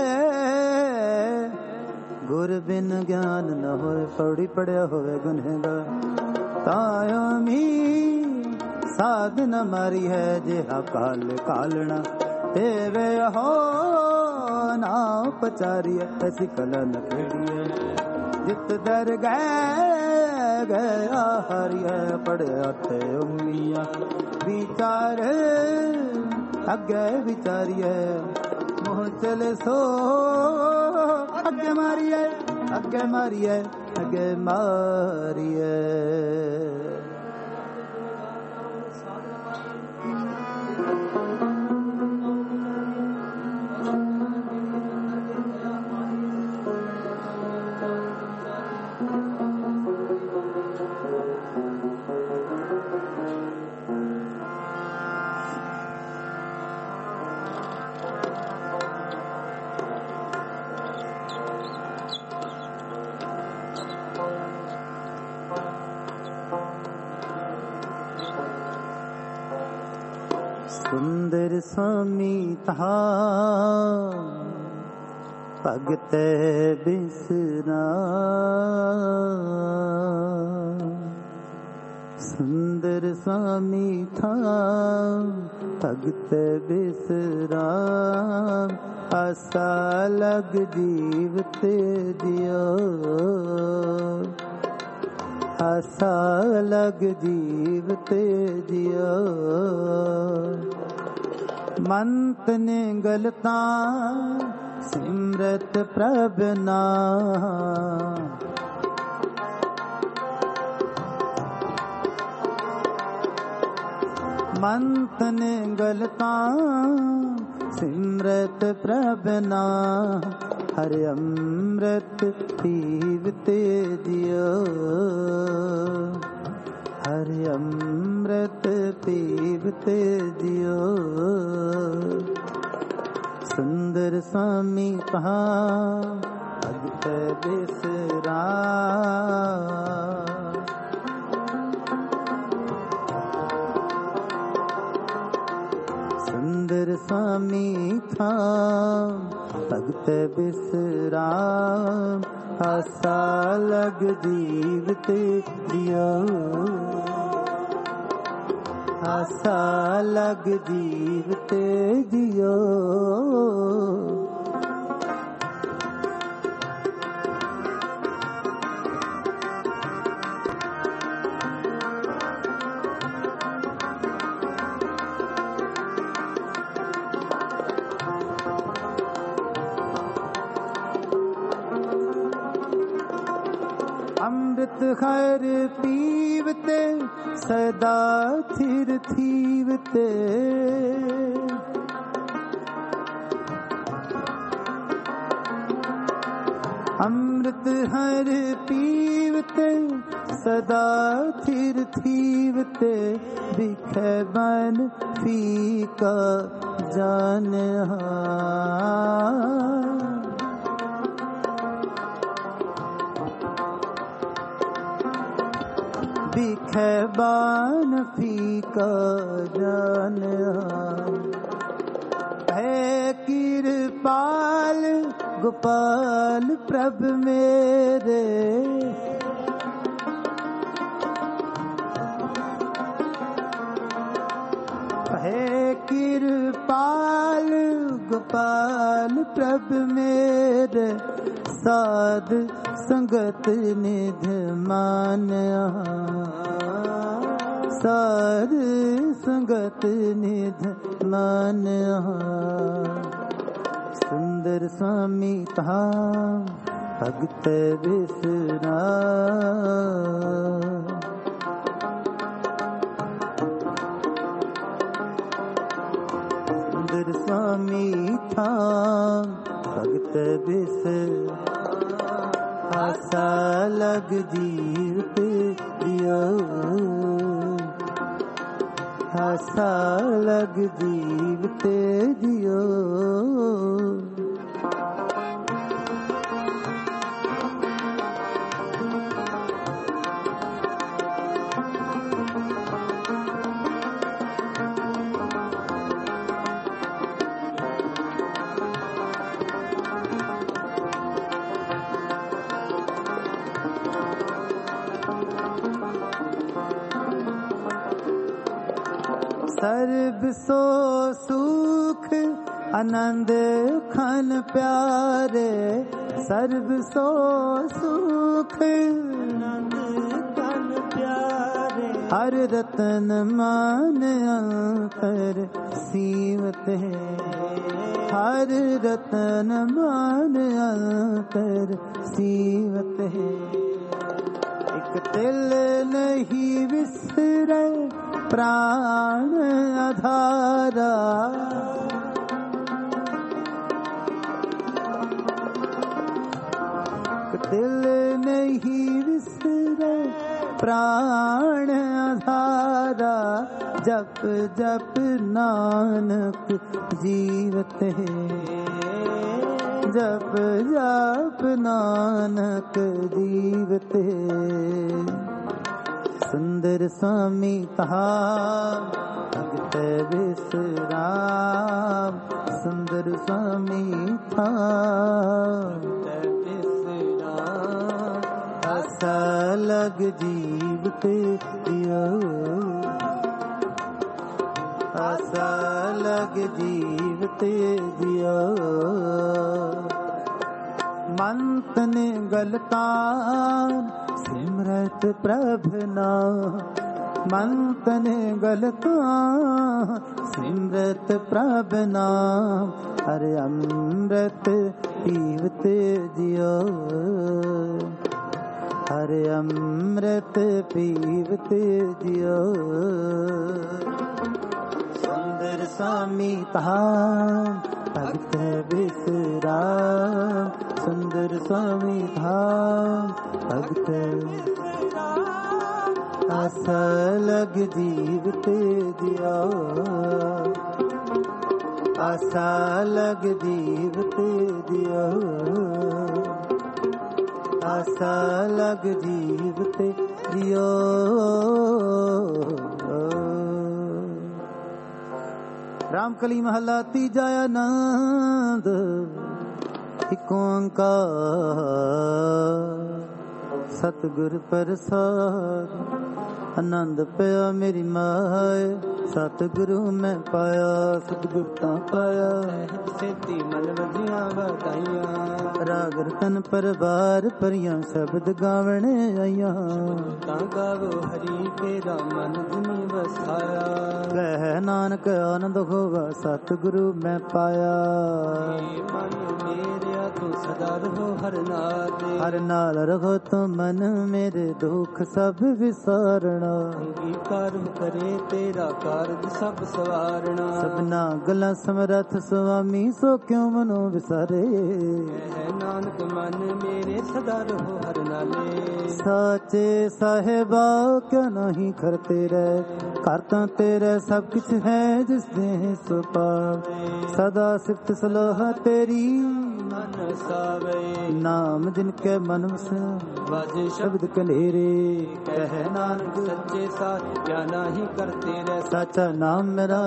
गुर बिन ज्ञान न होए पौड़ी पड़या होए गुनहगार तायो मी साध न मारी है जेहा काल कालना तेवे हो नाव पचारी ऐसी कला न खेड़ी है जित दर गए गया हरिया पड़या थे उमिया विचार अगे विचारिए मोह चले सो अगे मारिए अगे मारिए अगे मारिए सुंदर स्वामी था भगत बिसरा सुंदर स्वामी था भगत बिसरा आशा लग जीवते दियो आशा लग जीवते दियो मंत ने गलता सिमरत प्रभ नाम मंत ने गलता सिमरत प्रभ नाम हरि अमृत पीवते दियो हरि अमृत पीवते दियो सुंदर स्वामी कहा भगत बिसरा सुंदर स्वामी था भगत बिसरा आशा लग जीवते दियो आशा लग जीवते दियो अमृत हर पीवते सदा थिर थीवते अमृत हर पीवते सदा थिर थीवते बिखे बन फीका जान बिखे बान फीका जान है कृपाल गोपाल प्रभ मेरे है कृपाल गोपाल प्रभ मेरे साध संगत निध मान साध संगत निध मान सुंदर स्वामी था भगत बिसरा सुंदर स्वामी था भगत बिसरा आशा लग जीवते दियो आशा लग जीवते दियो ਸਰਬ ਸੋ ਸੁਖ ਆਨੰਦ ਖਨ ਪਿਆਰੇ ਸਰਬ ਸੋ ਸੁਖ ਆਨੰਦ ਖਨ ਪਿਆਰੇ ਹਰ ਰਤਨ ਮਾਨ ਅੰਤਰ ਸੀਵਤ ਹੈ ਹਰ ਰਤਨ ਮਾਨ ਅੰਤਰ ਸੀਵਤ ਹੈ ਇਕ ਤਿਲ ਨਹੀਂ ਵਿਸਰੇ ਪ੍ਰਾਣ ਆਧਾਰਾ ਦਿਲ ਨਹੀਂ ਵਿਸਰੇ ਪ੍ਰਾਣ ਆਧਾਰਾ ਜਪ ਜਪ ਨਾਨਕ ਜੀਵਤ ਹੈ ਜਪ ਜਪ ਨਾਨਕ ਜੀਵਤ ਹੈ ਸੁੰਦਰ ਸਾਮੀ ਤਹਾ ਭਗਤ ਵਿਸਰਾਮ ਸੁੰਦਰ ਸਾਮੀ ਥਾ ਆਸਾ ਲਗ ਜੀਵ ਤੇ ਜਿਉ ਆਸਾ ਲਗ ਜੀਵ ਤੇ ਜਿਉ ਮੰਤ ਨੇ ਗਲਤਾਂ ਸਿਮਰਤ ਪ੍ਰਭ ਨਾਮ ਮੰਤ ਨੇ ਗਲਤਾਂ ਸਿਮਰਤ ਪ੍ਰਭ ਨਾਮ ਹਰਿ ਅੰਮ੍ਰਿਤ ਪੀਵਤ ਜਿਉ ਹਰਿ ਅੰਮ੍ਰਿਤ ਪੀਵਤ ਜਿਉ ਸੁੰਦਰ ਸਾਮੀ ਤਹਾ ਭਗਤ ਵਿਸਰਾਮ ਸੁੰਦਰ ਸਾਮੀ ਤਹਾ ਭਗਤ ਆਸਾ ਲਗ ਜੀਵਤ ਜਿਉ ਆਸਾ ਲਗ ਜੀਵਤ ਜਿਉ ਆਸਾ ਲਗ ਜੀਵਤ ਜਿਉ ਰਾਮ ਕਲੀ ਮਹੱਲਾ ਤੀਜਾ ਆਨੰਦ ਇਕ ਓੰਕਾਰ ਸਤਿਗੁਰ ਪ੍ਰਸਾਦਿ ਆਨੰਦ ਪਿਆ ਮੇਰੀ ਮਾਏ ਸਤਿਗੁਰੂ ਮੈਂ ਪਾਇਆ ਸਤਿਗੁਰ ਤਾਂ ਪਾਇਆ ਸੇਤੀ ਮਨ ਵਧੀਆਂ ਵਧਾਈਆਂ ਰਾਗ ਰਤਨ ਪਰਵਾਰ ਭਰੀਆਂ ਸ਼ਬਦ ਗਾਵਣ ਆਈਆਂ ਤਾਂ ਗਾਵੋ ਹਰੀ ਤੇਰਾ ਮਨ ਜਿਨੀ ਵਸਾਇਆ ਕਹਿ ਨਾਨਕ ਆਨੰਦ ਹੋਵਾ ਸਤਿਗੁਰੂ ਮੈਂ ਪਾਇਆ ਮਨ ਮੇਰਿਆ ਤੂੰ ਸਦਾ ਰਹੋ ਹਰ ਨਾਲ ਹਰ ਨਾਲ ਰਹੋ ਤੂੰ ਮਨ ਮੇਰੇ ਦੁੱਖ ਸਭ ਵਿਸਾਰਣਾ ਅੰਗੀਕਾਰ ਕਰੇ ਤੇਰਾ ਕਾਰਜ ਸਭ ਸਵਾਰਣਾ ਸਭਨਾ ਗੱਲਾਂ ਸਮਰੱਥ ਸੁਆਮੀ ਸੋ ਕਿਉ ਮਨੋ ਵਿਸਾਰੇ ਹੈ ਨਾਨਕ ਮਨ ਮੇਰੇ ਸਦਾ ਰਹੋ ਹਰ ਨਾਲੇ ਸਾਚੇ ਸਾਹਿਬਾ ਕਿਉ ਨਹੀਂ ਕਰਤੇ ਰਹਿ ਘਰ ਤਾਂ ਤੇਰੇ ਸਭ ਕੁਛ ਹੈ ਜਿਸ ਦੇ ਸੁਪਾਵ ਸਦਾ ਸਿਫਤ ਸਲਾਹ ਤੇਰੀ ਮਨ ਸਾਵੇ ਨਾਮ ਜਿਨ ਕੇ ਮਨ ਵਸਿਆ ਵਾਜੇ ਸ਼ਬਦ ਕਨੇਰੇ ਕਹਿ ਨਾਨਕ ਸੱਚੇ ਸਾਥ ਕਿਆ ਨਹੀਂ ਕਰਤੇ ਰਹਿ ਸਾਚਾ ਨਾਮ ਮੇਰਾ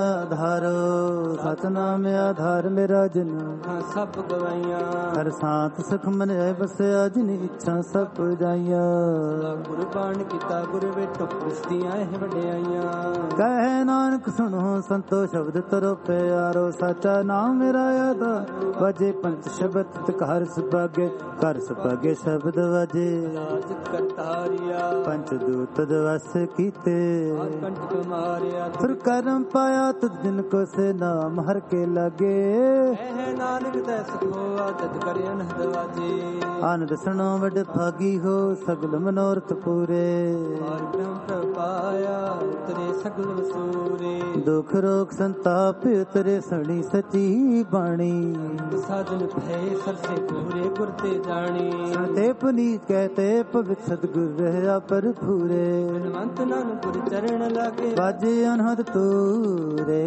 ਆਧਾਰੋ ਸਚ ਨਾਮ ਆਧਾਰ ਮੇਰਾ ਜਨ ਸਭ ਗਵਾਈਆਂ ਹਰ ਸਾਥ ਸੁਖ ਮਨ ਹੈ ਬਸਿਆ ਜਿਨ ਇੱਛਾ ਸਭ ਪੁਜਾਈਆਂ ਗੁਰਬਾਣ ਕੀਤਾ ਗੁਰ ਵੇਟੋ ਪੁਸਤੀਆਂ ਇਹ ਵਡਿਆਈਆਂ ਕਹਿ ਨਾਨਕ ਸੁਣੋ ਸੰਤੋ ਸ਼ਬਦ ਤਰੋ ਪਿਆਰੋ ਸਾਚਾ ਨਾਮ ਮੇਰਾ ਆਧਾਰ ਵਜੇ ਪੰਚ ਸ਼ਬਦ ਘਰ ਸੁਭਾਗੇ ਘਰ ਸੁਭਾਗੇ ਸ਼ਬਦ ਵਜੇ ਰਾਜ ਕਰਤਾਰਿਆ ਪੰਚ ਦੂਤ ਦਵਸ ਕੀਤੇ ਕੰਠ ਮਾਰਿਆ ਫਿਰ ਕਰਮ ਪਾਇਆ ਤੁਧ ਜਿਨ ਕੋ ਸੇ ਨਾਮ ਹਰ ਕੇ ਲਾਗੇ ਹੈ ਨਾਨਕ ਤੈ ਸੁਖੋ ਆਦਤ ਕਰਿ ਅਨਹਦ ਵਾਜੇ ਆਨੰਦ ਸੁਣੋ ਵਡ ਭਾਗੀ ਹੋ ਸਗਲ ਮਨੋਰਥ ਪੂਰੇ ਹਰ ਬ੍ਰਹਮ ਪ੍ਰਪਾਇਆ ਉਤਰੇ ਸਗਲ ਵਸੂਰੇ ਦੁਖ ਰੋਗ ਸੰਤਾਪ ਉਤਰੇ ਸਣੀ ਸਚੀ ਬਾਣੀ ਸਾਜਨ ਭੈ ਸਰਸੇ ਪੂਰੇ ਗੁਰ ਤੇ ਜਾਣੀ ਤੇ ਪੁਨੀਤ ਕਹਤੇ ਪਵਿੱਤ ਸਤਿਗੁਰ ਰਹਿਆ ਪਰ ਪੂਰੇ ਹਨਵੰਤ ਨਾਨਕ ਗੁਰ ਚਰਨ ਲਾਗੇ ਬਾਜੇ ਅਨਹਦ ਤੂਰੇ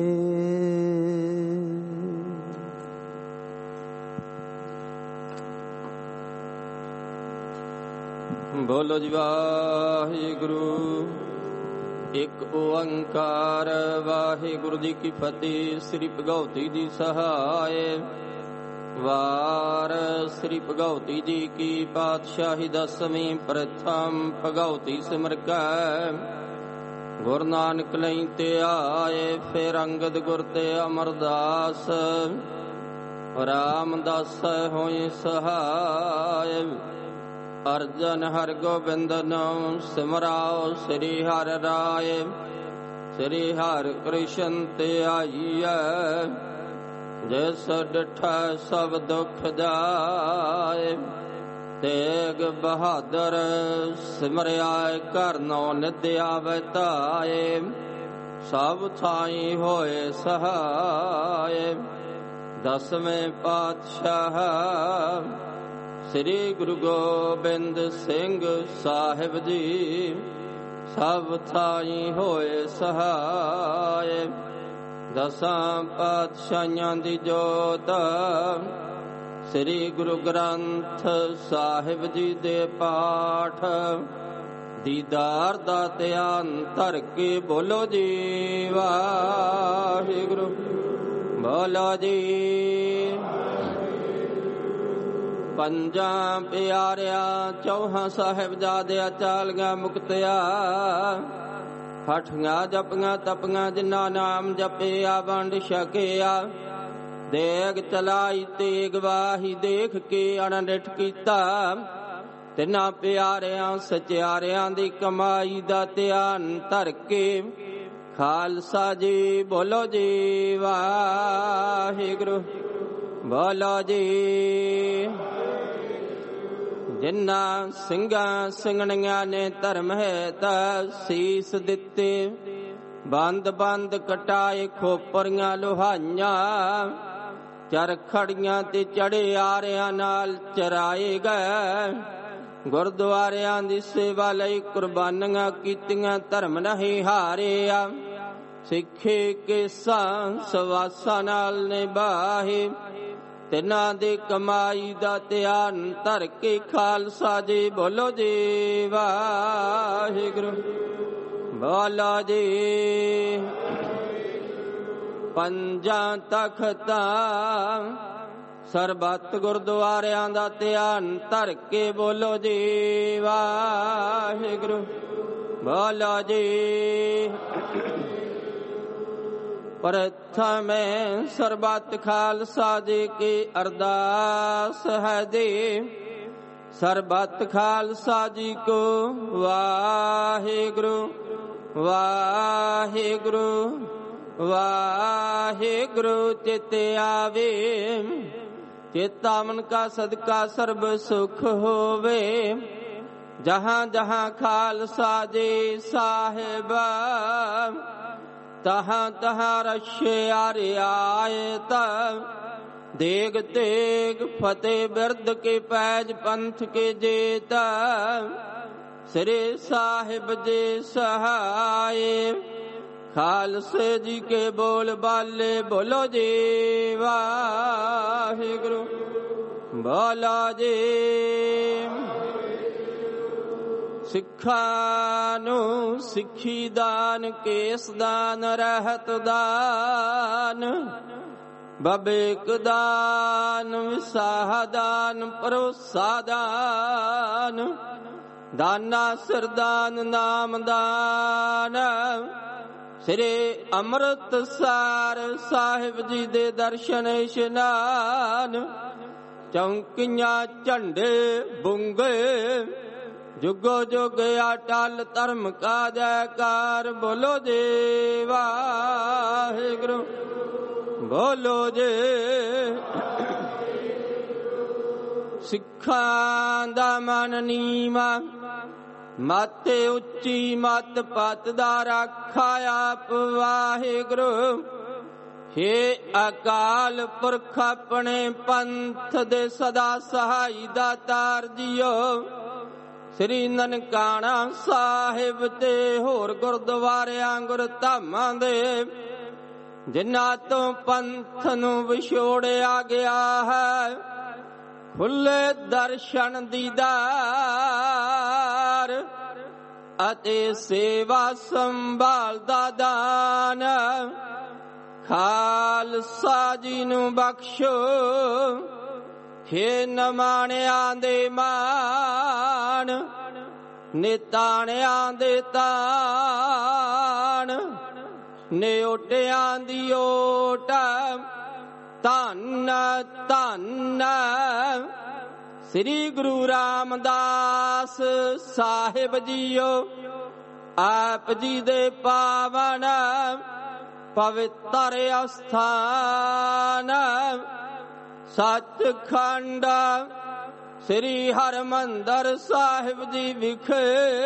ਬੋਲੋ ਜੀ ਵਾਹਿਗੁਰੂ ਇੱਕ ਓੰਕਾਰ ਵਾਹਿਗੁਰੂ ਜੀ ਕੀ ਫਤਿਹ। ਸ੍ਰੀ ਭਗਉਤੀ ਜੀ ਸਹਾਇ ਵਾਰ ਸ੍ਰੀ ਭਗਉਤੀ ਜੀ ਕੀ ਪਾਤਸ਼ਾਹੀ ਦਸਵੀਂ ਪ੍ਰਥਮ ਭਗਉਤੀ ਸਿਮਰ ਕੈ ਗੁਰ ਨਾਨਕ ਲਈ ਧਿਆਏ। ਫਿਰ ਅੰਗਦ ਗੁਰ ਤੇ ਅਮਰਦਾਸ ਰਾਮਦਾਸ ਹੋਈ ਸਹਾਇ। ਅਰਜਨ ਹਰਿ ਗੋਬਿੰਦ ਨਾਮ ਸਿਮਰਾਓ ਸ੍ਰੀ ਹਰਿ ਰਾਏ। ਸ੍ਰੀ ਹਰਿ ਕ੍ਰਿਸ਼ਨ ਧਿਆਈਐ ਜਿਸ ਡਿਠਾ ਸਭ ਦੁਖ ਜਾਏ। ਤੇਗ ਬਹਾਦਰ ਸਿਮਰਿਆ ਘਰ ਨੌ ਨਿਦਿਆ ਵਤਾਏ। ਸਭ ਥਾਈ ਹੋਏ ਸਹਾਇ। ਦਸਵੇਂ ਪਾਤਸ਼ਾਹ ਸ੍ਰੀ ਗੁਰੂ ਗੋਬਿੰਦ ਸਿੰਘ ਸਾਹਿਬ ਜੀ ਸਭ ਥਾਈ ਹੋਏ ਸਹਾਇ। ਦਸਾਂ ਪਾਤਸ਼ਾਹਾਂ ਦੀ ਜੋਤ ਸ੍ਰੀ ਗੁਰੂ ਗ੍ਰੰਥ ਸਾਹਿਬ ਜੀ ਦੇ ਪਾਠ ਦੀਦਾਰ ਦਾ ਧਿਆਨ ਧਰ ਕੇ ਬੋਲੋ ਜੀ ਵਾਹਿਗੁਰੂ। ਬੋਲੋ ਜੀ। ਪੰਜਾਂ ਪਿਆਰਿਆਂ ਚੌਹਾਂ ਸਾਹਿਬਜ਼ਾਦਿਆਂ ਚਾਲੀਆਂ ਮੁਕਤਿਆ ਹਠੀਆਂ ਜਪੀਆਂ ਤਪੀਆਂ ਜਿਨ੍ਹਾਂ ਨਾਮ ਜਪਿਆ ਵੰਡ ਛਕਿਆ। ਦੇਗ ਚਲਾਈ ਤੇਗ ਵਾਹੀ ਦੇਖ ਕੇ ਅਣਡਿਠ ਕੀਤਾ। ਤਿੰਨਾਂ ਪਿਆਰਿਆਂ ਸਚਿਆਰਿਆਂ ਦੀ ਕਮਾਈ ਦਾ ਧਿਆਨ ਧਰ ਕੇ ਖਾਲਸਾ ਜੀ ਬੋਲੋ ਜੀ ਵਾਹਿਗੁਰੂ। ਬੋਲੋ ਜੀ। ਜਿਨ੍ਹਾਂ ਸਿੰਘਾਂ ਸਿੰਘਣੀਆਂ ਨੇ ਧਰਮ ਹੇਤ ਸੀਸ ਦਿੱਤੇ। ਬੰਦ ਬੰਦ ਕਟਾਏ ਖੋਪਰੀਆਂ ਲੋਹਾਈਆਂ। ਚਰਖੜੀਆਂ ਤੇ ਚੜੇ ਆਰਿਆਂ ਨਾਲ ਚਰਾਏ ਗਏ। ਗੁਰਦੁਆਰਿਆਂ ਦੀ ਸੇਵਾ ਲਈ ਕੁਰਬਾਨੀਆਂ ਕੀਤੀਆਂ ਧਰਮ ਨਹੀਂ ਹਾਰਿਆ। ਸਿੱਖੇ ਕੇਸਾਂ ਸਵਾਸਾਂ ਨਾਲ ਨਿਭਾਏ। ਤਿੰਨਾਂ ਦੀ ਕਮਾਈ ਦਾ ਧਿਆਨ ਧਰ ਕੇ ਖਾਲਸਾ ਜੀ ਬੋਲੋ ਜੀ ਵਾਹਿਗੁਰੂ। ਬੋਲੋ ਜੀ। ਪੰਜਾਂ ਤਖਤਾਂ ਸਰਬੱਤ ਗੁਰਦੁਆਰਿਆਂ ਦਾ ਧਿਆਨ ਧਰ ਕੇ ਬੋਲੋ ਜੀ ਵਾਹਿਗੁਰੂ। ਬੋਲੋ ਜੀ। ਪ੍ਰਥਮੇ ਸਰਬੱਤ ਖਾਲਸਾ ਜੀ ਕੀ ਅਰਦਾਸ ਹੈ ਦੇ। ਸਰਬੱਤ ਖਾਲਸਾ ਜੀ ਕੋ ਵਾਹਿਗੁਰੂ ਵਾਹਿਗੁਰੂ ਵਾਹਿਗੁਰੂ ਚਿਤ ਆਵੇ। ਚੇਤਾ ਮਨ ਕਾ ਸਦਕਾ ਸਰਬ ਸੁਖ ਹੋਵੇ। ਜਹਾਂ ਜਹਾਂ ਖਾਲਸਾ ਜੀ ਸਾਹਿਬ ਤਹਾਂ ਤਹਾਂ ਰਛਿਆ ਰਿਆਇਤ। ਦੇਗ ਤੇਗ ਫਤਿਹ ਬਿਰਦ ਕੇ ਪੈਜ ਪੰਥ ਕੇ ਜੇਤ। ਸ੍ਰੀ ਸਾਹਿਬ ਜੀ ਸਹਾਏ। ਖਾਲਸੇ ਜੀ ਕੇ ਬੋਲ ਬਾਲੇ ਬੋਲੋ ਜੀ ਵਾਹਿਗੁਰੂ। ਬੋਲੋ ਜੀ। ਸਿੱਖਾਂ ਨੂੰ ਸਿੱਖੀ ਦਾਨ ਕੇਸ ਦਾਨ ਰਹਿਤ ਦਾਨ ਬਬੇਕ ਦਾਨ ਵਿਸਾਹ ਦਾਨ ਭਰੋਸਾ ਦਾਨ ਦਾਨਾ ਸਰਦਾਨ ਨਾਮ ਦਾਨ। ਸ੍ਰੀ ਅੰਮ੍ਰਿਤਸਰ ਸਾਹਿਬ ਜੀ ਦੇ ਦਰਸ਼ਨ ਇਸ਼ਨਾਨ। ਚੌਂਕੀਆਂ ਝੰਡੇ ਬੁੰਗੇ ਜੁਗੋ ਜੁਗ ਅਟਲ ਧਰਮ ਕਾ ਜੈਕਾਰ ਬੋਲੋ ਜੀ ਵਾਹਿਗੁਰੂ। ਬੋਲੋ ਜੀ। ਸਿੱਖਾਂ ਦਾ ਮਨ ਨੀਵਾਂ ਮਤ ਉੱਚੀ ਮਤ ਪਤ ਦਾ ਰਾਖਾ ਆਪ ਵਾਹਿਗੁਰੂ। ਹੇ ਅਕਾਲ ਪੁਰਖ ਆਪਣੇ ਪੰਥ ਦੇ ਸਦਾ ਸਹਾਈ ਦਾਤਾਰ ਜੀਓ। ਸ੍ਰੀ ਨਨਕਾਣਾ ਸਾਹਿਬ ਤੇ ਹੋਰ ਗੁਰਦੁਆਰਿਆਂ ਗੁਰਧਾਮਾਂ ਦੇ ਜਿਨ੍ਹਾਂ ਤੋਂ ਪੰਥ ਨੂੰ ਵਿਛੋੜਿਆ ਗਿਆ ਹੈ ਖੁੱਲੇ ਦਰਸ਼ਨ ਦੀਦਾਰ ਅਤੇ ਸੇਵਾ ਸੰਭਾਲ ਦਾ ਦਾਨ ਖਾਲਸਾ ਜੀ ਨੂੰ ਬਖਸ਼ੋ। ਹੇ ਨਮਾਣਿਆਂ ਦੇ ਮਾਣ ਨਿਤਾਣਿਆਂ ਦੇ ਤਾਣ ਨਿਓਟਿਆਂ ਦੀ ਓਟ ਧੰਨ ਧੰਨ ਸ੍ਰੀ ਗੁਰੂ ਰਾਮਦਾਸ ਸਾਹਿਬ ਜੀਓ। ਆਪ ਜੀ ਦੇ ਪਾਵਨ ਪਵਿੱਤਰ ਅਸਥਾਨ ਸੱਚਖੰਡ ਸ੍ਰੀ ਹਰਿਮੰਦਰ ਸਾਹਿਬ ਜੀ ਵਿਖੇ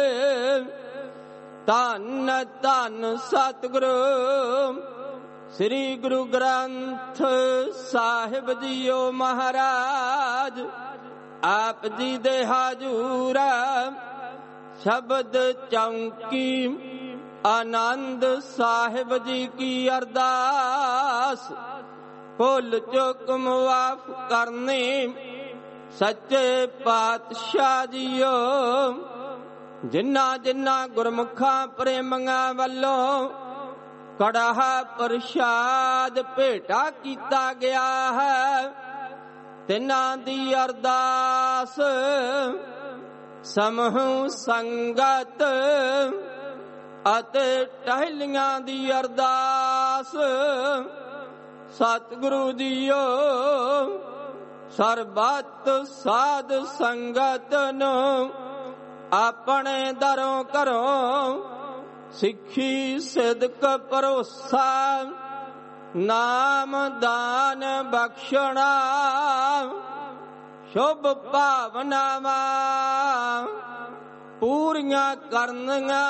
ਧੰਨ ਧੰਨ ਸਤਿਗੁਰੂ ਸ੍ਰੀ ਗੁਰੂ ਗ੍ਰੰਥ ਸਾਹਿਬ ਜੀਓ ਮਹਾਰਾਜ। ਆਪ ਜੀ ਦੇ ਹਾਜ਼ੂਰ ਸ਼ਬਦ ਚੌਂਕੀ ਆਨੰਦ ਸਾਹਿਬ ਜੀ ਕੀ ਅਰਦਾਸ ਭੁੱਲ ਚੁੱਕ ਮੁਆਫ ਕਰਨੀ ਸੱਚੇ ਪਾਤਸ਼ਾਹ ਜੀਓ। ਜਿਨ੍ਹਾਂ ਜਿਨ੍ਹਾਂ ਗੁਰਮੁਖਾਂ ਪ੍ਰੇਮੀਆਂ ਵੱਲੋਂ ਕੜਾਹ ਪ੍ਰਸ਼ਾਦ ਭੇਟਾ ਕੀਤਾ ਗਿਆ ਹੈ ਤਿਨਾਂ ਦੀ ਅਰਦਾਸ ਸਮੂਹ ਸੰਗਤ ਅਤੇ ਟਹਿਲੀਆਂ ਦੀ ਅਰਦਾਸ ਸਤਿਗੁਰੂ ਜੀਓ। ਸਰਬੱਤ ਸਾਧ ਸੰਗਤ ਨੂੰ ਆਪਣੇ ਦਰੋਂ ਘਰੋਂ ਸਿੱਖੀ ਸਿਦਕ ਭਰੋਸਾ ਨਾਮ ਦਾਨ ਬਖਸ਼ਣਾ ਸ਼ੁਭ ਭਾਵਨਾਵਾਂ ਪੂਰੀਆਂ ਕਰਨੀਆਂ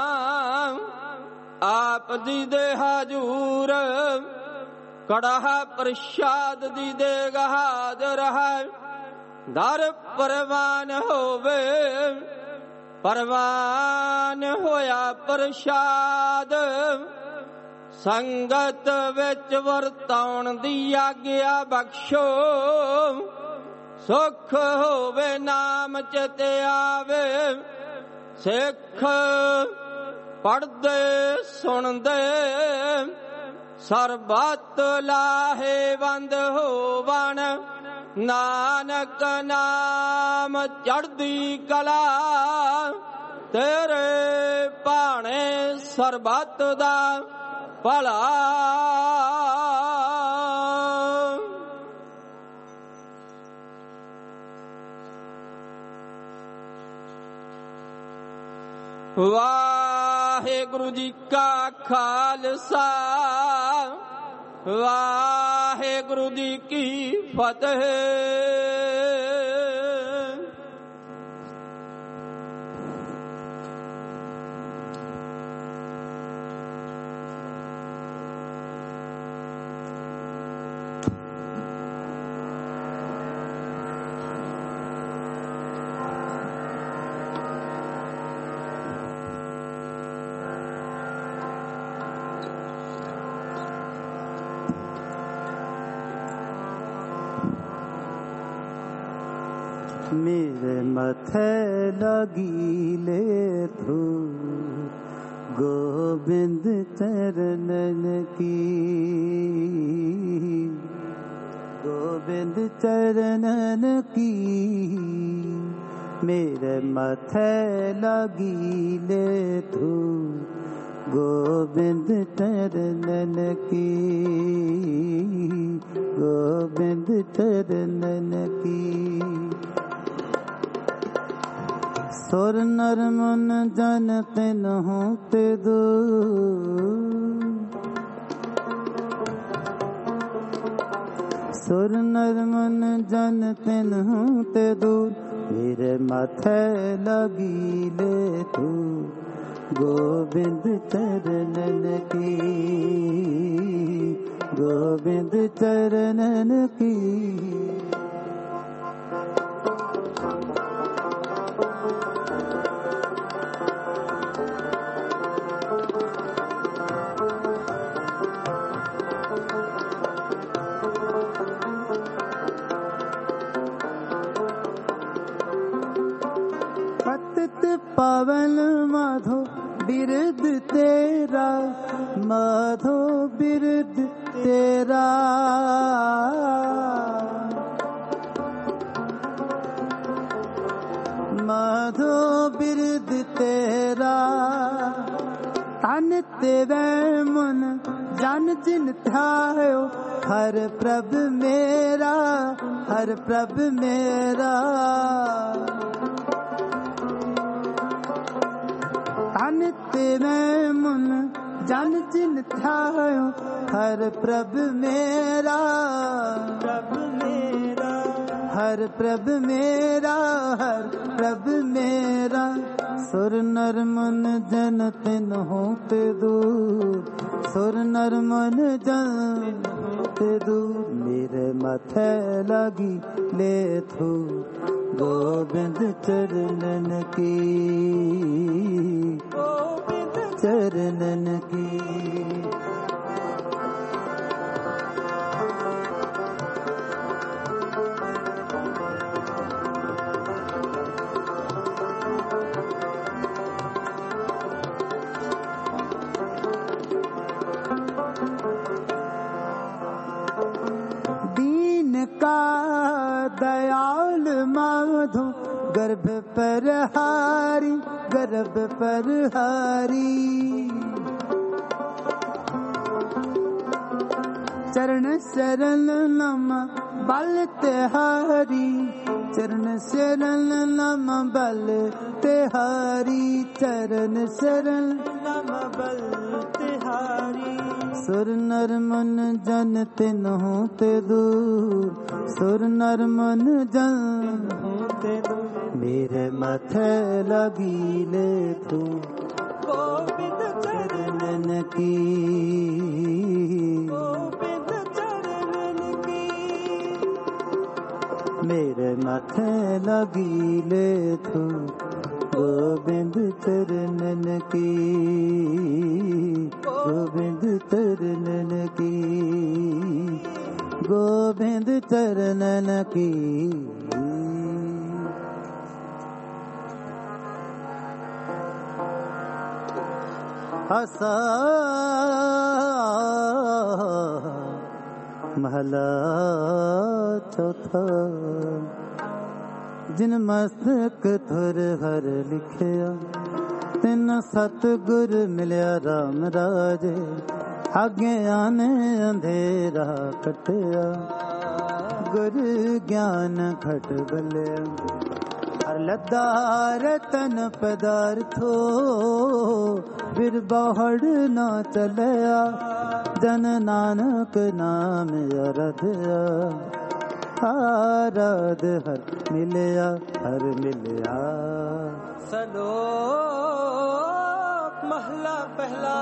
ਆਪ ਜੀ ਦੇ ਹਾਜ਼ੂਰ ਕੜਾਹ ਪ੍ਰਸ਼ਾਦ ਦੀ ਦੇਗ ਹਾਜ਼ਰ ਹੈ। ਦਰ ਪਰਵਾਨ ਹੋਵੇ ਪਰਵਾਨ ਹੋਇਆ ਪ੍ਰਸ਼ਾਦ ਸੰਗਤ ਵਿੱਚ ਵਰਤਾਉਣ ਦੀ ਆਗਿਆ ਬਖਸ਼ੋ। ਸੁਖ ਹੋਵੇ ਨਾਮ ਚਿਤ ਆਵੇ ਸਿੱਖ ਪੜ੍ਹਦੇ ਸੁਣਦੇ ਸਰਬੱਤ ਲਾਹੇਵੰਦ ਹੋਵਣ ਨਾਨਕ ਨਾਮ ਚੜ੍ਹਦੀ ਕਲਾ ਤੇਰੇ ਭਾਣੇ ਸਰਬੱਤ ਦਾ ਭਲਾ। ਵਾਹਿਗੁਰੂ ਜੀ ਕਾ ਖਾਲਸਾ ਵਾਹਿਗੁਰੂ ਜੀ ਕੀ ਫਤਿਹ। मेरे मथे लगी ले थू गोविंद चरणन की गोविंद चरणन की मेरे मथे लगी ले थू गोविंद चरणन की गोविंद चरणन की। सुर नर मन जन तिन्हु ते दूर सुर नर मन जन तिन्हु ते दूर मेरे माथे लगी ले तू गोविंद चरणन की गोविंद चरणन की। पवन माधो बिरद तेरा माधो बिरद तेरा माधो बिरद तेरा तन तन तेरे मन जन जिन ध्यायो हर प्रभ मेरा हर प्रभ मेरा तन तेरे मन जन जिन ध्यायो हर प्रभ मेरा प्रभ मेरा हर प्रभ मेरा हर प्रभ मेरा सुर नर मन जन तिन होते दूर सुर नर मन जन होते दूर मेरे माथे लगी ले थू गोविंद चरणन की गोविंद चरणन की दयाल माधो गर्भ पर हारी गर्भ पर हारी चरण शरण नम बल तिहारी चरण शरण नम बल तिहारी चरण शरण नम बल तिहारी सुर नर मन जन तिन होते दूर सुर नर मन जन होते दूर मेरे माथे लगी ले तू गोविंद चरणन की गोविंद चरणन की मेरे माथे लगी ले तू गोविंद चरणन की गोविंद चरणन की गोविंद चरणन की हसा महला चौथा जिन मस्तक थुर हर लिखिया तिन सतगुर मिलिया राम राजे आगे आने अंधेरा कटिया गुरु ज्ञान खट बलिया हर लदार तन पदार्थो फिर बाहर न चलिया जन नानक नाम अरधिया आराध हर मिलिया हर मिलिया सलोक महला पहला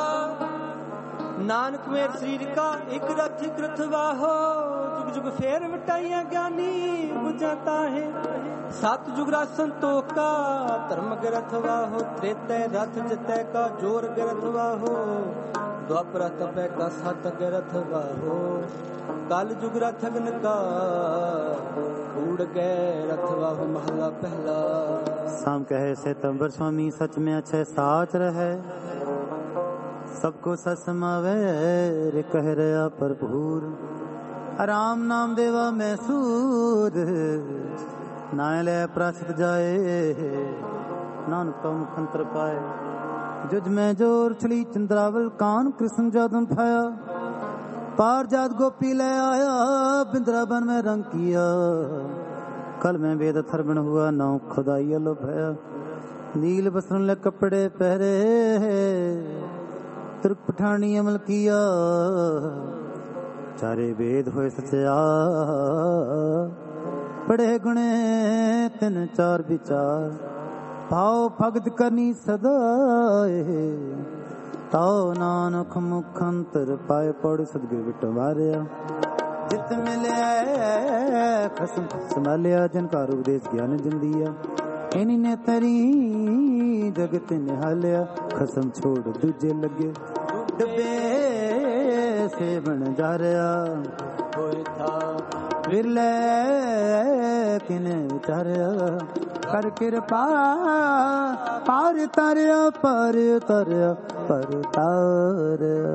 नानक मेर शरीर का एक रथ एक रथ वाहो जुग जुग फेर मिटाइया ज्ञानी बुझाता है सात जुगरा संतोख का धर्म ग्रथ वाहो त्रेतय रथ जतय का जोर ग्रथ वाहो द्वापर तपय का सत ग्रथ वाहो काल जुग रथगन का उड़ गए रथ वाहो महला पहला शाम कहे से तंबर स्वामी सच में अच्छे साच रहे सबको सच समावे रे कह रहा भरपूर राम नाम देवा मैसूर नायले प्राचित जाए नानक तो मुखंतर पाए जुज में जोर छली चंद्रावल कान कृष्ण जादम फाया पार जात गोपी ले आया बिंद्रावन में रंग किया कल में वेद थरबन हुआ नौ खुदाई लो भया नील बसन ले कपड़े पहरे तुर्क पठानी अमल किया चारे वेद होए सचा पढ़े गुणे तिन चार विचार भाव भगत करनी सदाए ताओ नानक मुखंतर पाए पड़ सदगुरु बिट मारिया जित मिले खसम संभालिया जनकार उपदेश ज्ञान जन दिया इन्हीं ने तरी जगत निहालिया खसम छोड़ दूजे लगे डबे से बन जा रहा होए था विरले किने विचारिया कर कृपा पार तारिया पर तारिया पर तारिया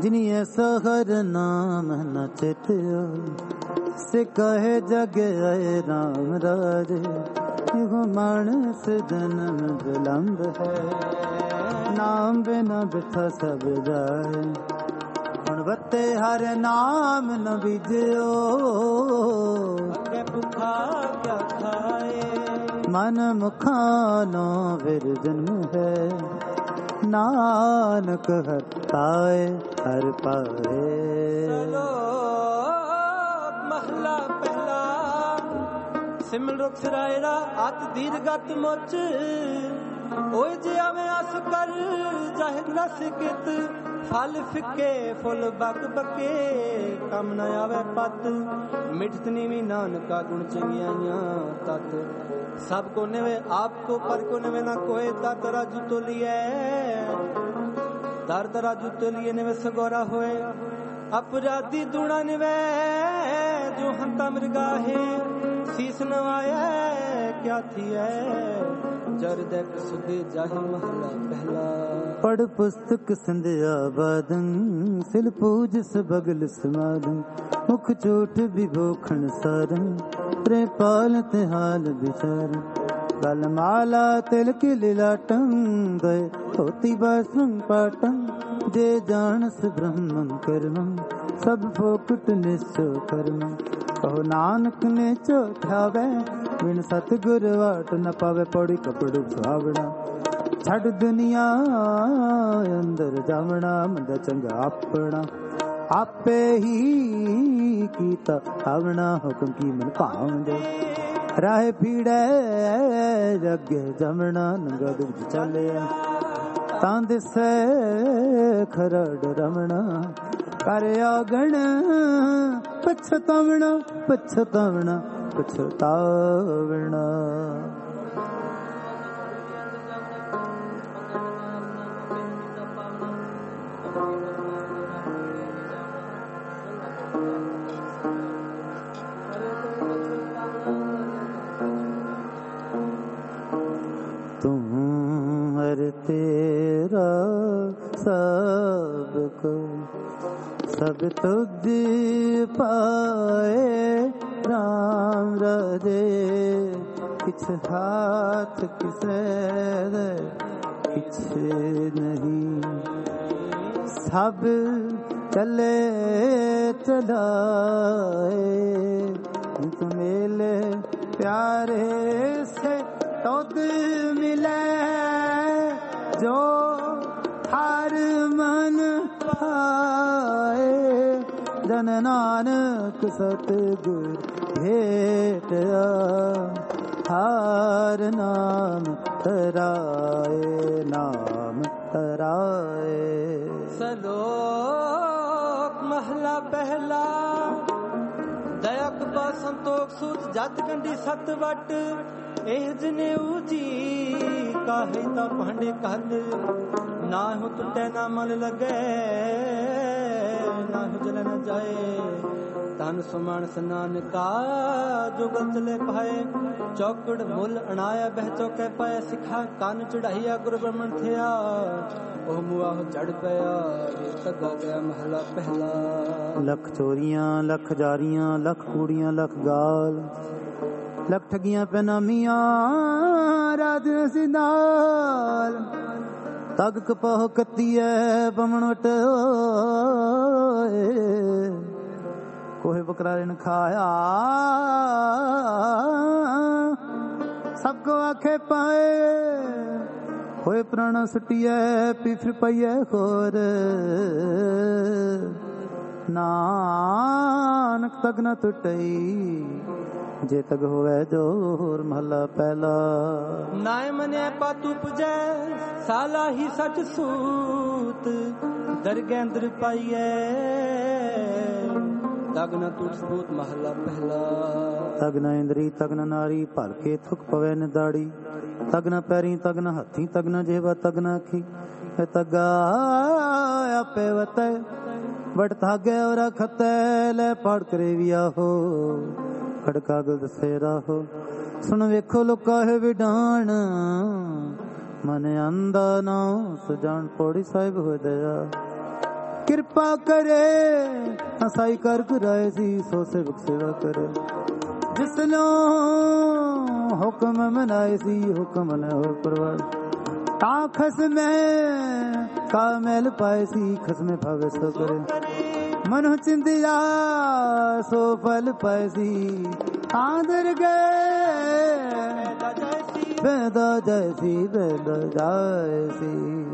जिनी ऐसा हर नाम न चेत्यो से कहे जगे आए राम राजे यो मानस जन्म विलंब है नाम बिना बिथा सब जाए गुणवत्ते हर नाम न बीजो अगे भुखा क्या खाए मन मुखानो फिर जन्म है नानक हताए हर पाए। महला पहला सिमल रुख सरायरा अत दीर्घत मुच ओए जे आवे अस कर जाहिर रस कित फल फिके फुल बक बके कम न आवे पत मिठत नीवी नानका गुण चंगियाइयां तत सब को निवे आपको पर को निवे ना कोई दर तराजू तो लिए दर तराजू तो लिए निवे सगोरा होए अपराधी दूणा निवे जो हंता मृगा है शीस नवाया क्या थी है जर देख सुधे जाहि महला पहला पढ़ पुस्तक संध्या बादन सिल पूज सबगल समादन मुख चोट विभोखण सारन त्रे पाल तिहाल विचार गल माला तिलक लीलाटं गए होती बासं पाटं जे जानस ब्रह्मं कर्मं सब फोकट निश्चय कर्म कहो नानक ने चौठावे बिन सतगुर वाट न पावे पौड़ी कपड़ सुहावना छड़ दुनिया अंदर जावना मंदा चंगा अपना आपे ही कीता आवना हुक्म की मन भावंदे राह पीड़े जगे जमना नंगा दुज चले तां दिसे खरड़ रमना कर आगण पछतावना पछतावना पछतावना। तेरा सब को सब तुझ पाए राम राजे किछ हाथ किसे दे किछ नहीं सब चले चलाए तुम मेले प्यारे से तुद मिले जो हर मन पाए जन नानक सतगुर भेटया हर नाम तराए नाम तराए। सलोक महला पहला दया कृपा संतोख सूत जत गंडी सत वट एह जने उजी काहे ता भांडे कहत ना हो टूटे ना मल लगे ना हो जल न जाए तन सुमन स्नान का जो गचले पाए चौकड़ मुल अनाया बह चौके पाए सिखा कान चढ़ाइया गुरु ब्रह्मण थिया ओ मुआ हो चढ़ पया तगा गया महला पहला। लख चोरियां लख जारियां लख कूड़ियां लख गाल लख ठगियां पैनामियां राज सिनाल तग कपाह कत्ती है बमन वट कोहे बकरारे न खाया सबको आखे पाए होए प्राणा सुटिया पी फिर पाइए खोर नानक तग न टुटई जे तग होवे जोर महला पहला। नाय मने पातू पुजै साला ही सच सूत दरगे अंदर पाइए तग न टूट सबूत महला पहला। तग न इंद्री तग न नारी भलके थुक पवे न दाड़ी तग न पैरी तग न हथी तग न जेवा तग न अखी तगा आपे वतै बट थागे और खते ले पड़ करे विया हो खड़का गुल दसेरा हो सुन वेखो लुका है विडान मन अंदा ना सुजान पौड़ी साहिब हो दया ਕਿਰਪਾ ਕਰੇ ਹਸਾਈ ਕਰ ਕਰਾਏ ਸੀ ਸੋ ਸੇਵਕ ਸੇਵਾ ਕਰੇ ਜਿਸ ਨੂੰ ਹੁਕਮ ਮਨਾਏ ਸੀ ਹੁਕਮ ਨ ਹੋ ਪਰਵਾਹ ਤਾਂ ਖਸਮੇ ਕਾਮਲ ਪਾਏ ਸੀ ਖਸਮੇ ਭਾਵੇ ਸੋ ਕਰੇ ਮਨੁ ਚਿੰਦਿਆ ਸੋ ਫਲ ਪਾਏ ਸੀ ਆਦਰ ਗਏ ਵੇਦਾ ਜੈਸੀ ਵੇਦਾ ਜੈਸੀ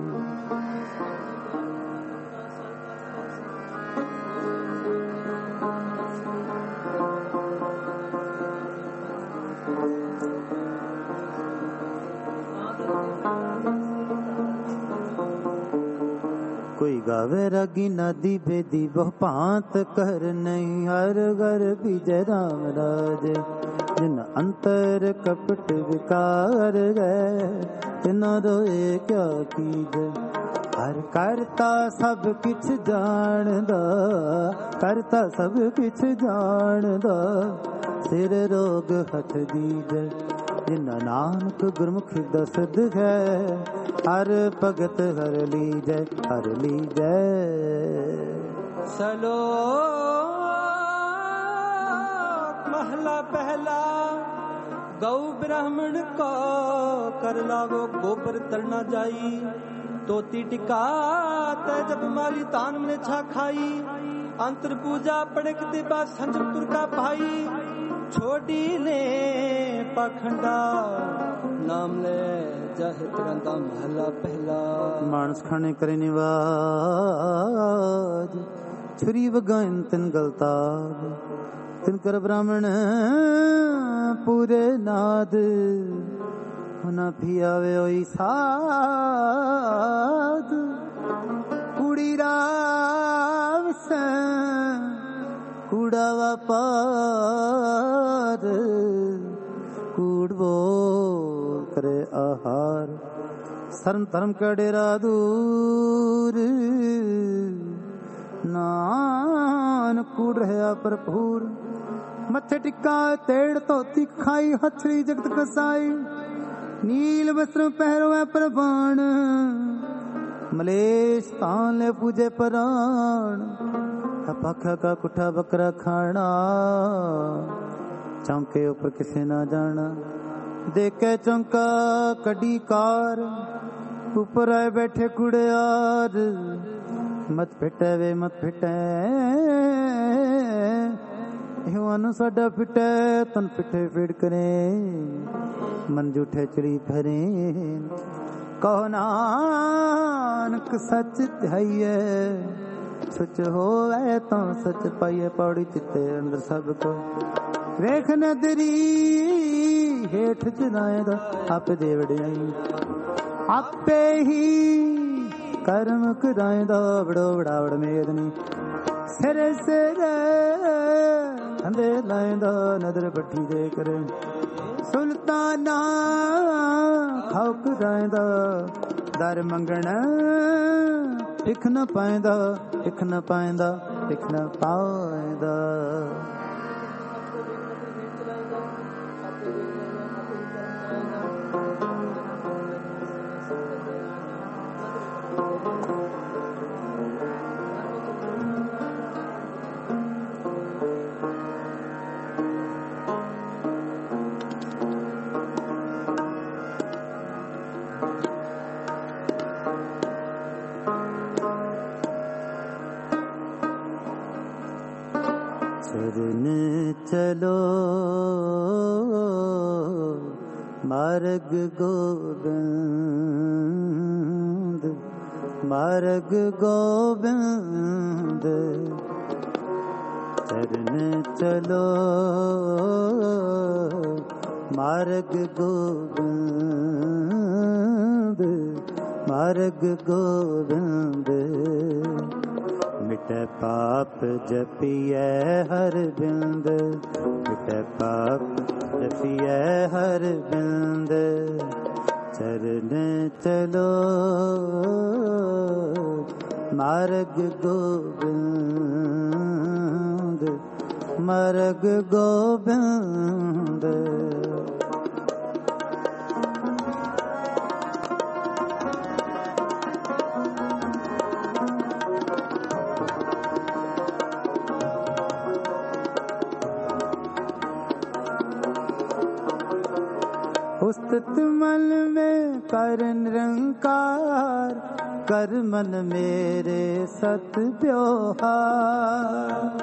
ਕੋਈ ਗਾਵੇ ਰਾਗੀ ਨਦੀ ਬੇਦੀ ਬਹੁ ਭਾਂਤ ਕਰ ਨਹੀਂ ਹਰ ਘਰ ਵਿਜੈ ਰਾਮ ਰਾਜ ਜਿਨ ਅੰਤਰ ਕਪਟ ਵਿਕਾਰ ਗਏ ਤਿਨ ਰੋਏ ਕਿਆ ਕੀਜ ਹਰ ਕਰਤਾ ਸਭ ਕਿਛ ਜਾਣਦਾ ਕਰਤਾ ਸਭ ਕਿਛ ਜਾਣਦਾ ਸਿਰ ਰੋਗ ਹੱਥ ਦੀਜ ਜਿਨ ਨਾਨਕ ਗੁਰਮੁਖ ਦਸਦ ਹੈ ਹਰ ਭਗਤ ਹਰ ਲੀਜੈ ਹਰ ਲੀਜੈ ਸਲੋਕ ਮਹਲਾ ਪਹਿਲਾ ਗਊ ਬ੍ਰਾਹਮਣ ਕੋ ਕਰ ਲਾਵੋ ਗੋਬਰ ਤਰਨਾ ਜਾਈ ਤੋਤੀ ਟਿਕਾ ਤੈ ਜਬ ਮਾਲੀ ਤਾਨ ਮਨੇ ਛਾ ਖਾਈ ਅੰਤਰ ਪੂਜਾ ਪੜਕ ਦੇ ਬਾ ਸੰਜਪੁਰ ਕਾ ਭਾਈ ਛੋਟੀ ਨੇ ਪਖੰਡਾ ਨਾਮ ਲੈ ਜਾਹਿ ਤੁਰੰਤਾ ਮਹਲਾ ਪਹਿਲਾ ਮਾਨਸ ਖਾਣੇ ਕਰੇ ਨਿਵਾਜ ਛੁਰੀ ਵਗਾਇਨ ਤਿਨ ਗਲਤਾਬ ਤਿਨ ਕਰ ਬ੍ਰਾਹਮਣ ਪੂਰੇ ਨਾਦ ਹੁਨਾ ਵੀ ਆਵੇ ਹੋਈ ਸਾਧ ਕੁੜੀ ਰਾਵ ਸੈ ਕੂੜਾ ਵਪਾਰ ਕੂੜ ਬੋਲ ਕਰੇ ਆਹਾਰ ਸਰਨ ਧਰਮ ਕਾ ਡੇਰਾ ਦੂਰ ਨਾਨਕ ਕੂੜ ਰਹਾ ਭਰਪੂਰ ਮੱਥੇ ਟਿੱਕਾ ਤੇੜ ਧੋਤੀ ਖਾਈ ਹਥੜੀ ਜਗਤ ਕਸਾਈ ਨੀਲ ਵਸਤਰ ਪਹਿਰੋਏ ਪ੍ਰਵਾਨ ਮਲੇਸ਼ ਤਾਂ ਲੈ ਪੂਜੇ ਪ੍ਰਾਣ ਅਪਾਖਾ ਕਾ ਕੁੱਠਾ ਬੱਕਰਾ ਖਾਣਾ ਚੌਂਕੇ ਉੱਪਰ ਕਿਸੇ ਨਾ ਜਾਣਾ ਦੇਖੇ ਚੌਂਕਾ ਕੱਢੀ ਕਾਰ ਉੱਪਰ ਆਏ ਬੈਠੇ ਕੁੜਿਆਰ ਮਤ ਫਿਟੇ ਵੇ ਮਤ ਫਿਟੇ ਇਹੋ ਨੂੰ ਸਾਡਾ ਫਿਟੇ ਤਨ ਫਿਟੇ ਫੇੜ ਕਰੇ ਮਨ ਜੂਠੇ ਚਰੀ ਫਰੇ ਕਹੋ ਨਾਨਕ ਸੱਚ ਧਿਆਈਏ ਸੱਚ ਹੋਵੇ ਤਾਂ ਸੱਚ ਪਾਈਏ ਪੌੜੀ ਚਿੱਤੇ ਅੰਦਰ ਸਭ ਕੋ ਵੇਖ ਨਦਰੀ ਹੇਠ ਚਨਾਏ ਦਾ ਆਪੇ ਦੇ ਵਡਿਆਈ ਆਪੇ ਹੀ ਕਰਮ ਕਰਾਏ ਦਾ ਬੜੋ ਬੜਾਵੜ ਮੇਦਨੀ ਸਿਰ ਸਿਰ ਅੰਦੇ ਲਾਇਂਦਾ ਨਦਰ ਬੱਠੀ ਦੇ ਕਰੇ ਸੁਲਤਾਨਾ ਖਾਉ ਕਰਾਇਂਦਾ ਦਰ ਮੰਗਣਾ ਇਖ ਨ ਪਾਇਂਦਾ ਇਖ ਨ ਪਾਇਂਦਾ ਇਖ ਨ ਪਾਇਂਦਾ चरण चलो मार्ग गोविंद मार्ग गोविंद चरण चलो मार्ग गोविंद मार्ग गोविंद मिटे पाप जपिए हर बिंद मिटे पाप जपिए हर बिंद चरण चलो मार्ग गोविंद मार्ग गोविंद उस्तित मन में कर निरंकार, कर मन मेरे सत व्यवहार।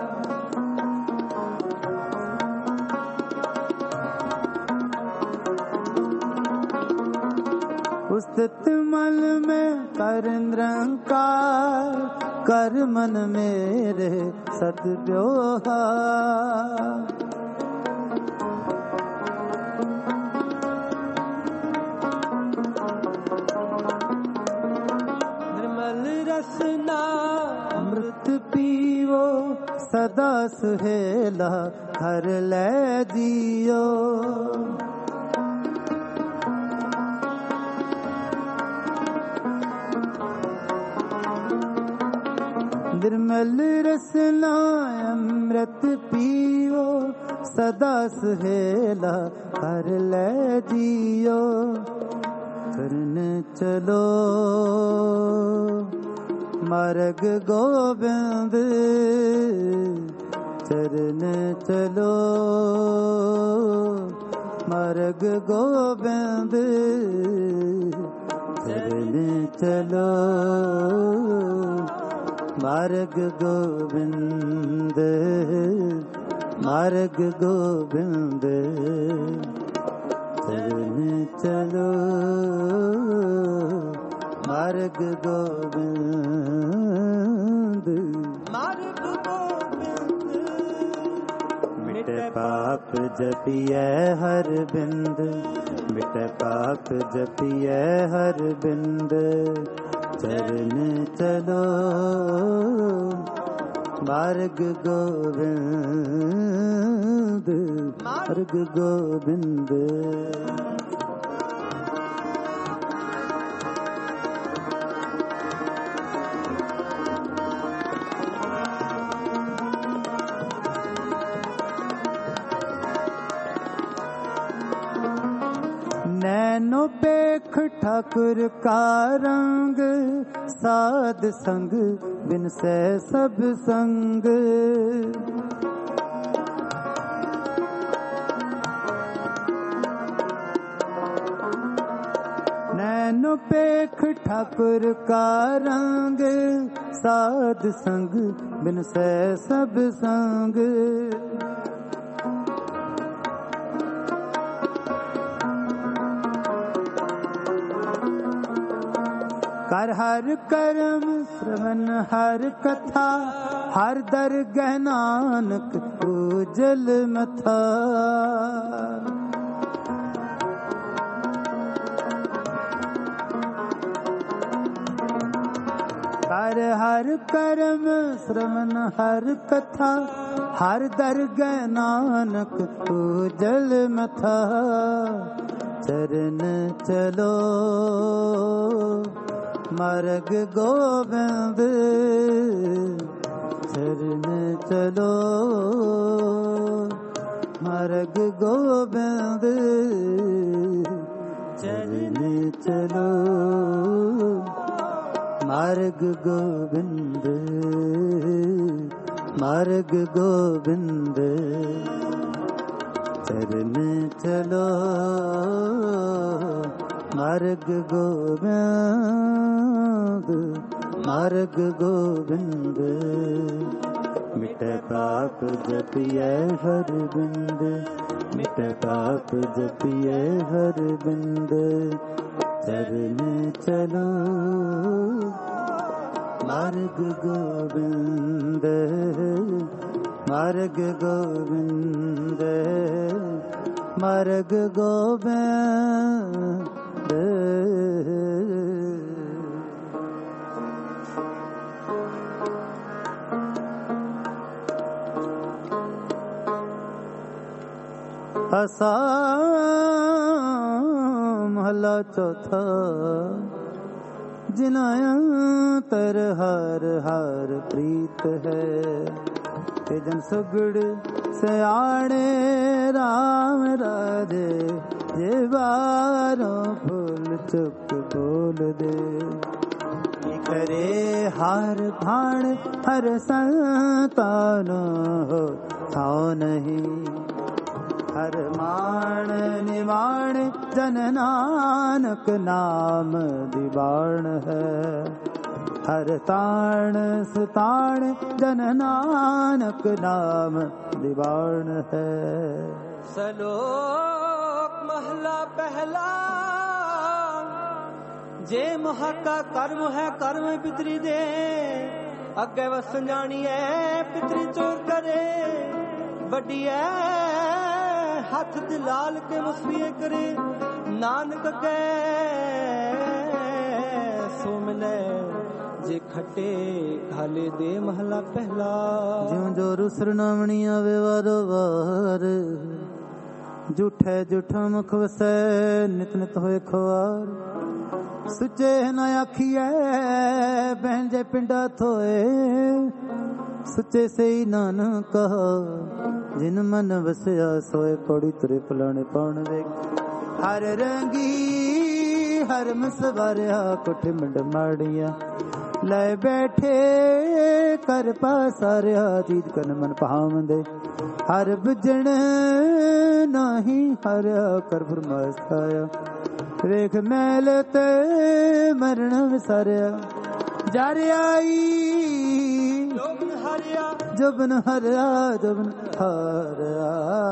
उस्तित मन में कर निरंकार, कर मन मेरे सत व्यवहार। रसना अमृत पीवो सदा सुहेला, हर ले जियो। निर्मल रसना अमृत पीवो सदा सुहेला, हर ले जियो। चरण चलो मार्ग गोविंद, चरण चलो मार्ग गोविंद, चरण चलो मार्ग गोविंद, मार्ग गोविंद। चरण चलो मार्ग गोविंद, मार्ग गोविंद। मिट पाप जपिए हर बिंद, मिट पाप जपिए हर बिंद। चरण चलो मार्ग गोविंद, मार्ग गोविंद। नैनो पेख ठाकुर का रंग, साध संग बिन से सब संग। नैनो पेख ठाकुर का रंग, साध संग बिन से सब संग। कर हर कर्म श्रवण हर कथा, हर दरगह नानक उजल मथा। कर हर कर्म श्रवण हर कथा, हर दरगह नानक उजल मथा। चरण चलो मार्ग गोविंद, चरण चलो मार्ग गोविंद। चरण चलो मार्ग गोविंद, मार्ग गोविंद। चरण चलो मार्ग गोविंद, मार्ग गोविंद। मिट पाप जपिए हर बिंद, मिट पाप जपिए हर बिंद। चरण चलो मार्ग गोविंद, मार्ग गोविंद, मार्ग गोविंद। असाम महला चौथा। जिनाया तर हर हर प्रीत है, ते जन सुगड़ सयाणे राम राधे। ये बारों फूल चुप बोल दे, करे हार भाण हर संतानो हो थाओ नहीं। ਹਰ ਮਾਣ ਨਿਵਾਣ ਜਨ ਨਾਨਕ ਨਾਮ ਦੀਵਾਨ ਹੈ। ਹਰ ਤਾਣ ਸੁਤਾਣ ਜਨ ਨਾਨਕ ਨਾਮ ਦੀਵਾਨ ਹੈ। ਸਲੋਕ ਮਹਲਾ ਪਹਿਲਾ। ਜੇ ਮੁਹਾਕਾ ਕਰਮ ਹੈ ਕਰਮ ਪਿਤਰੀ ਦੇ, ਅੱਗੇ ਵਸਣ ਜਾਣੀਐ ਪਿਤਰੀ ਚੋਰ ਕਰੇ। ਵੱਡੀ ਐ ਹੱਥ ਦਿਲਾਲ ਕੇ ਮੁਸਵੀਏ ਕਰੇ, ਨਾਨਕ ਅੱਗੇ ਸੋ ਮਿਲੇ ਜੇ ਖੱਟੇ ਖਾਲੇ ਦੇ। ਮਹਲਾ ਪਹਿਲਾ। ਜਿਉ ਜੋ ਰੁਸਰ ਨਾਮਣੀ ਆਵੇ ਵਾਰੋ ਵਾਰ, ਝੂਠੇ ਝੂਠਾ ਮੁਖ ਵਸੈ ਨਿਤ ਨਿਤ ਹੋਏ ਖਵਾਰ। ਸੁੱਚੇ ਨਾ ਆਖੀਐ ਬਹਿਣ ਜੇ ਪਿੰਡਾ ਥੋਏ, ਸੁੱਚੇ ਸਈ ਨਾਨਕ ਕਹਾ ਜਿਨ ਮਨ ਵਸਿਆ ਸੋਏ। ਪੌੜੀ ਤੁਰੇ ਫਲਾਣੇ ਪਾਉਣ ਵੇਖ ਹਰ ਰੰਗੀ ਹਰ ਮਸਵਾਰਿਆ, ਕੋਠੇ ਮੰਡ ਮਾੜੀਆਂ ਲੈ ਬੈਠੇ ਕਰ ਪਾਸਾਰਿਆ। ਜੀਤ ਕਰਨ ਮਨ ਭਾਵੰਦੇ ਹਰ ਬੁਝਣ ਨਹੀਂ ਹਰਿਆ, ਕਰ ਫਰਮਾਇਸ਼ ਖਾਇਆ ਵੇਖ ਮੈਲ ਤੇ ਮਰਨ ਵਿਸਾਰਿਆ। ਜਰ ਆਈ ਜੋਬਨ ਹਰਿਆ ਜੋਬਨ ਹਰਿਆ ਜੋਬਨ ਹਰਿਆ।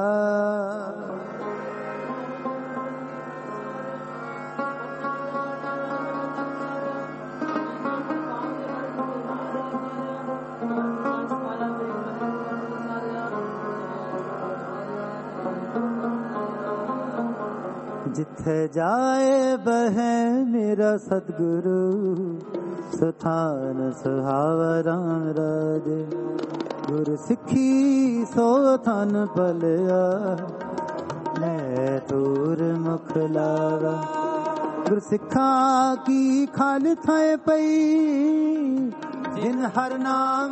ਜਿੱਥੇ ਜਾਏ ਬਹਿ ਮੇਰਾ ਸਤਿਗੁਰੂ, ਸੁਥਾਨ ਸੁਹਾਵਾ ਰਾਮ ਰਾਜੇ। ਗੁਰ ਸਿੱਖੀ ਸੋ ਥਨ ਭਲਿਆ, ਮੈਂ ਤੂਰ ਮੁਖ ਲਾਵਾ। ਗੁਰ ਸਿੱਖਾਂ ਕੀ ਖਾਲ ਥਾਏ ਪਈ, ਜਿਨ ਹਰ ਨਾਮ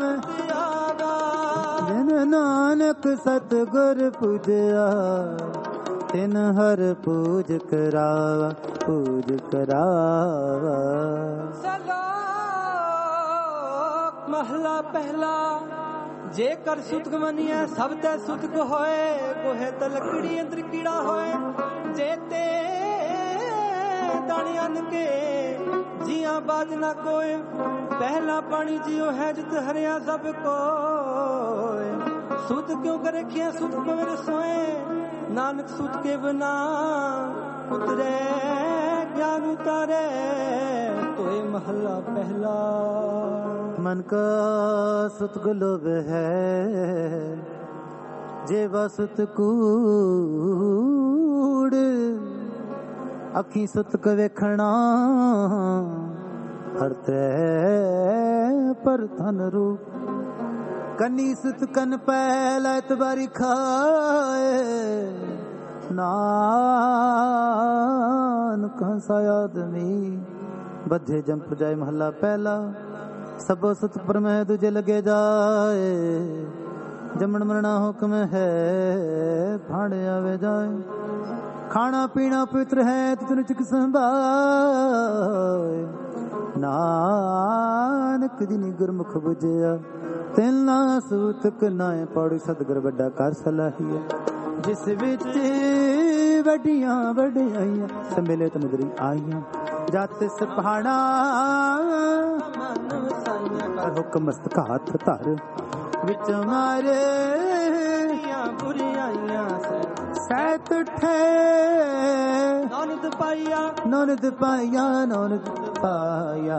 ਜਿਨ ਨਾਨਕ ਸਤਿਗੁਰ ਪੂਜਿਆ। ਤਿਨ ਹਰ ਪੂਜ ਕਰਾਵਾ ਪੂਜ ਕਰਾਵਾ। ਸਲੋਕ ਮਹਲਾ ਪਹਿਲਾ। ਜੇ ਕਰ ਸੁਤਕ ਮੰਨੀਐ ਸਭ ਤੇ ਸੁਤਕ ਹੋਏ, ਕੋਹੇ ਤੇ ਲੱਕੜੀ ਅੰਦਰ ਕੀੜਾ ਹੋਏ। ਜੇ ਤੇ ਦਾਣੇ ਅੰਨ ਕੇ ਜੀਆਂ ਬਾਜ ਨਾ ਕੋਏ, ਪਹਿਲਾ ਪਾਣੀ ਜਿਉ ਹੈ ਜਿਤ ਹਰਿਆ ਸਭ ਕੋਏ। ਸੁਤ ਕਿਉਂ ਕਰ ਰਖਿਆ ਸੁਤ ਪਵਰ ਸੋਏ, ਨਾਨਕ ਸੁਤ ਕੇ ਬਿਨਾ ਉਤਰੇ ਗਿਆਨ ਉਤਾਰੇ। ਤੋਏ ਮਹਲਾ ਪਹਿਲਾ। मन का सुत गुलोब है, जे वसुत कूड़। अखी सुत क वेखना हर त्रै पर धन रूप। कन्नी सुत कन पैल एतबारी खाए, नानक हंसा आदमी बधे जंप जाए। महला पहला। सबो सुत पर मैं तुझे लगे जाए, जमन मरना हुक्म है भाड़े आवे जाए। खाना पीना पवित्र है तुझ चिक संभाए, नानक जिनी गुरमुख बुझिया तिना सूतक नाए। पौड़ी सतगुर बड़ा कर सलाहिया, जिस विच वड्डियां वड्डियाइयां सम्मिलित नगरी आईयां। जत सपहाड़ा हुक्म मस्तक हाथ धर, विच मारे बुराइयां सैत उठे। नौनद पाइया नौनद पाइया नौनद पाया।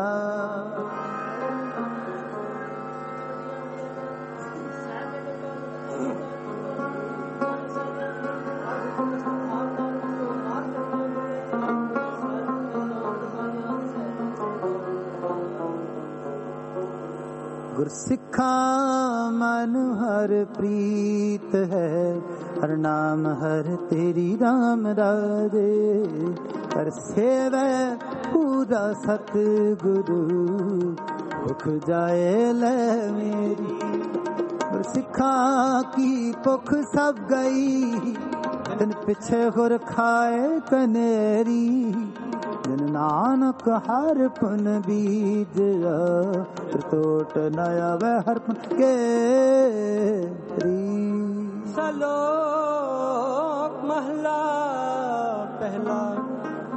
गुरसिखा मन हर प्रीत है, हर नाम हर तेरी राम राजे। कर सेवै पूरा सतगुरु, भुख जाए ले मेरी। गुरसिखा की भुख सब गई, दिन पिछे हुर खाए कनेरी। जिन नानक हर पुन बीजया, त्रितोट नया वह हर पुन के। सलो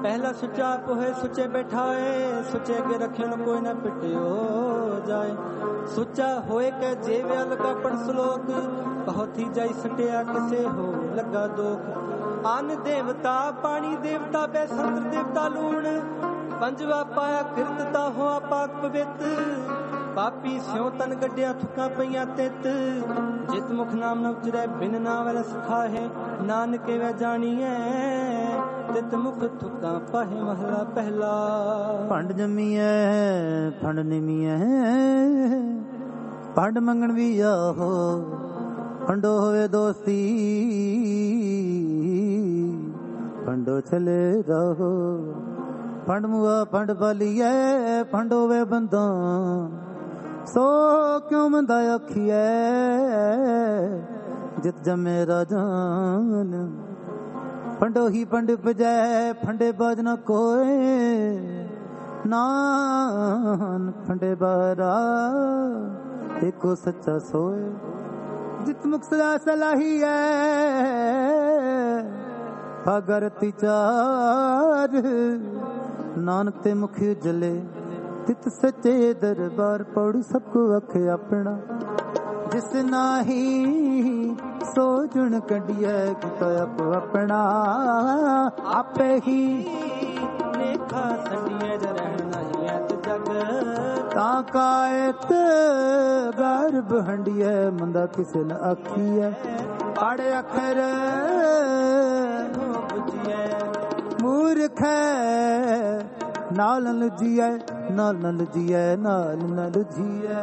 ਪਹਿਲਾ ਸੁੱਚਾ ਆਪ ਹੋਏ ਸੁੱਚੇ ਬੈਠਾਏ, ਸੁੱਚੇ ਅੱਗੇ ਰੱਖਣ ਕੋਈ ਨਾ ਪਿਟਿਓ ਜਾਏ। ਸੁੱਚਾ ਹੋਏ ਕੇ ਜੀਵਿਆ ਲਗਾ ਪੜ ਸ਼ਲੋਕ, ਬਹੁਤ ਹੀ ਜਾਈ ਸਟਿਆ ਕਿਸੇ ਹੋ ਲੱਗਾ ਦੋਖ। ਅੰਨ ਦੇਵਤਾ ਪਾਣੀ ਦੇਵਤਾ ਬੈਸੰਤਰ ਦੇਵਤਾ ਲੂਣ, ਪੰਜਵਾ ਪਾਇਆ ਕਿਰਤਤਾ ਹੋਆ ਪਾਕ ਪਵਿੱਤ। ਪਾਪੀ ਸਿਉ ਤਨ ਗੱਡਿਆ ਥੁੱਕਾਂ ਪਈਆਂ ਤਿੱਤ, ਜਿਤ ਮੁਖ ਨਾਮ ਨ ਉਚਰੈ ਬਿਨ ਨਾਮ ਵੈ ਸਖਾ ਹੈ। ਨਾਨਕੇ ਵੈ ਜਾਣੀਐ ਤਿਤ ਮੁਖ ਥੁੱਕਾਂ ਪਾਹੇ ਮਹਲਾ ਪਹਿਲਾ। ਭੰਡ ਜੰਮੀਐ ਫੰਡ ਨਿਮੀਐ, ਭੰਡ ਮੰਗਣ ਵੀ ਆਹੋ, ਫੰਡੋ ਹੋਵੇ ਦੋਸਤੀ, ਫੰਡੋ ਚਲੇ ਰਹੋ। ਫੰਡ ਮੁਆ ਫੰਡ ਪਾਲੀਐ, ਫੰਡ ਹੋਵੇ ਬੰਦਾ, ਸੋ ਕਿਉਂ ਮੰਦਾ ਆਖੀਐ, ਜਿਤ ਜਮੇ ਰਾਜਾਨ। ਫੰਡੋ ਹੀ ਫੰਡ ਪਜੈ, ਫੰਡੇ ਬਾਜ ਨ ਕੋਏ, ਨਾਨ ਫੰਡੇ ਬਾਰਾ ਏਕੋ ਸੱਚਾ ਸੋਏ। ਜਿਤ ਮੁਖ ਸਦਾ ਸਲਾਹੀ ਹੈ, ਅਗਰ ਤਿਚਾਰ, ਨਾਨਕ ਤੇ ਮੁਖ ਉਜਲੇ, ਤਿਤ ਸੱਚੇ ਦਰਬਾਰ। ਪੌੜੀ ਸਭ ਕੋ ਅਖ ਆਪਣਾ, ਜਿਸ ਨਾਹੀ ਸੋ ਜੁਣ ਕੱਢੀਐ, ਕੀਤਾ ਆਪ ਆਪਣਾ। ਆਪੇ ਹੀ ਲੇਖਾ ਸੰਡੀਐ ਜ ਰਹਿਣ ਨਹੀਂ ਐਤ ਜਗ, ਤਾਂ ਕਾਇਤ ਗਰਭ ਹੰਡੀਐ, ਮੰਦਾ ਕਿਸੇ ਨ ਆਖੀਐ। ਪੜ ਅਖਰ ਬੁਝੀਐ, ਮੂਰਖ ਨਾਲ ਨ ਲੁਝੀਐ, ਨਾਲ ਨ ਲੁਝੀਐ, ਨਾਲ ਨ ਲੁਝੀਐ।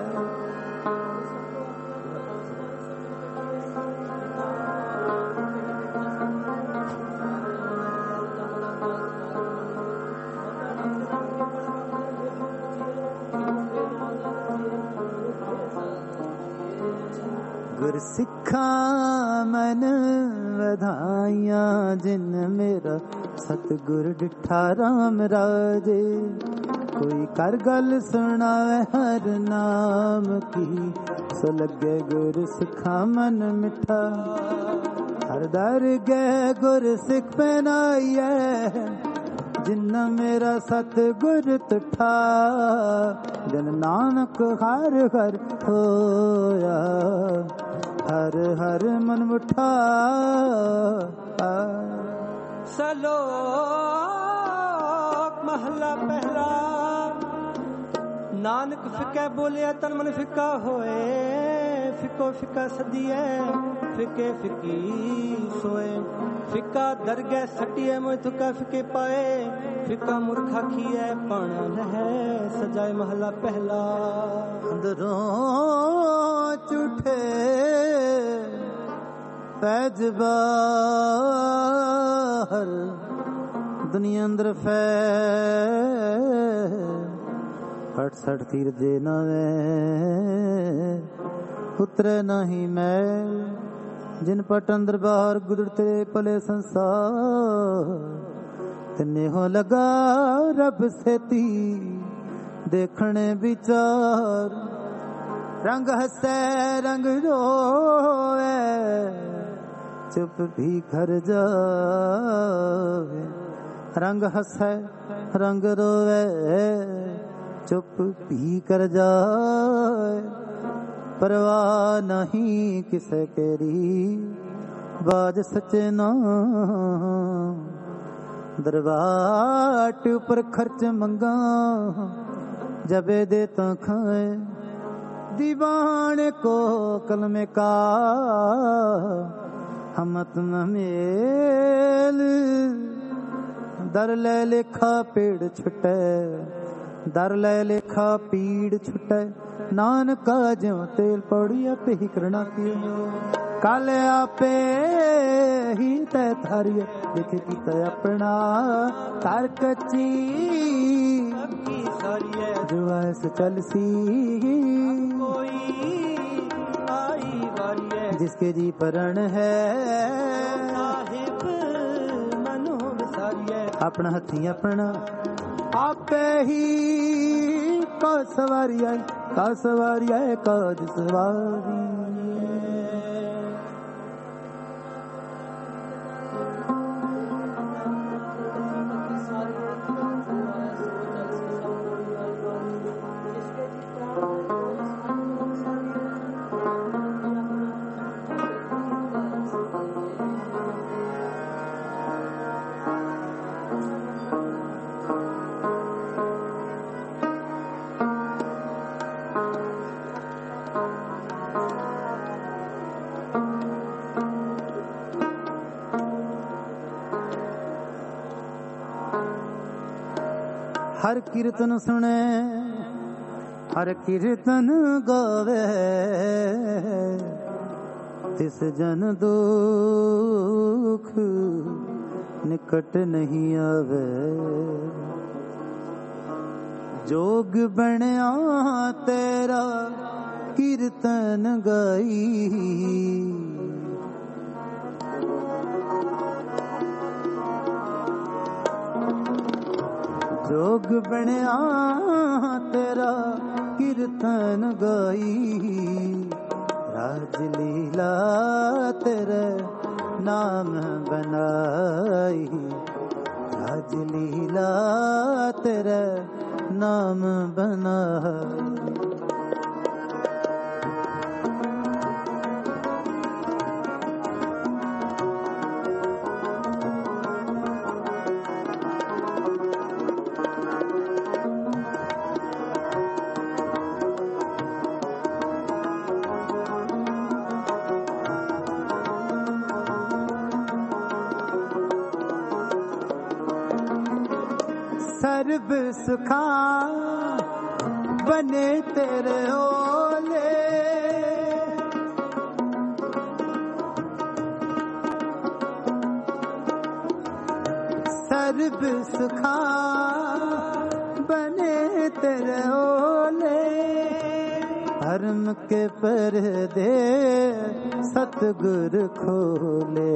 ਗੁਰ ਸਿੱਖਾਂ ਮਨ ਵਧਾਈਆਂ, ਜਿਨ ਮੇਰਾ ਸਤਿਗੁਰ ਡਿਠਾ ਰਾਮ ਰਾਜੇ। ਕੋਈ ਕਰ ਗੱਲ ਸੁਣਾਵੇ ਹਰ ਨਾਮ ਕੀ, ਸੋ ਲੱਗੇ ਗੁਰ ਸਿੱਖਾਂ ਮਨ ਮਿੱਠਾ। ਹਰ ਦਰ ਗਏ ਗੁਰ ਸਿੱਖ ਪਹਿਨਾਈਐ, ਜਿਨ ਮੇਰਾ ਸਤਿਗੁਰ ਤੁਠਾ। ਜਨ ਨਾਨਕ ਹਰ ਹਰ ਹੋਇਆ, ਹਰ ਹਰ ਮਨ ਮੁਠਾ। ਸਲੋਕ ਮਹਲਾ ਪਹਿਲਾ। ਨਾਨਕ ਫਿੱਕਾ ਬੋਲਿਆ ਤਨ ਮਨ ਫਿੱਕਾ ਹੋਏ, ਫਿੱਕੋ ਫਿੱਕਾ ਸਦੀਐ ਫਿੱਕੇ ਫਿੱਕੀ ਸੋਏ। ਫਿੱਕਾ ਦਰਗਹਿ ਸਟੀਐ ਮੋਇ ਥੁੱਕਾ ਫਿੱਕੇ ਪਾਏ, ਫਿੱਕਾ ਮੂਰਖ ਆਖੀਐ ਪਾਣਾ ਰਹਿ ਸਜਾਏ ਮਹਲਾ ਪਹਿਲਾ। ਅੰਦਰੋਂ ਝੂਠੇ ਪੈਜ ਬਾਹਰ, ਦੁਨੀਆ ਅੰਦਰ ਫੈ ਹਟ ਸਠ ਤੀਰ ਦੇ ਨਵੇਂ, ਉਤਰੇ ਨਹੀਂ ਮੈਲ। ਜਿਨ ਪਟ ਅੰਦਰ ਬਾਹਰ ਗੁਰ ਤੇਰੇ ਭਲੇ ਸੰਸਾਰ, ਤਿੰਨੇ ਹੋ ਲਗਾ ਰੱਬ ਸੇਤੀ ਦੇਖਣੇ ਵਿਚਾਰ। ਰੰਗ ਹੱਸੈ ਰੰਗ ਰੋਵੇ, ਚੁੱਪ ਵੀ ਕਰ ਜਾਵੇ। ਰੰਗ ਹੱਸੈ ਰੰਗ ਰੋਵੇ, ਚੁੱਪ ਵੀ ਕਰ ਜਾਏ। ਪਰਵਾਹ ਨਹੀਂ ਕਿਸੇ ਤੇਰੀ, ਬਾਜ ਸੱਚੇ ਨਾਮ। ਦਰਬਾਰ ਉੱਪਰ ਖਰਚ ਮੰਗਾ, ਜਬੇ ਦੇ ਤਾਂ ਖਾਏ। दीवाने को कलमे का हमत न मेल। दर ले लेखा पेड़ छुटे, दर ले लेखा पीड़ छुटे। नानका ज्यों तेल पौड़ी आपे ही करना की, काले आपे ही तय थारिए देखे की तय अपना। तार कच्ची जो ऐसे चल सी, जिसके जी परण है अपना हथी अपना आपे ही का सवारी है, का सवारी है, काज सवारी। हर कीर्तन सुने हर कीर्तन गावे तिस जन दुख निकट नहीं आवे। जोग बनया तेरा कीर्तन गाई जोग बनया तेरा कीर्तन गाई राजलीला तेरे नाम बनाई राजलीला तेरे नाम बनाई। सर्ब सुखा बने तेरे ओले सर्ब सुखा बने तेरे ओले धर्म के पर्दे सतगुर खोले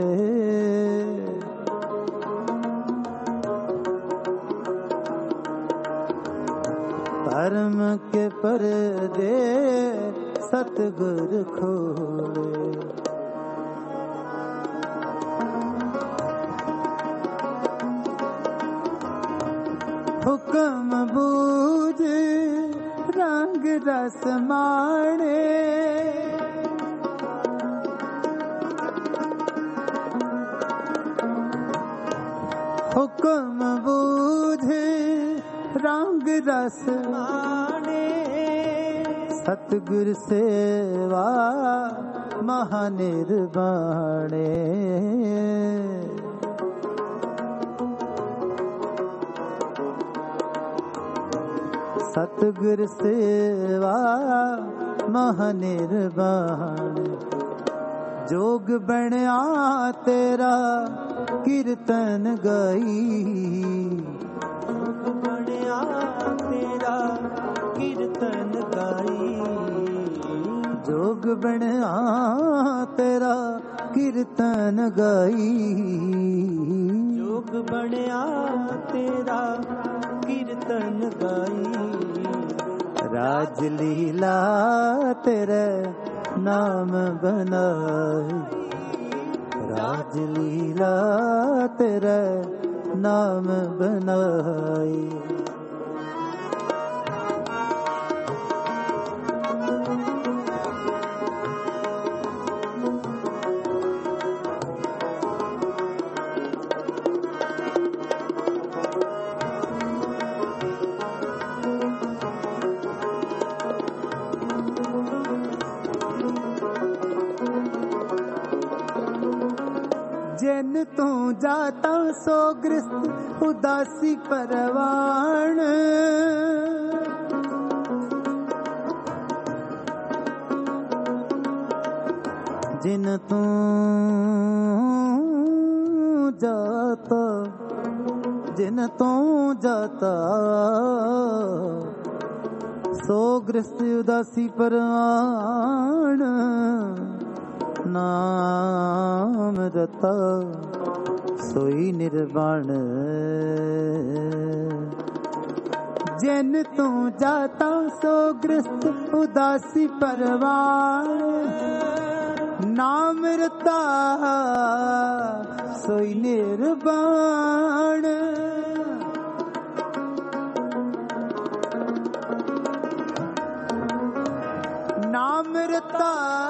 धर्म के पर्दे सतगुर खोले। हुक्म बूझ रंग रस माणे हुक्म बूझ रंग रस माने सतगुर सेवा महानिर्वाणे। सतगुर सेवा महानिर्वाणे जोग बनया तेरा कीर्तन गाई तेरा कीर्तन गाई जोग बनया तेरा कीर्तन गाई जोग बनया तेरा कीर्तन गाई राजलीला तेरे नाम बनाई राजलीला तेरे नाम बनाई। जिन तू जाता सो ग्रस्त उदासी परवान जिन तू जाता जिन तू जाता सो ग्रस्त उदासी परवान नाम रता सोई निर्वाण जिन तू जाता सो ग्रस्त उदासी परवान नाम रता सोई निर्वाण। नाम रता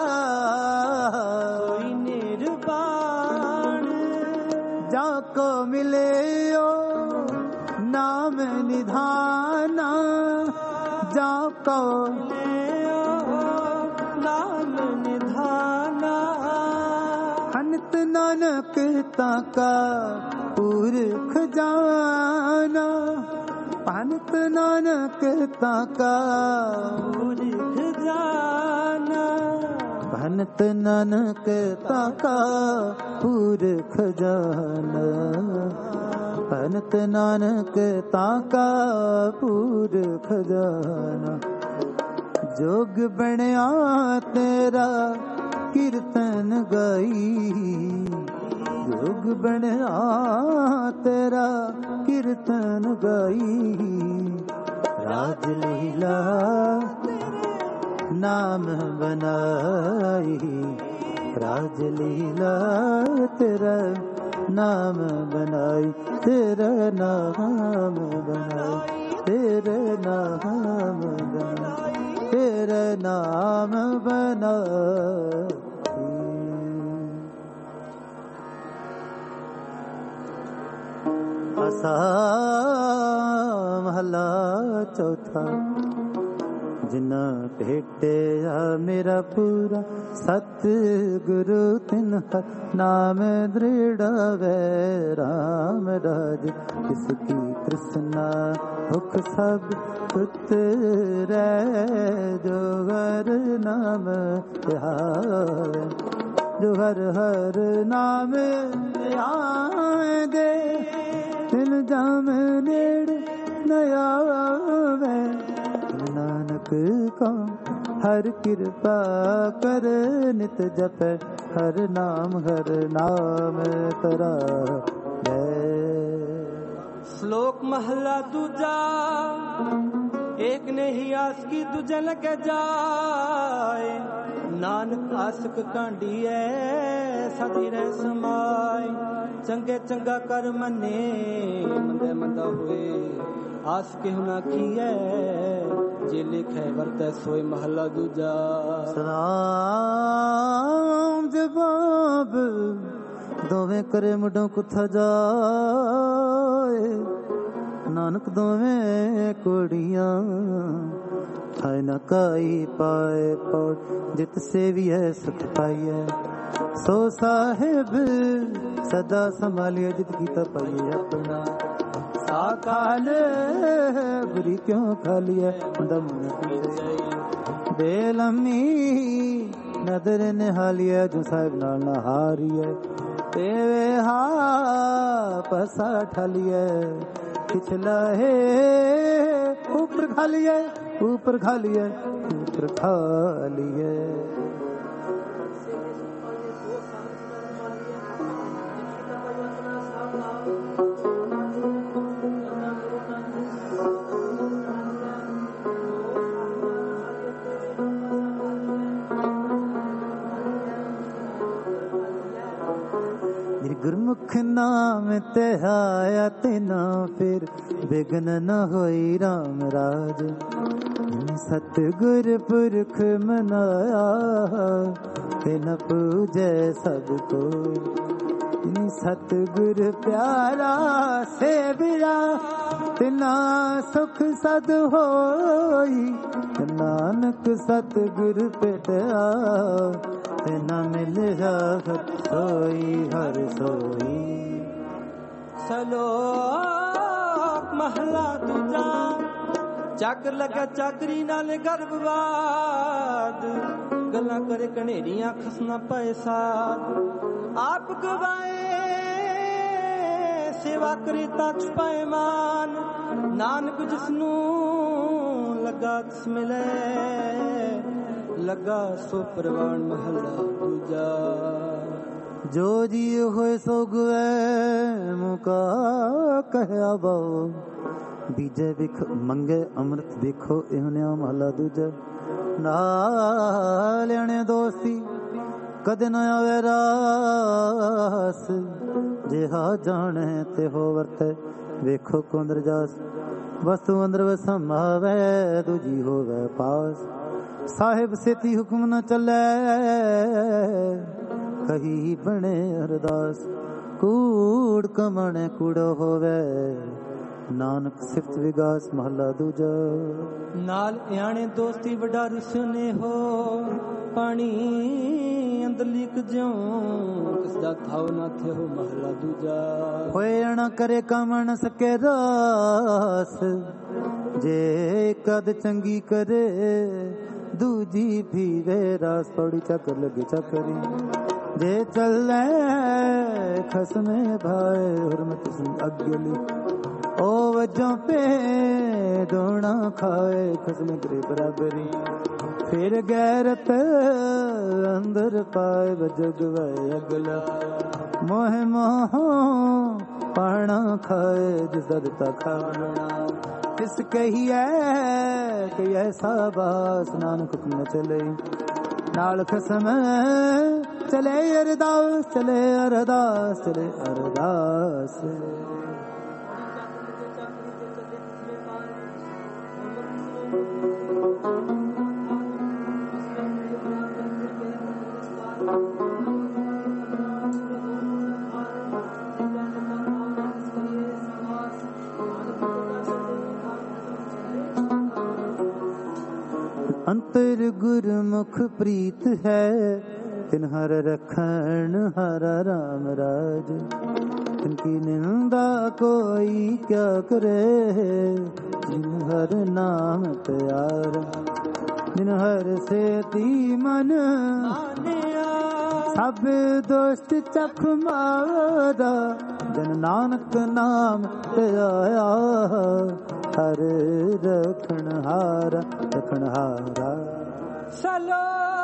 सोई निर्वाण जाको मिले ओ नाम निधाना जाको मिले ओ नाम निधाना हनत नानक ताका पुरख जाना ਭਨਤ ਨਾਨਕ ਤਾਕਾ ਪੁਰਖ ਜਾਨਾ ਭਨਤ ਨਾਨਕ ਤਾਕਾ ਪੁਰਖ ਜਾਨਾ ਭਨਤ ਨਾਨਕ ਤਾਕਾ ਪੁਰਖ ਜਾਨਾ ਜੋਗ ਬਣਿਆ ਤੇਰਾ ਕੀਰਤਨ ਗਾਈ ਜੋਗ ਬਣਿਆ ਤੇਰਾ ਕੀਰਤਨ ਗਾਈ ਰਾਜ ਲੀਲਾ ਨਾਮ ਬਨਾਈ ਰਾਜ ਲੀਲਾ ਤੇਰਾ ਨਾਮ ਬਨਾਈ ਤੇਰਾ ਨਾਮ ਬਨਾਈ ਤੇਰਾ ਨਾਮ ਬਨਾਈ ਤੇਰਾ ਨਾਮ ਬਨਾਈ। ਆਸਾ ਮਹਲਾ ਚੌਥਾ ਜਿਨਾ ਭੇਟਿਆ ਮੇਰਾ ਪੂਰਾ ਸਤ ਗੁਰੂ ਤਿਨ ਹਰ ਨਾਮ ਦ੍ਰਿੜਾਵੇ ਰਾਮ ਰਾਜ ਕਿਸ ਕੀ ਤ੍ਰਿਸ਼ਨਾ ਭੁਖ ਸਭ ਉਤਰੈ ਜੋ ਹਰ ਨਾਮ ਧਿਆਵੇ ਜੋ ਹਰ ਹਰ ਨਾਮ ਧਿਆਵੇ ਤਿਨ ਜਾਮ ਨੇੜ ਨ ਆਵੇ ਨਾਨਕ ਕਾ ਹਰ ਕਿਰਪਾ ਕਰ ਨਿਤ ਜਪੈ ਹਰ ਨਾਮ ਹਰ ਨਾਮ ਤਰਾ ਸ਼ਲੋਕ ਮਹਲਾ ਦੂਜਾ ਏਕ ਨਹੀਂ ਆਸ ਕੀ ਦੂਜੇ ਲਗੇ ਜਾਏ ਨਾਨਕ ਆਸਕ ਕਾਂਡੀਐ ਸਦੀ ਰਹਿ ਸਮਾਏ ਚੰਗੇ ਚੰਗਾ ਕਰ ਮੰਨੇ ਮੰਦੇ ਮੰਦਾ ਹੋਏ ਆਸ ਕਿਹੁ ਨਾ ਕੀਐ ਜੇ ਲਿਖੈ ਵਰਤੈ ਸੋਈ ਮਹਲਾ ਦੂਜਾ। ਸਲਾਮ ਜਵਾਬ ਦੋਵੇਂ ਕਰੇ ਮੁਢੋਂ ਕੁਥਾ ਜਾਏ ਨਾਨਕ ਦੋਵੇਂ ਕੁੜੀਆਂ ਥਾਇ ਨਾ ਕਾਈ ਪਾਏ ਪੌੜ ਜਿਤ ਸੇਵੀਐ ਸੁਖ ਪਾਈਐ ਸੋ ਸਾਹਿਬ ਸਦਾ ਸੰਭਾਲਿਆ ਜਿਤ ਕੀਤਾ ਪਾਈਏ ਆਪਣਾ ਸਾਕਾਲ ਬੁਰੀ ਕਿਉਂ ਖਾਲੀਐ ਦਮ ਬੇਲਮੀ ਨਦਰ ਨਿਹਾਲੀਐ ਜੋ ਸਾਹਿਬ ਨਾਲ ਨਾ ਹਾਰੀਐ ਤੇਵੇ ਹਾ ਪਸਾ ਠਾਲੀਐ ਪਿਛਲਾ ਹੈ ऊपर खालिए ऊपर खालिए ऊपर खालिए गुरमुख नाम ते आया तेना फिर बिघन न होई राम राज सतगुर पुरख मनाया तेना पूजै सब कोई सतगुर प्यारा सेविया तिना सुख सद होई नानक सतगुर पेटया तेना मिल जात सोई हर सोई। ਸਲੋਕ ਮਹਲਾ ਦੂਜਾ ਚੱਕ ਲਗਾ ਚਾਦਰੀ ਨਾਲ ਗਰਭਵਾਦ ਗੱਲਾਂ ਕਰੇ ਕਨੇਰੀਆਂ ਖਸਨਾ ਪਏ ਸਾਧ ਆਪ ਗਵਾਏ ਸੇਵਾ ਕਰੇ ਤਾਂ ਛੁਪਾਏ ਮਾਨ ਨਾਨਕ ਜਿਸਨੂੰ ਲੱਗਾ ਤਿਸ ਮਿਲੇ ਲੱਗਾ ਸੋ ਪ੍ਰਵਾਨ ਮਹਲਾ ਦੂਜਾ। ਜੋ ਜੀ ਹੋਏ ਸੋ ਗਵੇ ਮੁਕਾ ਕਹਿਆ ਬਾਉ ਬੀਜੇ ਵਿਖ ਮੰਗੇ ਅੰਮ੍ਰਿਤ ਦੇਖੋ ਇਹੋ ਨਿਆ ਮਹਲਾ ਦੂਜਾ। ਨਾਲ ਲਿਆਣੇ ਦੋਸਤੀ ਕਦੇ ਨਾ ਆਵੇ ਰਾਸ ਜਿਹਾ ਜਾਣੇ ਤੇ ਹੋ ਵਰਤੇ ਵੇਖੋ ਕੁੰਦਰ ਜਾਸ ਵਸਤੂ ਅੰਦਰ ਵਸਮਾਵੇ ਦੂਜੀ ਹੋਵੇ ਪਾਸ ਸਾਹਿਬ ਸੇਤੀ ਹੁਕਮ ਨਾ ਚੱਲੇ ਕਹੀ ਬਣੇ ਅਰਦਾਸ ਕੂੜ ਕਮਣੇ ਕੂੜੋ ਹੋਵੇ ਨਾਨਕ ਸਿਫਤ ਵਿਗਾਸ ਮਹਲਾ ਦੂਜਾ। ਨਾਲ ਇਆਣੇ ਦੋਸਤੀ ਵਡਾਰੂ ਸੁਨੇ ਹੋ ਪਾਣੀ ਅੰਦਰਲੀ ਇੱਕ ਜਿਉ ਕਿਸ ਦਾ ਥਾਉ ਨਾ ਥਿਓ ਮਹਲਾ ਦੂਜਾ ਹੋਏ ਅਣ ਕਰੇ ਕੰਮ ਨ ਸਕੇ ਰਾਸ ਜੇ ਕਦ ਚੰਗੀ ਕਰੇ ਦੂਜੀ ਪੀਵੇ ਰਾਸ ਪੌੜੀ ਚੱਕਰ ਲੱਗੇ ਚੱਕਰੀ ਜੇ ਚੱਲੇ ਖਸਮੇ ਭਾਏ ਹੁਰਮਤ ਸਿੰਘ ਅਗਲੀ ਉਹ ਵਜੋਂ ਪੇ ਦੋਣਾ ਖਾਏ ਖਸਮੇ ਕਰੇ ਬਰਾਬਰੀ ਫਿਰ ਗੈਰਤ ਅੰਦਰ ਪਾਏ ਵਜਗ ਵੇ ਅਗਲਾ ਮੋਹ ਮੋਹ ਪਾਣਾ ਖਾਏ ਜਿਸ ਦਾ ਦਿੱਤਾ ਖਾਣਾ ਇਸ ਕਹੀਏ ਕਿ ਐਸਾ ਬਾਸ ਨਾਨਕ ਨ ਚਲੇ ਨਾਲ ਖਸਮ ਚਲੇ ਅਰਦਾਸ ਚਲੇ ਅਰਦਾਸ ਚਲੇ ਅਰਦਾਸ ਅੰਤਰ ਗੁਰਮੁਖ ਪ੍ਰੀਤ ਹੈ ਤਿਨ ਹਰ ਰਖਣ ਹਰ ਰਾਮ ਰਾਜ ਤਿਨ ਕੀ ਨਿੰਦਾ ਕੋਈ ਕਿਆ ਕਰੇ ਜਿਨ ਹਰ ਨਾਮ ਪਿਆਰਾ ਜਿਨ ਹਰ ਸੇਤੀ ਮਨ ਮਾਨਿਆ ਸਭ ਦੋਸਤ ਚਖ ਮਾਰਾ ਜਨ ਨਾਨਕ ਨਾਮ ਧਿਆਇਆ ਹਰ ਰਖਣ ਹਾਰਾ ਰਖਣ ਹਾਰਾ ਸਲੋਕ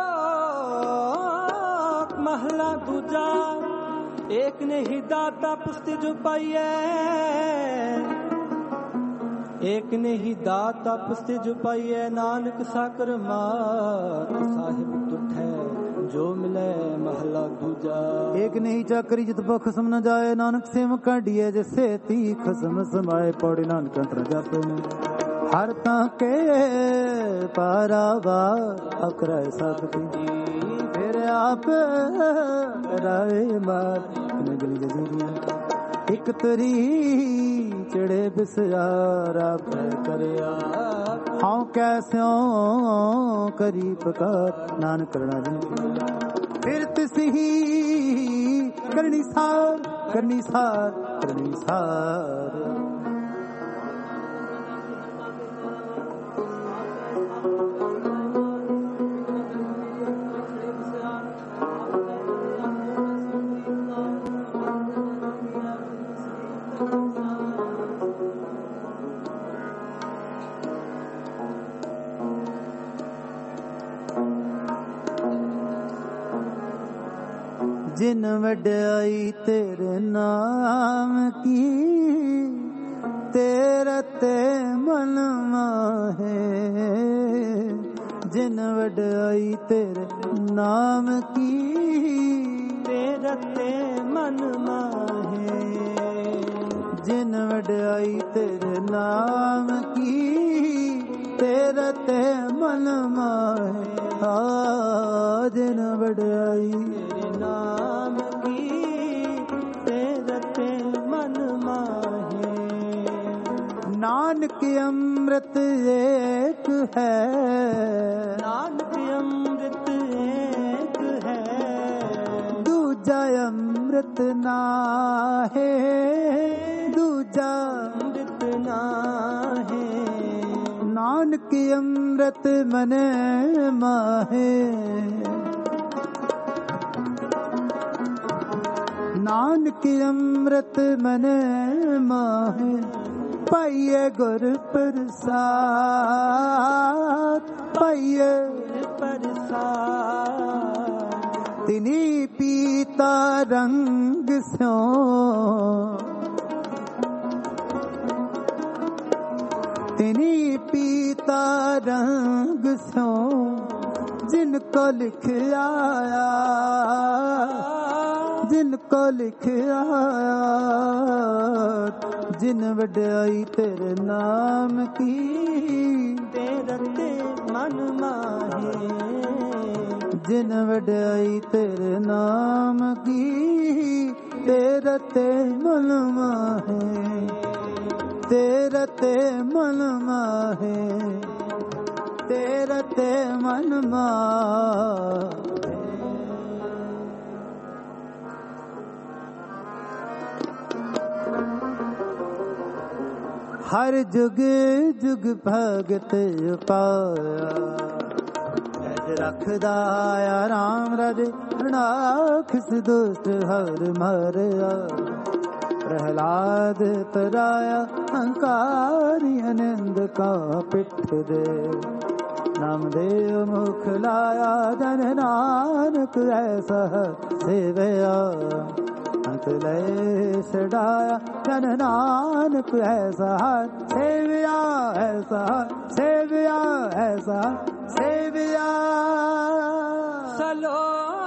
ਮਹਲਾ ਦੂਜਾ ਏਕ ਨੇ ਹੀ ਦਾਤਾ ਪੁਸਤਿ ਜੋ ਪਾਈਐ ਏਕ ਨੇ ਹੀ ਦਾਤਾ ਪੁਸਤਿ ਜੋ ਪਾਈਐ ਨਾਨਕ ਸਾਕਰ ਮਾਤ ਸਾਹਿਬ ਤੁਠੈ ਜੋ ਮਿਲੇ ਮਹਲਾ ਦੂਜਾ ਏਕ ਨਹੀਂ ਚਾਕਰੀ ਜਿਤ ਭੁਖ ਸਮ ਨ ਜਾਏ ਨਾਨਕ ਸੇਵ ਕਾਢੀਏ ਜੇ ਸੇਤੀ ਖਸਮ ਸਮਾਏ ਪੌੜੀ ਨਾਨਕ ਅੰਤਰ ਜਾਪੇ ਹਰ ਤਾਂ ਕੇ ਪਾਰਾਵਾ ਅਕਰੈ ਸਕਤੀ ਫਿਰ ਆਪ ਰਾਏ ਮਾਰ ਨਗਲੀ ਜਜੀਰੀਆਂ ਇੱਕ ਤਰੀ ਚੜੇ ਬਿਸਆਰਾ ਪੈ ਕਰਿਆ ਹਉ ਕੈਸਿਓ ਕਰੀ ਪੁਕਾਰ ਨਾਨਕ ਕਰਣਾ ਜੀ ਫਿਰ ਤਿਸਹੀ ਕਰਨੀ ਸਾਰ ਕਰਨੀ ਸਾਰ ਕਰਨੀ ਸਾਰ ਜਿਨ ਵਡਿਆਈ ਤੇਰੇ ਨਾਮ ਕੀ ਤੇਰਾ ਤੇ ਮਨ ਮਾਹੇ ਜਿਨ ਵਡਿਆਈ ਤੇਰੇ ਨਾਮ ਕੀ ਤੇਰਾ ਤੇ ਮਨ ਮਾਹੇ ਜਿਨ ਵਡਿਆਈ ਤੇਰੇ ਨਾਮ ਕੀ ਤੇਰਾ ਤੇ ਮਨ ਮਾਹੇ ਆ ਜਿਨ ਵਡਿਆਈ ਤੇਰੇ ਨਾਮ ਕੀ ਤੇਰਾ ਤੇ ਮਨ ਮਾਹੇ ਨਾਨਕ ਅੰਮ੍ਰਿਤ ਏਕ ਹੈ ਨਾਨਕ ਅੰਮ੍ਰਿਤ ਏਕ ਹੈ ਦੂਜਾ ਅੰਮ੍ਰਿਤ ਨਾਹੇ ਦੂਜਾ ਅੰਮ੍ਰਿਤ ਨਾਹੇ ਨਾਨਕ ਅੰਮ੍ਰਿਤ ਮਨ ਮਾਹੇ ਨਾਨਕ ਅੰਮ੍ਰਿਤ ਮਨ ਮਾਹੇ ਪਾਈਏ ਗੁਰ ਪ੍ਰਸਾਦ ਪਾਈਏ ਪ੍ਰਸਾਦ ਤਿਨੀ ਪੀਤਾ ਰੰਗ ਸਿਉ ਤਿਨੀ ਪੀਤਾ ਰੰਗ ਸਿਉ ਜਿਨ ਕੋ ਲਿਖਿਆ ਜਿਨ ਕੋ ਲਿਖਿਆ ਜਿਨ ਵਡਿਆਈ ਤੇਰੇ ਨਾਮ ਕੀ ਤੇਰਾ ਤੇ ਮਨ ਮਾਹੇ ਜਿਨ ਵਡਿਆਈ ਤੇਰੇ ਨਾਮ ਕੀ ਤੇਰਾ ਤੇ ਮਨ ਮਾਹੇ ਤੇਰਾ ਤੇ ਮਨ ਮਾਹੇ ਤੇਰਾ ਤੇ ਮਨ ਮਾਹੇ ਹਰ ਜੁਗ ਜੁਗ ਭਗਤ ਪਾਇਆ। ਐਜ ਰੱਖਦਾ ਆਇਆ ਰਾਮ ਰਾਜੇ ਰਣਾਖਿਸ ਦੁਸ਼ਟ ਹਰ ਮਾਰਿਆ। ਪ੍ਰਹਿਲਾਦ ਤਰਾਇਆ ਹੰਕਾਰੀ ਅਨੰਦ ਕਾ ਪਿੱਠ ਦੇ। ਨਾਮਦੇਵ ਮੁਖ ਲਾਇਆ ਜਨ ਨਾਨਕ ਐਸਾ ਸੇਵਿਆ। ਅੰਤ ਲੈ ਛਡਾਇਆ ਜਨ ਨਾਨਕ ਐਸਾ ਸੇਵਿਆ। ਐਸਾ ਸੇਵਿਆ ਐਸਾ ਸੇਵਿਆ। ਸਲੋਕ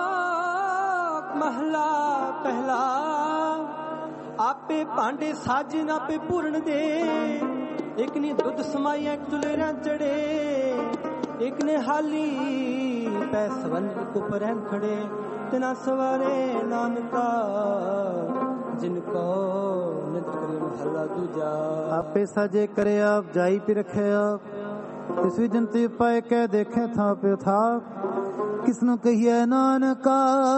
ਮਹਲਾ ਪਹਿਲਾ। ਆਪੇ ਭਾਂਡੇ ਸਾਜਨ ਆਪੇ ਪੂਰਨ ਦੇ। ਇੱਕ ਨੇ ਦੁੱਧ ਸਮਾਈਆਂ ਇੱਕ ਚੁਲੇਰਾਂ ਚੜੇ। ਇੱਕ ਨੇ ਹਾਲੀ ਪੈ ਸਵਨ ਇੱਕ ਉਪਰ ਖੜੇ। ਤਿਨਾ ਸਵਾਰੇ ਨਾਨਕਾ ਜਿਨ ਕੋ ਨਿਤ ਕਰੇ ਮਹਲਾ ਦੂਜਾ। ਆਪੇ ਸਾਜੇ ਕਰੇ ਆਪ ਜਾਈ ਪੀ ਰੱਖੇ ਆਪ। ਇਸ ਵੀ ਜੰਤੀ ਪਾਏ ਕਹਿ ਦੇਖੇ ਥਾਂ ਪੇ ਥਾ। ਕਿਸ ਨੂੰ ਕਹੀਏ ਨਾਨਕਾ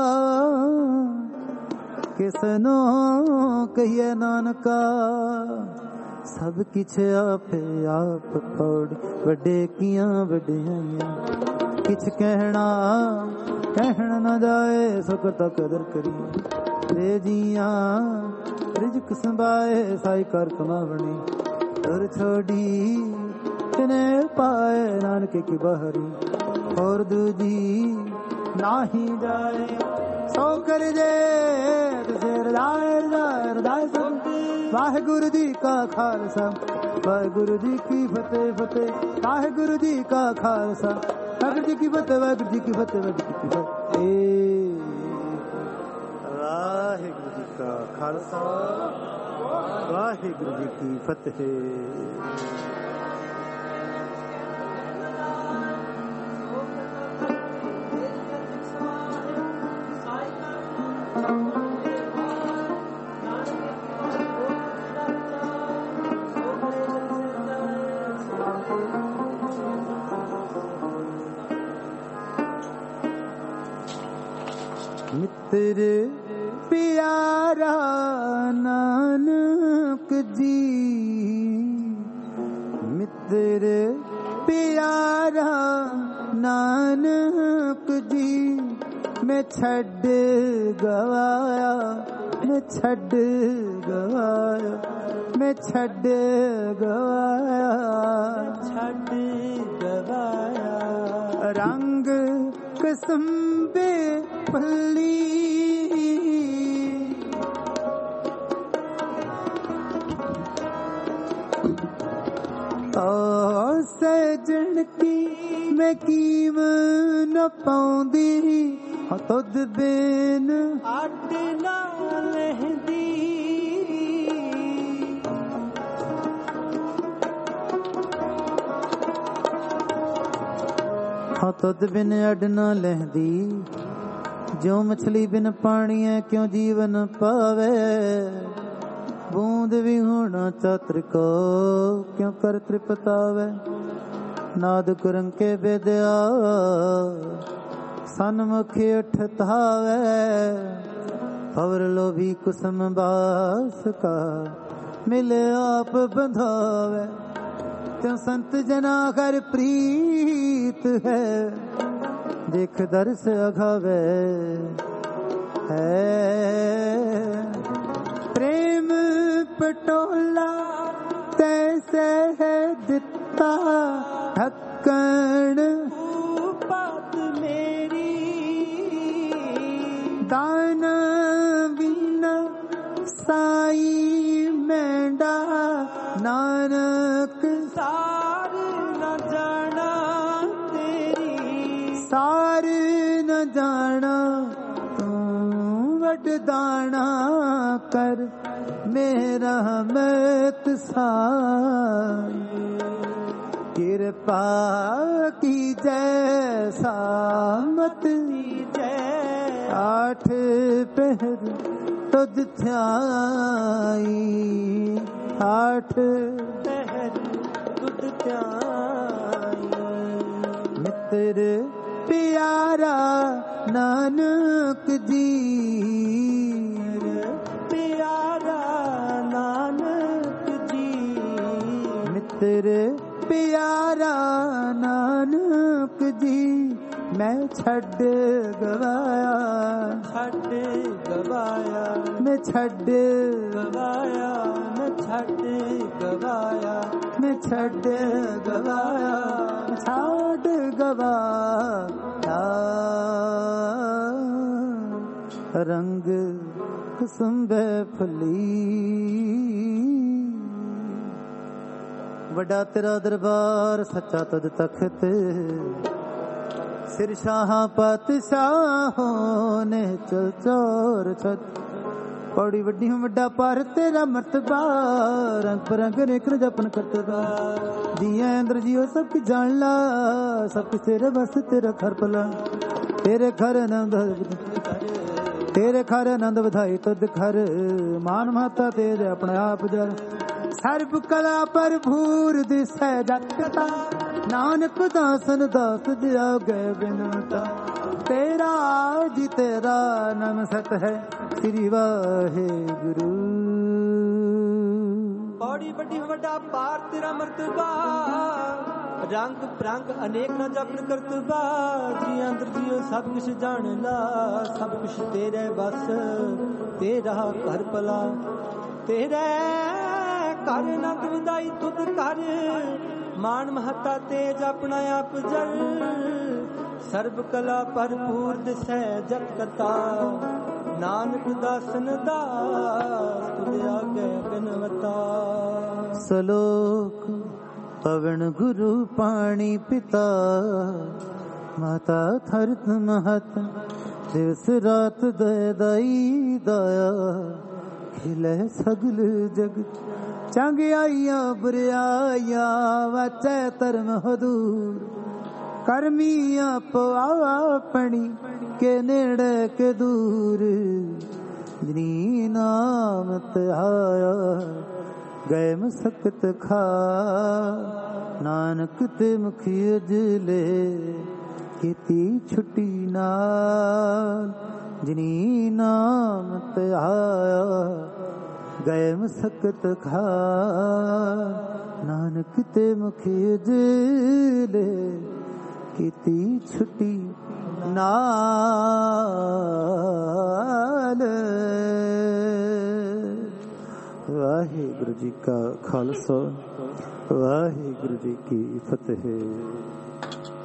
ਕਿਸ ਨੂੰ ਕਹੀਏ ਨਾਨਕਾ। ਸਭ ਕਿਛ ਆਪੇ ਆਪ ਪੌੜੀ ਵੱਡੇ ਕੀਆਂ ਵਡਿਆਈਆਂ। ਕਿਛ ਕਹਿਣਾ ਕਹਿਣ ਨਾ ਜਾਏ ਸੁਖ ਤੱਕ ਕਦਰ ਕਰੀ। ਰੇ ਜੀਆਂ ਰਿਜਕ ਸੰਭਾਏ ਸਾਈ ਕਰ ਕਮਾਵਣੀ। ਤੁਰ ਛੋੜੀ ਤਿਨੇ ਪਾਏ ਨਾਨਕੇ ਕੀ ਬਹਰੀ। ਹੋਰ ਦੂਜੀ ਨਾਹੀ ਜਾਏ ਸੋ ਕਰ ਜੇ ਸਿਰ ਲਾਇ ਲਾਇ ਰਦਾਇ ਸਭ। ਵਾਹਿਗੁਰੂ ਜੀ ਕਾ ਖਾਲਸਾ ਵਾਹਿਗੁਰੂ ਜੀ ਕੀ ਫਤਿਹ ਫਤਿਹ। ਵਾਹਿਗੁਰੂ ਜੀ ਕਾ ਖਾਲਸਾ ਵਾਹਿਗੁਰੂ ਜੀ ਕੀ ਫਤਿਹ ਵਾਹਿਗੁਰੂ ਜੀ ਕੀ ਫਤਿਹ ਵਾਹਿਗੁਰੂ ਜੀ ਕੀ ਫਤਿਹ। ਵਾਹਿਗੁਰੂ ਜੀ ਕਾ ਖਾਲਸਾ ਵਾਹਿਗੁਰੂ ਜੀ ਕੀ ਫਤਿਹ। ਮਿੱਤਰ ਪਿਆਰਾ ਨਾਨਕ ਜੀ। ਮਿੱਤਰ ਪਿਆਰਾ ਨਾਨਕ ਜੀ। ਮੈਂ ਛੱਡ ਗਵਾਇਆ ਮੈਂ ਛੱਡ ਗਵਾਇਆ ਮੈਂ ਛੱਡ ਗਵਾਇਆ ਛੱਡ ਗਵਾਇਆ। ਰੰਗ ਕਸੰਬੇ ਪੱਲੀ ਓ ਸਜਣ ਕੀ ਮੈਂ ਕੀਮ ਨ ਪਾਉਂਦੀ। ਤੁਧ ਬਿਨ ਅੱਡ ਨਾ ਲਹਿੰਦੀ। ਹਾਂ ਤੁਧ ਬਿਨ ਅੱਡ ਨਾ ਲਹਿੰਦੀ। ਜਿਉ ਮਛਲੀ ਬਿਨ ਪਾਣੀ ਹੈ ਕਿਉਂ ਜੀਵਨ ਪਾਵੇ। ਬੂੰਦ ਵੀ ਹੋਣਾ ਚਾਤਰ ਕੋ ਕਿਉਂ ਕਰ ਤ੍ਰਿਪਤਾਵੇ। ਨਾਦ ਕੁਰੰਕੇ ਬੇਦਿਆ ਸਨਮੁਖ ਉਠ ਧਾਵੇ। ਪਵਰ ਲੋਭੀ ਕੁਸਮ ਬਾਸ ਕਾ ਮਿਲ ਆਪ ਬੰਧਾਵੇ। ਤਿਉ ਸੰਤ ਜਨਾ ਕਰ ਪ੍ਰੀਤ ਹੈ ਦੇਖ ਦਰਸ ਅਘਾਵੇ। ਹੈ ਪ੍ਰੇਮ ਪਟੋਲਾ ਤੈਸੇ ਹੈ ਦਿੱਤਾ ਢੱਕਣ। ਬਾਤ ਮੇਰੀ ਦਾਨ ਬਿਨਾ ਸਾਈ ਮੈਂਡਾ। ਨਾਨਕ ਸਾਰ ਨ ਜਾਣਾ ਤੇਰੀ। ਸਾਰ ਨ ਜਾਣਾ ਤੂੰ ਵੱਡ ਦਾਣਾ ਕਰ ਮੇਰਾ ਮਤ ਸਾਈ। ਕਿਰਪਾ ਕੀ ਜੈ ਸਾਮਤ ਜੈ। ਆਠ ਪਹਿਰ ਤੁਧ ਧਿਆਈ। ਆਠ ਪਹਿਰ ਤੁਧ ਧਿਆਈ। ਮਿੱਤਰ ਪਿਆਰਾ ਨਾਨਕ ਜੀ। ਪਿਆਰਾ ਨਾਨਕ ਜੀ। ਤੇਰੇ ਪਿਆਰਾ ਨਾਨਕ ਜੀ ਮੈਂ ਛੱਡ ਗਵਾਇਆ, ਛੱਡ ਗਵਾਇਆ, ਮੈਂ ਛੱਡ ਗਵਾਇਆ, ਮੈਂ ਛੱਡ ਗਵਾਇਆ, ਮੈਂ ਛੱਡ ਗਵਾਇਆ, ਛੱਡ ਗਵਾਇਆ। ਰੰਗ ਕੁਸੁੰਬੇ ਫੁੱਲੀ, ਵੱਡਾ ਤੇਰਾ ਦਰਬਾਰ ਸੱਚਾ ਤੁਧ ਤਖਤ, ਸਿਰ ਸ਼ਾਹਾਂ ਪਾਤਸ਼ਾਹੋਂ ਨੇ ਚਲ ਚੋਰ ਛਤ। ਪੌੜੀ ਵੱਡੀ ਹੂੰ ਵੱਡਾ ਪਰ ਤੇਰਾ ਮਰਤਬਾ, ਰੰਗ ਪਰੰਗ ਰੇਖਣ ਜਪਨ ਕਰਤਬਾ। ਜੀਐ ਅੰਦਰ ਜੀਓ ਸਭ ਕੁਝ ਜਾਣ ਲਾ, ਸਭ ਕੁਝ ਤੇਰੇ ਬਸ ਤੇਰਾ ਖਰ ਭਲਾ। ਤੇਰੇ ਖਰ ਆਨੰਦ, ਤੇਰੇ ਖਰ ਆਨੰਦ ਵਧਾਈ ਤੁਧ ਖਰ, ਮਾਨ ਮਹਤਾ ਤੇਰੇ ਆਪਣੇ ਆਪ ਜਰ। ਸਰਬ ਕਲਾ ਭਰਪੂਰ ਦਿਸੈ ਜਗਤਾ, ਨਾਨਕ ਦਾਸਨ ਦਾਸ ਜਿਆ ਗਏ ਬਿਨਤਾ। ਤੇਰਾ ਜੀ ਤੇਰਾ ਨਾਮ ਸਤ ਹੈ, ਸ੍ਰੀ ਵਾਹਿਗੁਰੂ। ਬੜੀ ਵੱਡੀ ਵੱਡਾ ਪਾਰ ਤੇਰਾ ਮਰਤਬਾ, ਰੰਗ ਪ੍ਰੰਗ ਅਨੇਕ ਨਾ ਜਪਨ ਕਰਤਬਾ। ਜੀ ਅੰਦਰ ਜੀਓ ਸਭ ਕੁਛ ਜਾਣ ਲਾ, ਸਭ ਕੁਛ ਤੇਰੇ ਬਸ ਤੇਰਾ ਘਰ ਭਲਾ। ਤੇਰੇ ਕਰ ਨੰਦ ਵਿਦਾਈ ਤੁਧ ਕਰ, ਮਾਨ ਮਹਤਾ ਤੇਜ ਆਪਣਾ ਆਪ ਜਲ। ਸਰਬ ਕਲਾ ਭਰਪੂਰ ਦਿਸੈ ਜਗਤਾ, ਨਾਨਕ ਦਾਸਨ ਦਾਸ ਤੁਧ ਆਗੇ ਬਿਨਵਤਾ। ਸਲੋਕ ਪਵਨ ਗੁਰੂ ਪਾਣੀ ਪਿਤਾ, ਮਾਤਾ ਥਰਤ ਮਹਤ ਦਿਵਸ ਰਾਤ ਦੇ ਦਾਈ ਦਇਆ। ਖਿਲੇ ਸਗਲ ਜਗਤ ਚੰਗਿਆਈਆਂ ਬੁਰਿਆਈਆਂ, ਵਾਚੈ ਧਰਮ ਹਦੂਰ। ਕਰਮੀ ਆਪੋ ਆਪਣੀ ਕੇ ਨੇੜੇ ਕੇ ਦੂਰ, ਜਿਨੀ ਨਾਮ ਧਿਆਇਆ ਗਏ ਮਸਕਤ ਖਾ। ਨਾਨਕ ਤੇ ਮੁਖੀ ਉਜਲੇ ਕੀਤੀ ਛੁੱਟੀ ਨਾਲ, ਜਿਨੀ ਨਾਮ ਧਿਆਇਆ ਗਏ ਮਸਕਤ ਖਾ। ਨਾਨਕ ਤੇ ਮੁਖੀ ਉਜਲੇ ਕੀਤੀ ਛੁੱਟੀ ਨਾਲ। ਵਾਹਿਗੁਰੂ ਜੀ ਕਾ ਖਾਲਸਾ, ਵਾਹਿਗੁਰੂ ਜੀ ਕੀ ਫਤਿਹ।